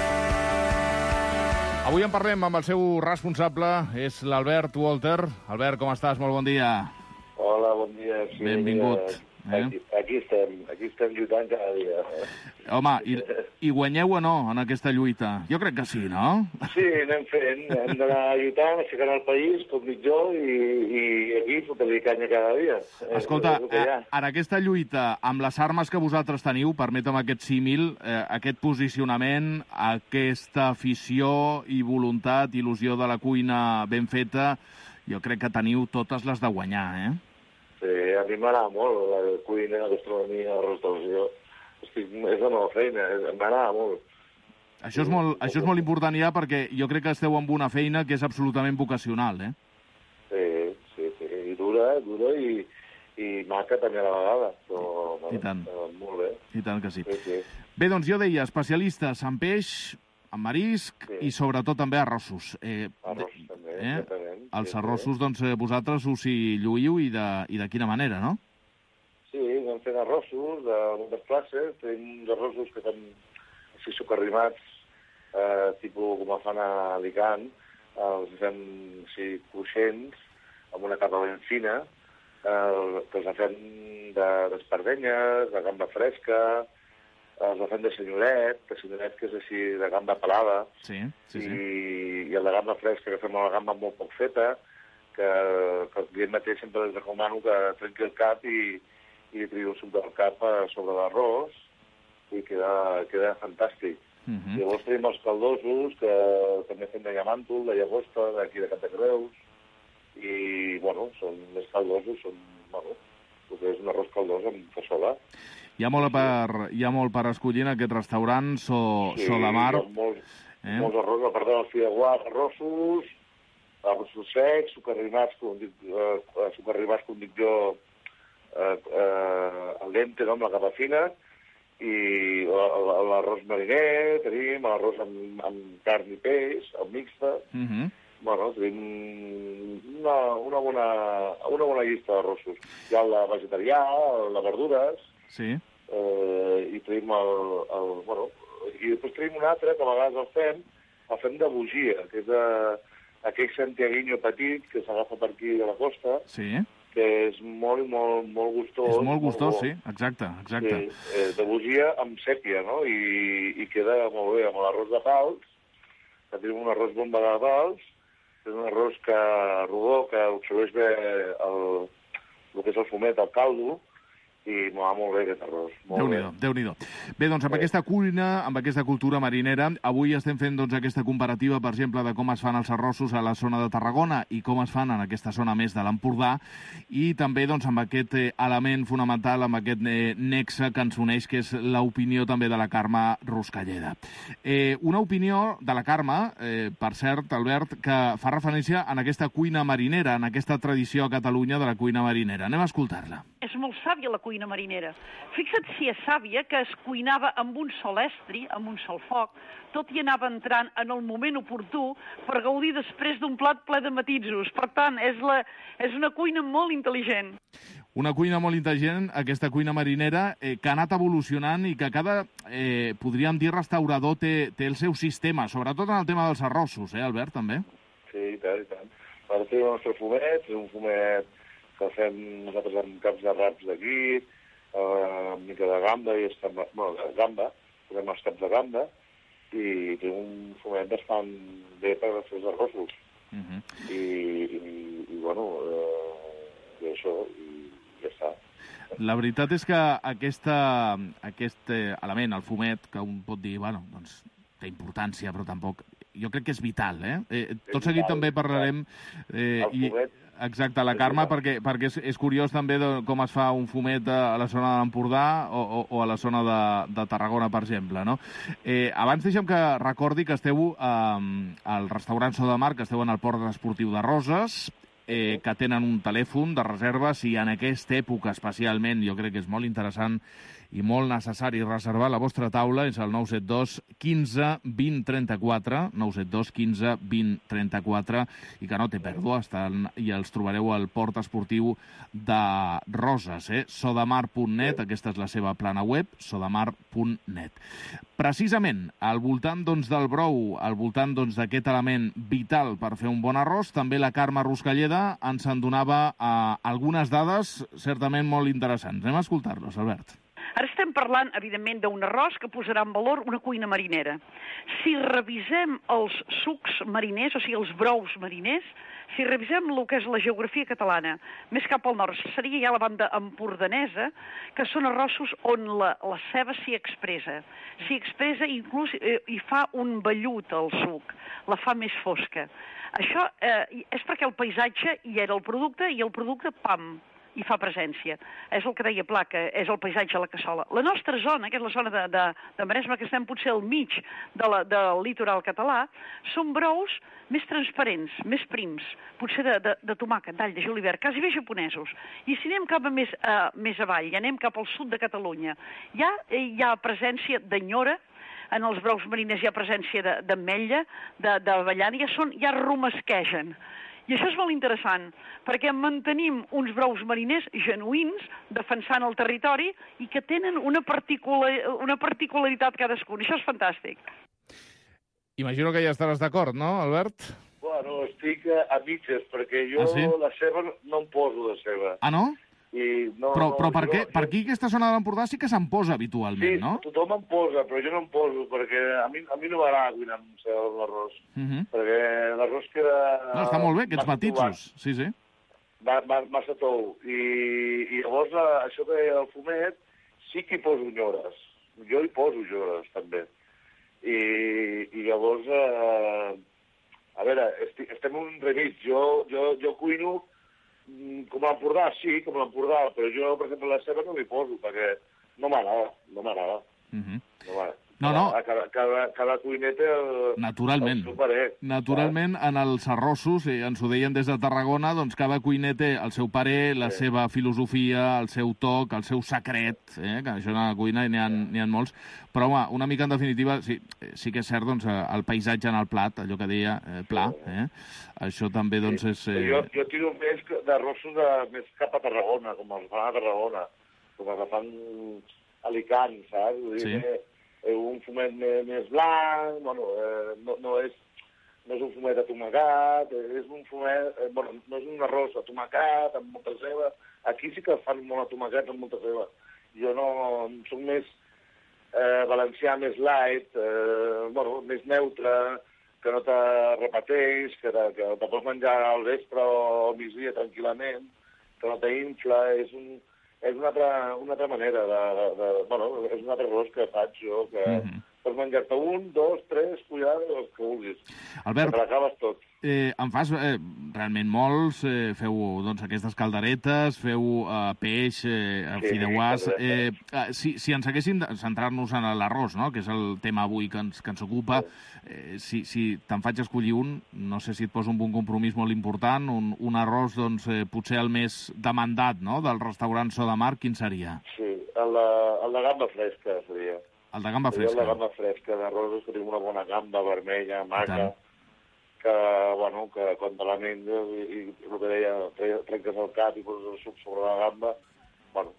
Speaker 9: Avui en parlem amb el seu responsable, és l'Albert Walter. Albert, com estàs? Molt bon dia.
Speaker 14: Hola, bon dia. Sí,
Speaker 9: benvingut.
Speaker 14: Eh? Aquí, aquí estem, aquí estem lluitant cada dia.
Speaker 9: Home, i, i guanyeu o no en aquesta lluita? Jo crec que sí, no?
Speaker 14: Sí, anem fent. Hem d'anar lluitant, aixecant el país, com dic jo, i, i aquí fotre-li canya cada dia.
Speaker 9: Escolta, eh, en aquesta lluita, amb les armes que vosaltres teniu, permetem aquest símil, eh, aquest posicionament, aquesta afició i voluntat, il·lusió de la cuina ben feta, jo crec que teniu totes les de guanyar, eh?
Speaker 14: Sí, a mi m'agrada molt la cuina, la gastronomia, la restauració. Estic, és la meva feina, m'agrada molt.
Speaker 9: Això és molt, això és molt important ja, perquè jo crec que esteu amb una feina que és absolutament vocacional, eh?
Speaker 14: Sí, sí, sí. I dura, dura i, i maca també a la vegada. Però,
Speaker 9: I tant.
Speaker 14: Molt bé.
Speaker 9: I tant que sí.
Speaker 14: Sí, sí.
Speaker 9: Bé, doncs jo deia, especialistes en peix, en marisc sí. i sobretot també arrossos. Eh,
Speaker 14: Arrossos també,
Speaker 9: eh?
Speaker 14: exactament.
Speaker 9: Els
Speaker 14: sí,
Speaker 9: arrossos,
Speaker 14: sí.
Speaker 9: doncs, vosaltres us hi lluïu i de, i de quina manera, no?
Speaker 14: Sí, anem fent arrossos de moltes classes. Tenim uns arrossos que fan així socarrimats, eh, tipus com a fan a Alicant. Els fem així cruixents, amb una capa ben fina, eh, que els fem d'espardenyes, de gamba fresca, els fem de senyoret, de senyoret que és així de gamba pelada,
Speaker 9: sí, sí, sí.
Speaker 14: I, i el de gamba fresca que fem amb la gamba molt poc feta, que, que el client mateix sempre els recomano que trenqui el cap i, i li tregui un suc del cap sobre l'arròs i queda, queda fantàstic.
Speaker 9: Uh -huh.
Speaker 14: Llavors tenim els caldosos, que també fem de llamàntol, de llagosta, d'aquí de Capdecreus, i, bueno, són més caldosos, són, bueno, el que és un arròs caldós amb cassola.
Speaker 9: Hi ha molt, per, hi ha molt per escollir en aquest restaurant, So,
Speaker 14: sí,
Speaker 9: so de Mar.
Speaker 14: Sí, molts, eh? molts arrossos, a part dels fideguars, arrossos, arrossos secs, sucarrimats, com dic, eh, sucarrimats, com dic jo, eh, eh, al dente, no?, amb la capa fina, i l'arròs mariner, tenim l'arròs amb, amb carn i peix, el mixta.
Speaker 9: Uh -huh.
Speaker 14: Bueno, tenim una, una, bona, una bona llista d'arrossos. Hi ha el vegetarià, el de verdures,
Speaker 9: sí.
Speaker 14: eh, i tenim el, el... Bueno, i després tenim un altre que a vegades el fem, el fem de bugia, que és de, aquell santiaguinho petit que s'agafa per aquí de la costa,
Speaker 9: sí.
Speaker 14: que és molt, molt, molt gustós.
Speaker 9: És molt gustós,
Speaker 14: molt
Speaker 9: sí, exacte, exacte.
Speaker 14: Sí, eh, de bugia amb sèpia, no? I, i queda molt bé amb l'arròs de pals, que tenim un arròs bomba de pals, és un arròs que rodó, que absorbeix bé el, el que és el fumet, el caldo, i m'ho va molt bé aquest arròs.
Speaker 9: Déu-n'hi-do, Déu-n'hi-do. Bé, doncs amb sí. aquesta cuina, amb aquesta cultura marinera, avui estem fent doncs, aquesta comparativa, per exemple, de com es fan els arrossos a la zona de Tarragona i com es fan en aquesta zona més de l'Empordà, i també doncs, amb aquest eh, element fonamental, amb aquest eh, nexe que ens uneix, que és l'opinió també de la Carme Ruscalleda. Eh, una opinió de la Carme, eh, per cert, Albert, que fa referència en aquesta cuina marinera, en aquesta tradició a Catalunya de la cuina marinera. Anem a escoltar-la.
Speaker 13: És molt sàvia la cuina marinera. Fixa't si és sàvia que es cuinava amb un sol estri, amb un sol foc, tot hi anava entrant en el moment oportú per gaudir després d'un plat ple de matisos. Per tant, és, la, és una cuina molt intel·ligent.
Speaker 9: Una cuina molt intel·ligent, aquesta cuina marinera, eh, que ha anat evolucionant i que cada, eh, podríem dir, restaurador té, té el seu sistema, sobretot en el tema dels arrossos, eh, Albert, també?
Speaker 14: Sí, i tant, i tant. Ara tenim el nostre fumet, és un fumet que fem nosaltres amb caps de raps d'aquí, eh, amb mica de gamba, i estem, bueno, de gamba, posem els caps de gamba, i té un fumet bastant bé per fer els arrossos.
Speaker 9: Uh -huh.
Speaker 14: I, i, bueno, eh, i això, i ja està.
Speaker 9: La veritat és que aquesta, aquest element, el fumet, que un pot dir, bueno, doncs té importància, però tampoc... Jo crec que és vital, eh? eh tot seguit vital, també parlarem... Eh,
Speaker 14: el fumet.
Speaker 9: I, exacte, la Carme, perquè, perquè és, és curiós també de com es fa un fumet a la zona de l'Empordà o, o, o a la zona de, de Tarragona, per exemple, no? Eh, abans deixem que recordi que esteu eh, al restaurant Sodamar, que esteu en el port esportiu de Roses, eh, que tenen un telèfon de reserves i en aquesta època especialment jo crec que és molt interessant i molt necessari reservar la vostra taula, és el nou set dos quinze vint trenta-quatre, nou set dos quinze vint trenta-quatre, i que no té pèrdua, estan, i els trobareu al port esportiu de Roses, eh? sodamar punt net, aquesta és la seva plana web, sodamar punt net. Precisament, al voltant doncs, del brou, al voltant doncs, d'aquest doncs, element vital per fer un bon arròs, també la Carme Ruscalleda ens en donava eh, algunes dades certament molt interessants. Anem a escoltar-los, Albert.
Speaker 13: Ara estem parlant, evidentment, d'un arròs que posarà en valor una cuina marinera. Si revisem els sucs mariners, o sigui, els brous mariners, si revisem el que és la geografia catalana, més cap al nord, seria ja la banda empordanesa, que són arrossos on la, la ceba s'hi expressa. S'hi expressa, inclús eh, hi fa un vellut al suc, la fa més fosca. Això eh, és perquè el paisatge hi era el producte i el producte, pam, hi fa presència. És el que deia Pla, que és el paisatge a la cassola. La nostra zona, que és la zona de, de, de Maresme, que estem potser al mig de la, del litoral català, són brous més transparents, més prims, potser de, de, de tomàquet, d'all, de julivert, quasi bé japonesos. I si anem cap a més, uh, més avall, i anem cap al sud de Catalunya, ja hi ha presència d'enyora, en els brous mariners hi ha presència d'ametlla, d'avellana, ja, són, ja romesquegen. I això és molt interessant, perquè mantenim uns brous mariners genuïns, defensant el territori, i que tenen una, particular, una particularitat cadascun. Això és fantàstic.
Speaker 9: Imagino que ja estaràs d'acord, no, Albert?
Speaker 14: Bueno, estic a mitges, perquè jo ah, sí? la ceba no em poso de ceba.
Speaker 9: Ah, no?
Speaker 14: I no,
Speaker 9: però però
Speaker 14: no,
Speaker 9: per,
Speaker 14: jo,
Speaker 9: què?
Speaker 14: jo...
Speaker 9: per aquí aquesta zona de l'Empordà sí que se'n posa habitualment,
Speaker 14: sí,
Speaker 9: no?
Speaker 14: Sí, tothom en posa, però jo no em poso, perquè a mi, a mi no m'agrada cuinar amb ceba l'arròs, uh -huh. perquè l'arròs queda...
Speaker 9: No, està molt bé, aquests matisos, sí, sí.
Speaker 14: Ma, ma, massa tou. I, i llavors, això que deia el fumet, sí que hi poso nyores. Jo hi poso nyores, també. I, i llavors, eh, a veure, estic, estem en un remig. Jo, jo, jo cuino com l'Empordà, sí, com l'Empordà, però jo, per exemple, la ceba no m'hi poso, perquè no m'agrada, no m'agrada.
Speaker 9: Uh -huh.
Speaker 14: No m'agrada.
Speaker 9: No, no.
Speaker 14: Cada, cada, cada cuiner té el,
Speaker 9: Naturalment.
Speaker 14: el seu parer.
Speaker 9: Naturalment, en els arrossos, eh, ens ho deien des de Tarragona, doncs cada cuiner té el seu parer, la sí. seva filosofia, el seu toc, el seu secret, eh, que això en la cuina n'hi ha, n'hi ha molts, però home, una mica en definitiva, sí, sí que és cert, doncs, el paisatge en el plat, allò que deia eh, Pla, eh? Això també, doncs, és... Eh...
Speaker 14: Jo, jo tiro més d'arrossos de, més cap a Tarragona, com els fan a Tarragona, com els fan a Alicant, saps? Vull dir, sí. eh, un fumet més, més blanc, bueno, eh, no, no, és, no és un fumet de tomacat, és un fumet, eh, bueno, no és un arròs de tomacat, amb molta ceba. Aquí sí que fan molt de tomacat amb molta ceba. Jo no, soc més eh, valencià, més light, eh, bueno, més neutre, que no te repeteix, que te, que te pots menjar al vespre o al migdia tranquil·lament, que no t'infla, és un... És una altra, una altra manera de, de, de... Bueno, és un altre arròs que faig jo, que mm -hmm. pots menjar-te un, dos, tres, collades, els que vulguis.
Speaker 9: Albert,
Speaker 14: que l'acabes tot.
Speaker 9: Eh, en fas eh, realment molts, eh, feu doncs, aquestes calderetes, feu eh, peix, eh,
Speaker 14: sí,
Speaker 9: fideuàs... Eh, eh, si, si ens haguéssim de centrar-nos en l'arròs, no?, que és el tema avui que ens, que ens ocupa, eh, si, si te'n faig escollir un, no sé si et poso un bon compromís molt important, un, un arròs, doncs, eh, potser el més demandat, no?, del restaurant Sodamar, quin seria?
Speaker 14: Sí, el de, el de gamba fresca seria.
Speaker 9: El de gamba fresca.
Speaker 14: El de gamba fresca, d'arrossos que tenim una bona gamba vermella, maca, que, bueno, que quan te la menges i, i el que deia, trenques el cap i poses el suc sobre la gamba, bueno,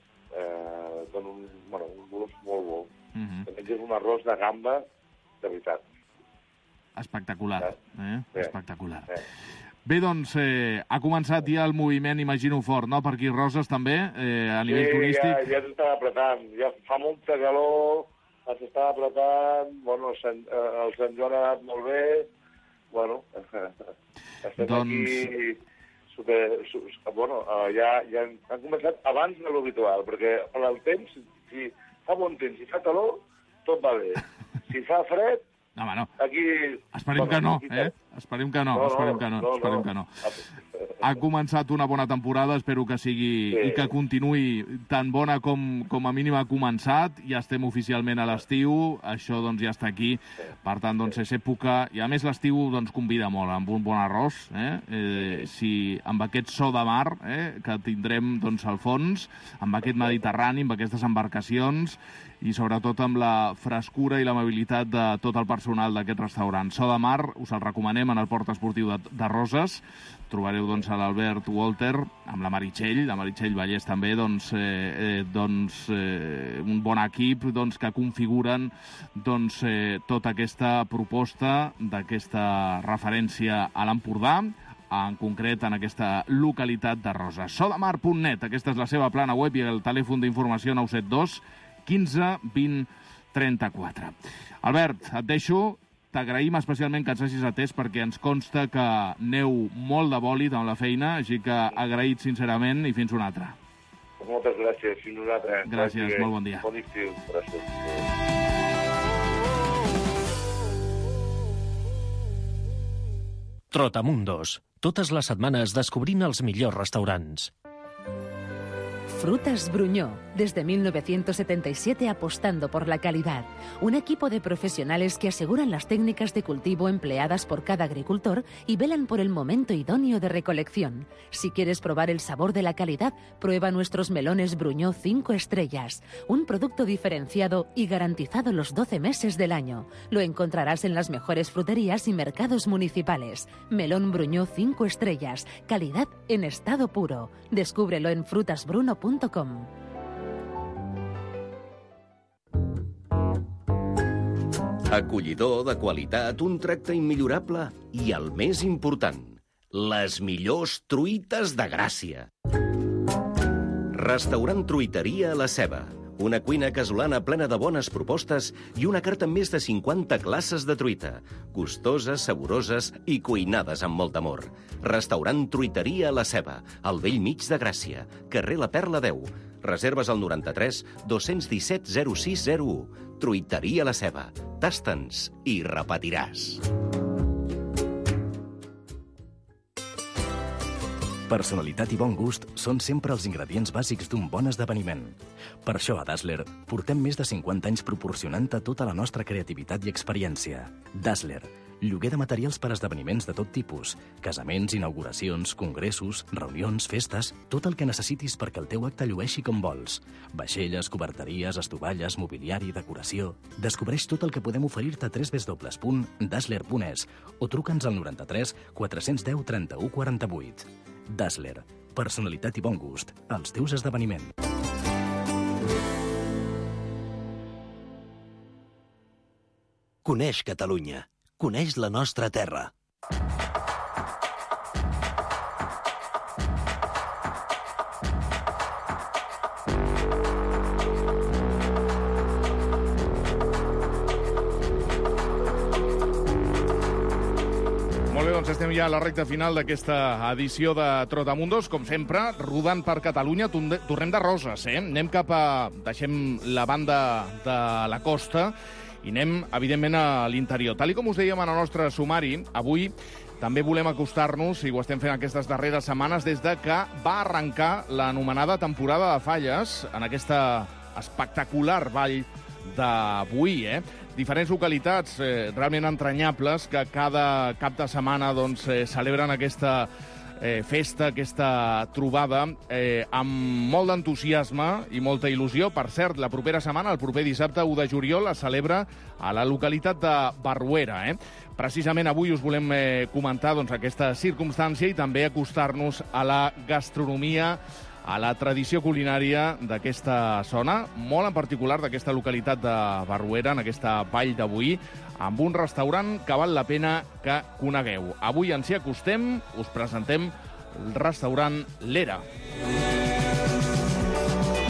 Speaker 14: eh, dona un, bueno, un gust molt bo. Uh -huh. Que menges un arròs de gamba de veritat.
Speaker 9: Espectacular, eh?
Speaker 14: Sí.
Speaker 9: Espectacular.
Speaker 14: Sí.
Speaker 9: Bé, doncs, eh, ha començat ja el moviment, imagino, fort, no?, per aquí Roses també, eh, a nivell
Speaker 14: sí,
Speaker 9: turístic.
Speaker 14: Sí, ja, ja s'està apretant, ja fa molta calor, s'està apretant, bueno, Sant, eh, el Sant Joan ha anat molt bé, bueno, estem doncs... aquí super, super, bueno, uh, ja, ja han, han començat abans de l'habitual, perquè per el temps, si fa bon temps, si fa calor, tot va bé. Si fa fred,
Speaker 9: no, home, no.
Speaker 14: aquí...
Speaker 9: Esperem bueno, que no, eh? Esperem que no, no, esperem que no, no, esperem no. que no. Ha començat una bona temporada, espero que sigui sí. i que continuï tan bona com, com a mínim ha començat. Ja estem oficialment a l'estiu, això doncs ja està aquí. Per tant, doncs és època... I a més l'estiu doncs convida molt, amb un bon arròs, eh? eh si, amb aquest so de mar eh? que tindrem doncs al fons, amb aquest Mediterrani, amb aquestes embarcacions, i sobretot amb la frescura i l'amabilitat de tot el personal d'aquest restaurant. So de mar, us el recomanem en el port esportiu de, de Roses. Trobareu doncs a l'Albert Walter, amb la Meritxell, la Meritxell Vallès també, doncs, eh, eh, doncs eh, un bon equip doncs, que configuren doncs, eh, tota aquesta proposta d'aquesta referència a l'Empordà, en concret en aquesta localitat de Roses. sodamar punt net, aquesta és la seva plana web i el telèfon d'informació nou set dos quinze vint trenta-quatre. Albert, et deixo. T'agraïm especialment que ens hagis atès perquè ens consta que neu molt de bòlit amb la feina, així que agraït sincerament i fins una altra.
Speaker 14: Moltes gràcies, fins una altra.
Speaker 9: Gràcies, molt bon dia.
Speaker 14: Bon estiu, gràcies.
Speaker 10: Trotamundos. Totes les setmanes descobrint els millors restaurants.
Speaker 2: Frutas Bruñó, desde mil novecientos setenta y siete apostando por la calidad. Un equipo de profesionales que aseguran las técnicas de cultivo empleadas por cada agricultor y velan por el momento idóneo de recolección. Si quieres probar el sabor de la calidad, prueba nuestros melones Bruñó cinco estrellas. Un producto diferenciado y garantizado los doce meses del año. Lo encontrarás en las mejores fruterías y mercados municipales. Melón Bruñó cinco estrellas. Calidad en estado puro. Descúbrelo en frutas bruno punto com.
Speaker 3: Acollidor, de qualitat, un tracte immillorable i, el més important, les millors truites de Gràcia. Restaurant Truiteria La Ceba. Una cuina casolana plena de bones propostes i una carta amb més de cinquanta classes de truita. Gustoses, saboroses i cuinades amb molt amor. Restaurant Truiteria La Ceba, al vell mig de Gràcia, carrer La Perla deu. Reserves al noranta-tres dos-cents disset zero sis zero u. Truiteria La Ceba. Tasta'ns i repetiràs.
Speaker 12: Personalitat i bon gust són sempre els ingredients bàsics d'un bon esdeveniment. Per això a Dazzler portem més de cinquanta anys proporcionant-te tota la nostra creativitat i experiència. Dazzler, lloguer de materials per a esdeveniments de tot tipus, casaments, inauguracions, congressos, reunions, festes, tot el que necessitis perquè el teu acte llueixi com vols. Vaixelles, coberteries, estovalles, mobiliari, decoració... Descobreix tot el que podem oferir-te a w w w punt dazzler punt es o truca'ns al noranta-tres quatre-cents deu trenta-u quaranta-vuit. Dazzler, personalitat i bon gust, als teus esdeveniments.
Speaker 15: Coneix Catalunya. Coneix la nostra terra.
Speaker 9: Doncs estem ja a la recta final d'aquesta edició de Trotamundos, com sempre, rodant per Catalunya. Tornem de Roses, eh? Anem cap a... Deixem la banda de la costa i anem, evidentment, a l'interior. Tal com us dèiem en el nostre sumari, avui també volem acostar-nos, i ho estem fent aquestes darreres setmanes, des de que va arrencar l'anomenada temporada de falles en aquesta espectacular vall de Boí, eh? Diferents localitats eh, realment entranyables que cada cap de setmana doncs, eh, celebren aquesta eh, festa, aquesta trobada, eh, amb molt d'entusiasme i molta il·lusió. Per cert, la propera setmana, el proper dissabte u de juliol, es celebra a la localitat de Barruera. Eh? Precisament avui us volem eh, comentar doncs, aquesta circumstància i també acostar-nos a la gastronomia, a la tradició culinària d'aquesta zona, molt en particular d'aquesta localitat de Barruera, en aquesta vall de Boí, amb un restaurant que val la pena que conegueu. Avui ens hi acostem, us presentem el restaurant L'Era. I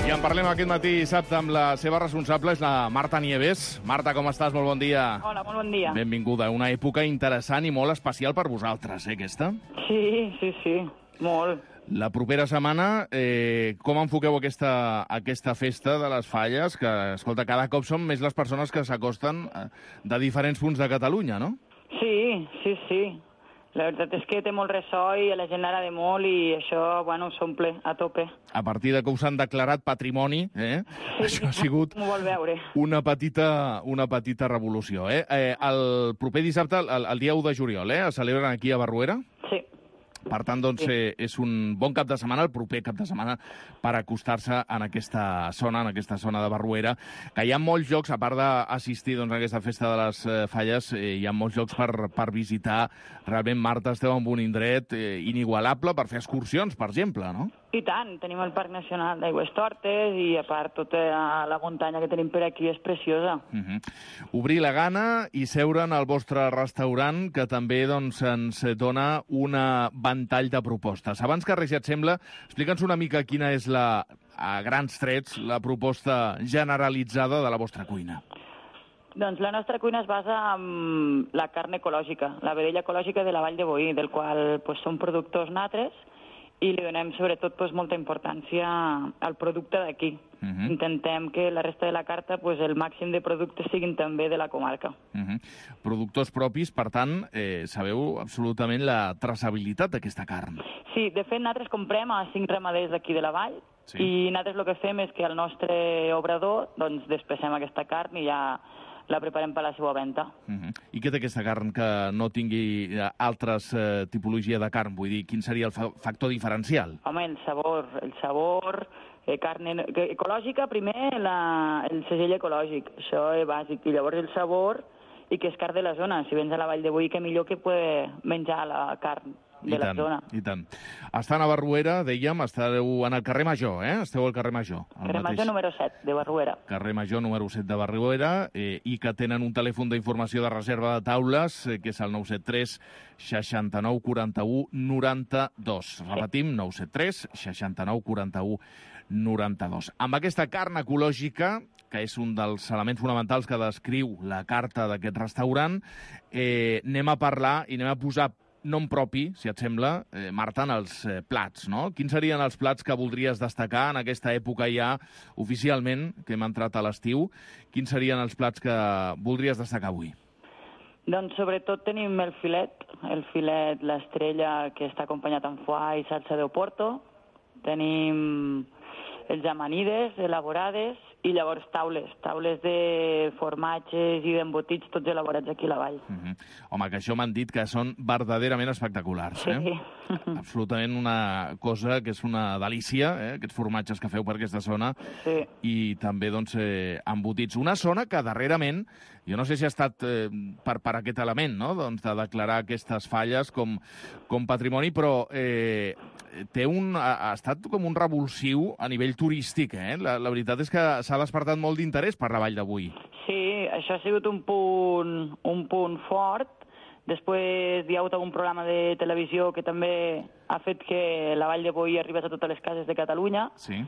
Speaker 9: I en parlem aquest matí dissabte amb la seva responsable, és la Marta Nieves. Marta, com estàs? Molt bon dia.
Speaker 16: Hola, molt bon dia.
Speaker 9: Benvinguda. Una època interessant i molt especial per vosaltres, eh, aquesta?
Speaker 16: Sí, sí, sí, molt.
Speaker 9: La propera setmana, eh, com enfoqueu aquesta, aquesta festa de les falles? Que, escolta, cada cop són més les persones que s'acosten de diferents punts de Catalunya, no?
Speaker 16: Sí, sí, sí. La veritat és que té molt ressò i a la gent agrada molt i això, bueno, s'omple a tope.
Speaker 9: A partir de que us han declarat patrimoni, eh?
Speaker 16: Sí,
Speaker 9: Això ha sigut
Speaker 16: m'ho vol veure.
Speaker 9: una petita, una petita revolució, eh? eh el proper dissabte, el, el dia u de juliol, eh? Es celebren aquí a Barruera?
Speaker 16: Sí.
Speaker 9: Per tant, doncs, eh, és un bon cap de setmana, el proper cap de setmana, per acostar-se en aquesta zona, en aquesta zona de Barruera, que hi ha molts llocs, a part d'assistir doncs, a aquesta festa de les eh, falles, eh, hi ha molts llocs per, per visitar. Realment, Marta, esteu en un indret eh, inigualable per fer excursions, per exemple, no?
Speaker 16: I tant, tenim el Parc Nacional d'Aigüestortes i, a part, tota la muntanya que tenim per aquí és preciosa.
Speaker 9: Uh -huh. Obrir la gana i seure en el vostre restaurant, que també doncs, ens dona una ventall de propostes. Abans que res, si et sembla, explica'ns una mica quina és, la, a grans trets, la proposta generalitzada de la vostra cuina.
Speaker 16: Doncs la nostra cuina es basa en la carn ecològica, la vedella ecològica de la Vall de Boí, del qual pues, són productors natres, i li donem sobretot pues, molta importància al producte d'aquí. Uh -huh. Intentem que la resta de la carta pues, el màxim de productes siguin també de la comarca.
Speaker 9: Uh -huh. Productors propis, per tant, eh, sabeu absolutament la traçabilitat d'aquesta carn.
Speaker 16: Sí, de fet, nosaltres comprem a cinc ramaders d'aquí de la vall, sí. I nosaltres el que fem és que al nostre obrador doncs, despecem aquesta carn i ja la preparem per a la seva venda.
Speaker 9: Uh -huh. I què té aquesta carn que no tingui altres eh, tipologia de carn? Vull dir, quin seria el fa factor diferencial?
Speaker 16: Home, el sabor. El sabor, eh, carn ecològica, primer la, el segell ecològic. Això és bàsic. I llavors el sabor i que és carn de la zona. Si vens a la Vall de Boí, que millor que poder menjar la carn de
Speaker 9: I
Speaker 16: la
Speaker 9: tant,
Speaker 16: zona.
Speaker 9: I tant. Estan a Barruera, dèiem, esteu en el carrer Major, eh? Esteu al carrer Major.
Speaker 16: Carrer Major número set, de Barruera.
Speaker 9: Carrer Major número set de Barruera, eh, i que tenen un telèfon d'informació de reserva de taules, eh, que és el nou set tres seixanta-nou quaranta-u noranta-dos. Repetim, nou set tres seixanta-nou quaranta-u noranta-dos. Amb aquesta carn ecològica, que és un dels elements fonamentals que descriu la carta d'aquest restaurant, eh, anem a parlar i anem a posar nom propi, si et sembla, eh, Marta, en els eh, plats, no? Quins serien els plats que voldries destacar en aquesta època ja, oficialment, que hem entrat a l'estiu? Quins serien els plats que voldries destacar avui?
Speaker 16: Doncs sobretot tenim el filet, el filet, l'estrella, que està acompanyat amb foie i salsa d'Oporto. Tenim els amanides elaborades i llavors taules, taules de formatges i d'embotits, tots elaborats aquí a la vall.
Speaker 9: Uh -huh. Home, que això m'han dit que són verdaderament espectaculars, eh?
Speaker 16: Sí.
Speaker 9: Absolutament una cosa que és una delícia, eh? Aquests formatges que feu per aquesta zona.
Speaker 16: Sí.
Speaker 9: I també, doncs, eh, embotits. Una zona que darrerament, jo no sé si ha estat eh, per, per aquest element, no?, doncs, de declarar aquestes falles com, com patrimoni, però eh, té un, ha, ha estat com un revulsiu a nivell turístic, eh? La, la veritat és que s'ha despertat molt d'interès per la Vall de Boí.
Speaker 16: Sí, això ha sigut un punt, un punt fort. Després hi ha hagut algun programa de televisió que també ha fet que la Vall de Boí arribés a totes les cases de Catalunya.
Speaker 9: Sí.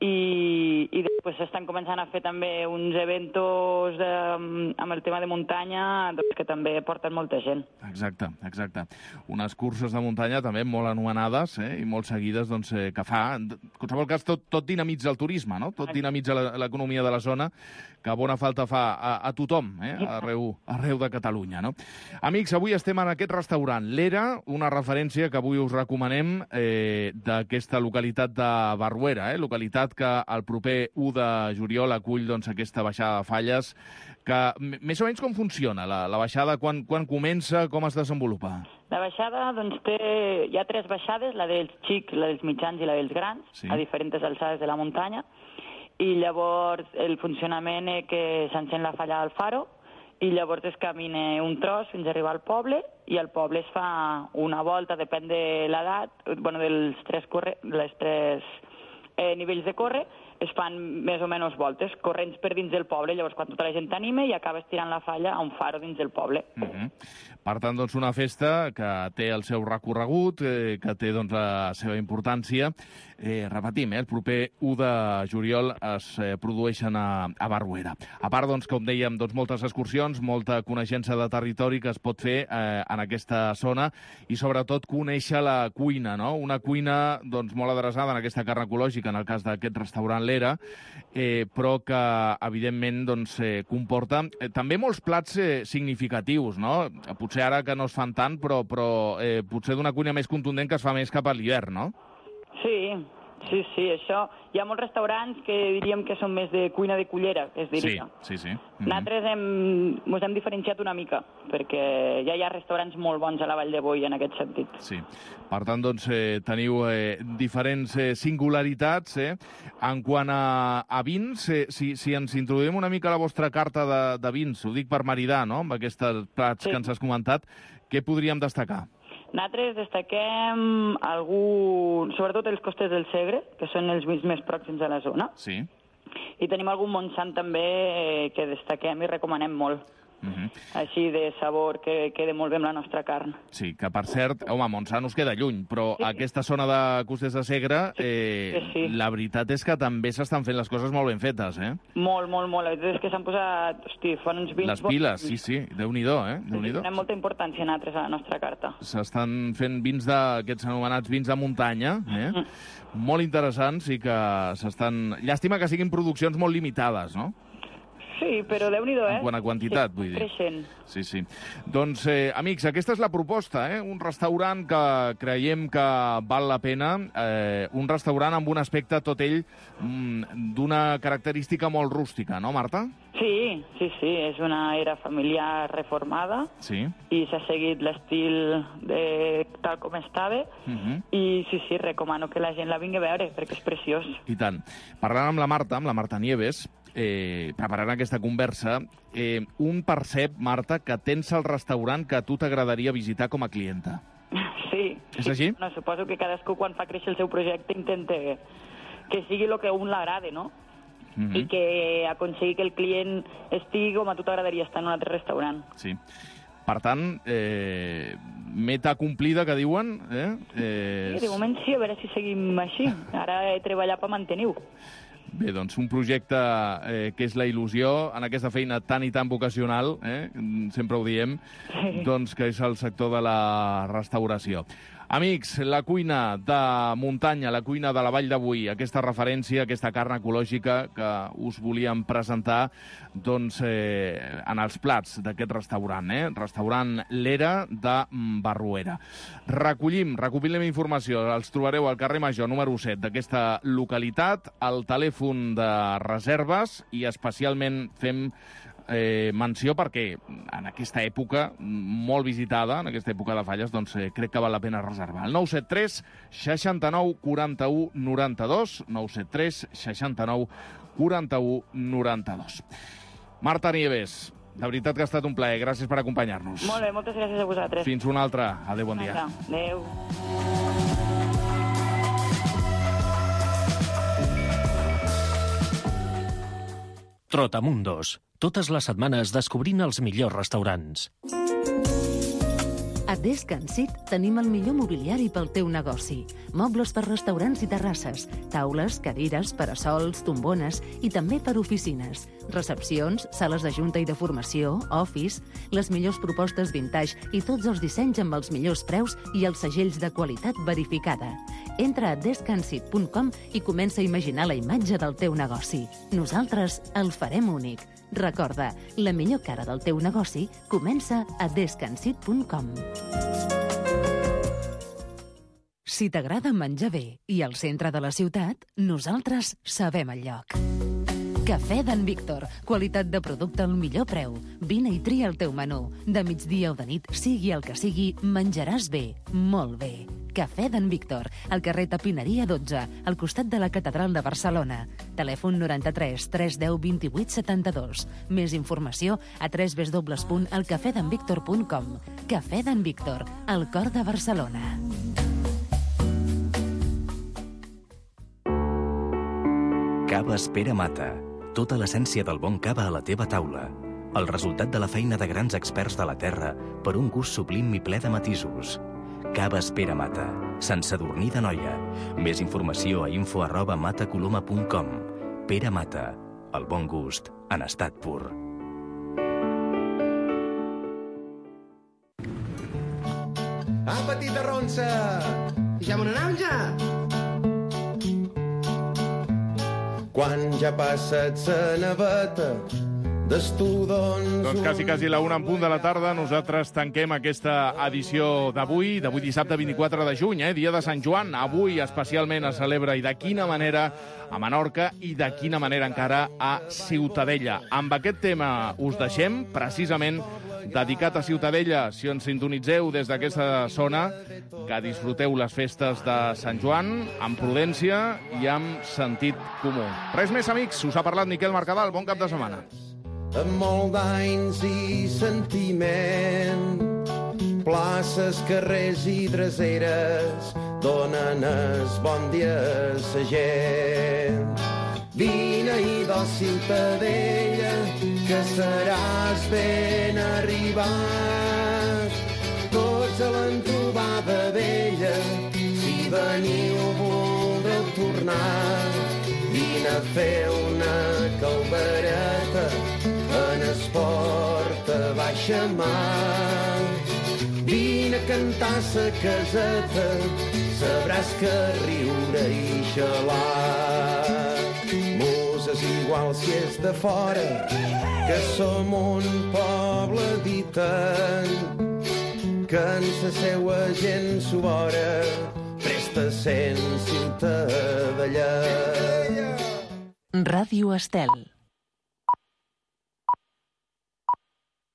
Speaker 16: I, i després s'estan començant a fer també uns eventos de, amb el tema de muntanya doncs, que també porten molta gent.
Speaker 9: Exacte, exacte. Unes curses de muntanya també molt anomenades, eh, i molt seguides, doncs, eh, que fa... En qualsevol cas, tot, tot dinamitza el turisme, no? Tot dinamitza l'economia de la zona, que bona falta fa a, a tothom, eh, arreu, arreu de Catalunya, no? Amics, avui estem en aquest restaurant, l'Era, una referència que avui us recomanem eh, d'aquesta localitat de Barruera, eh, localitat que el proper u de juliol acull doncs, aquesta baixada de falles, que més o menys com funciona la, la baixada, quan, quan comença, com es desenvolupa?
Speaker 16: La baixada doncs, té, hi ha tres baixades, la dels xics, la dels mitjans i la dels grans, sí. A diferents alçades de la muntanya, i llavors el funcionament és que s'encén la falla del faro, i llavors es camina un tros fins a arribar al poble, i al poble es fa una volta, depèn de l'edat, bueno, dels tres, corre, les tres eh, nivells de córrer, es fan més o menys voltes, corrents per dins del poble, llavors quan tota la gent t'anima i acabes tirant la falla a un faro dins del poble.
Speaker 9: Mm-hmm. Per tant, doncs, una festa que té el seu recorregut, eh, que té doncs, la seva importància. Eh, repetim, eh, el proper u de juliol es eh, produeixen a, a Barruera. A part, doncs, com dèiem, doncs, moltes excursions, molta coneixença de territori que es pot fer eh, en aquesta zona i, sobretot, conèixer la cuina, no? Una cuina doncs, molt adreçada en aquesta carn ecològica, en el cas d'aquest restaurant L'Era, eh, però que, evidentment, doncs, eh, comporta eh, també molts plats eh, significatius, no? Potser ara que no es fan tant, però, però eh, potser d'una cuina més contundent que es fa més cap a l'hivern, no?
Speaker 16: Sí, sí, sí, això. Hi ha molts restaurants que diríem que són més de cuina de cullera, que es diria.
Speaker 9: Sí, sí, sí. Mm-hmm.
Speaker 16: Nosaltres hem, ens hem diferenciat una mica, perquè ja hi ha restaurants molt bons a la Vall de Boí en aquest sentit.
Speaker 9: Sí. Per tant, doncs, eh, teniu eh, diferents eh, singularitats. Eh? En quant a, a vins, eh, si, si ens introduïm una mica a la vostra carta de, de vins, ho dic per maridar, no?, amb aquests plats sí. que ens has comentat, què podríem destacar?
Speaker 16: Nosaltres destaquem algun, sobretot els Costers del Segre, que són els vins més pròxims a la zona.
Speaker 9: Sí.
Speaker 16: I tenim algun Montsant també eh, que destaquem i recomanem molt. Uh-huh. Així de sabor, que queda molt bé amb la nostra carn.
Speaker 9: Sí, que per cert, home, Montsant us queda lluny, però sí. aquesta zona de Costers de Segre, eh, sí, sí. la veritat és que també s'estan fent les coses molt ben fetes, eh?
Speaker 16: Molt, molt, molt. La veritat és que s'han posat, hosti, fan uns vins...
Speaker 9: Les piles, sí, sí, Déu-n'hi-do, eh? Déu-n'hi-do.
Speaker 16: Tenim molta importància en altres a la nostra carta.
Speaker 9: S'estan fent vins d'aquests anomenats vins de muntanya, eh? Mm. Molt interessants i que s'estan... Llàstima que siguin produccions molt limitades, no?
Speaker 16: Sí, però Déu-n'hi-do, eh?
Speaker 9: En quant a quantitat,
Speaker 16: sí,
Speaker 9: vull dir.
Speaker 16: Creixent.
Speaker 9: Sí, sí. Doncs, eh, amics, aquesta és la proposta, eh? Un restaurant que creiem que val la pena, eh, un restaurant amb un aspecte tot ell mm, d'una característica molt rústica, no, Marta?
Speaker 16: Sí, sí, sí, és una era familiar reformada
Speaker 9: sí.
Speaker 16: i s'ha seguit l'estil de tal com estava
Speaker 9: uh-huh.
Speaker 16: i sí, sí, recomano que la gent la vingui a veure perquè és preciós.
Speaker 9: I tant. Parlant amb la Marta, amb la Marta Nieves, eh, preparant aquesta conversa, eh, un percep, Marta, que tens al restaurant que a tu t'agradaria visitar com a clienta.
Speaker 16: Sí.
Speaker 9: És així?
Speaker 16: No, suposo que cadascú quan fa créixer el seu projecte intenta que sigui el que a un l'agrade, no? Mm-hmm. I que aconseguir que el client estigui com a tu t'agradaria estar en un altre restaurant.
Speaker 9: Sí. Per tant, eh, meta complida, que diuen. Eh? Eh,
Speaker 16: sí, de moment sí, a veure si seguim així. Ara he treballat per mantenir-ho.
Speaker 9: Bé, doncs un projecte eh, que és la il·lusió en aquesta feina tan i tan vocacional, eh, sempre ho diem, sí. doncs que és el sector de la restauració. Amics, la cuina de muntanya, la cuina de la Vall de Boí, aquesta referència, aquesta carn ecològica que us volíem presentar doncs, eh, en els plats d'aquest restaurant, eh? Restaurant L'Era de Barruera. Recollim, recopilem informació, els trobareu al carrer Major número set d'aquesta localitat, al telèfon de reserves i especialment fem Eh, menció perquè en aquesta època molt visitada, en aquesta època de falles, doncs eh, crec que val la pena reservar. El nou set tres seixanta-nou quaranta-u noranta-dos, nou set tres seixanta-nou quaranta-u noranta-dos. Marta Nieves, de veritat que ha estat un plaer. Gràcies per acompanyar-nos.
Speaker 16: Molt bé, moltes gràcies a vosaltres.
Speaker 9: Fins una altra. Adéu, bon dia.
Speaker 16: Adéu.
Speaker 10: Trotamundos. Totes les setmanes descobrint els millors restaurants.
Speaker 2: A Desk and Sit tenim el millor mobiliari pel teu negoci. Mobles per restaurants i terrasses, taules, cadires, parasols, tombones i també per oficines. Recepcions, sales de junta i de formació, office, les millors propostes vintage i tots els dissenys amb els millors preus i els segells de qualitat verificada. Entra a desk and sit punt com i comença a imaginar la imatge del teu negoci. Nosaltres el farem únic. Recorda, la millor cara del teu negoci comença a desk and sit punt com. Si t'agrada menjar bé i al centre de la ciutat, nosaltres sabem el lloc. Cafè d'en Víctor. Qualitat de producte al millor preu. Vine i tria el teu menú. De migdia o de nit, sigui el que sigui, menjaràs bé, molt bé. Cafè d'en Víctor, al carrer Tapineria dotze, al costat de la Catedral de Barcelona. Telèfon noranta-tres tres deu vint-i-vuit setanta-dos. Més informació a w w w punt el cafè d'en víctor punt com. Cafè d'en Víctor, al cor de Barcelona.
Speaker 12: Caves Pere Mata. Tota l'essència del bon cava a la teva taula. El resultat de la feina de grans experts de la terra per un gust sublim i ple de matisos. Caves Pere Mata. Sant Sadurní d'Anoia. Més informació a info arroba matacoloma punt com. Pere Mata. El bon gust en estat pur.
Speaker 17: Ah, petita ronça! Ja me n'anam, ja? Quan ja ha passat sa naveta d'estudons...
Speaker 9: Doncs quasi, quasi la una en punt de la tarda, nosaltres tanquem aquesta edició d'avui, d'avui dissabte vint-i-quatre de juny, eh? Dia de Sant Joan. Avui especialment es celebra, i de quina manera, a Menorca, i de quina manera encara a Ciutadella. Amb aquest tema us deixem, precisament dedicat a Ciutadella. Si ens sintonitzeu des d'aquesta zona, que disfruteu les festes de Sant Joan amb prudència i amb sentit comú. Res més, amics. Us ha parlat Miquel Mercadal. Bon cap de setmana.
Speaker 17: Amb molt d'anys i sentiment, places, carrers i dreseres donen es bon dia a sa gent. Vine i do Ciutadella, que seràs ben arribat. Tots a l'entrobada vella, si veniu voldreu tornar. Vine a fer una caldereta en esport a baixa mar. Vine a cantar sa caseta, sabràs que riure i xalar. Muses igual si és de fora, que som un poble habitant, que en sa seua gent subora presta sent Ciutadella.
Speaker 2: Ràdio Estel.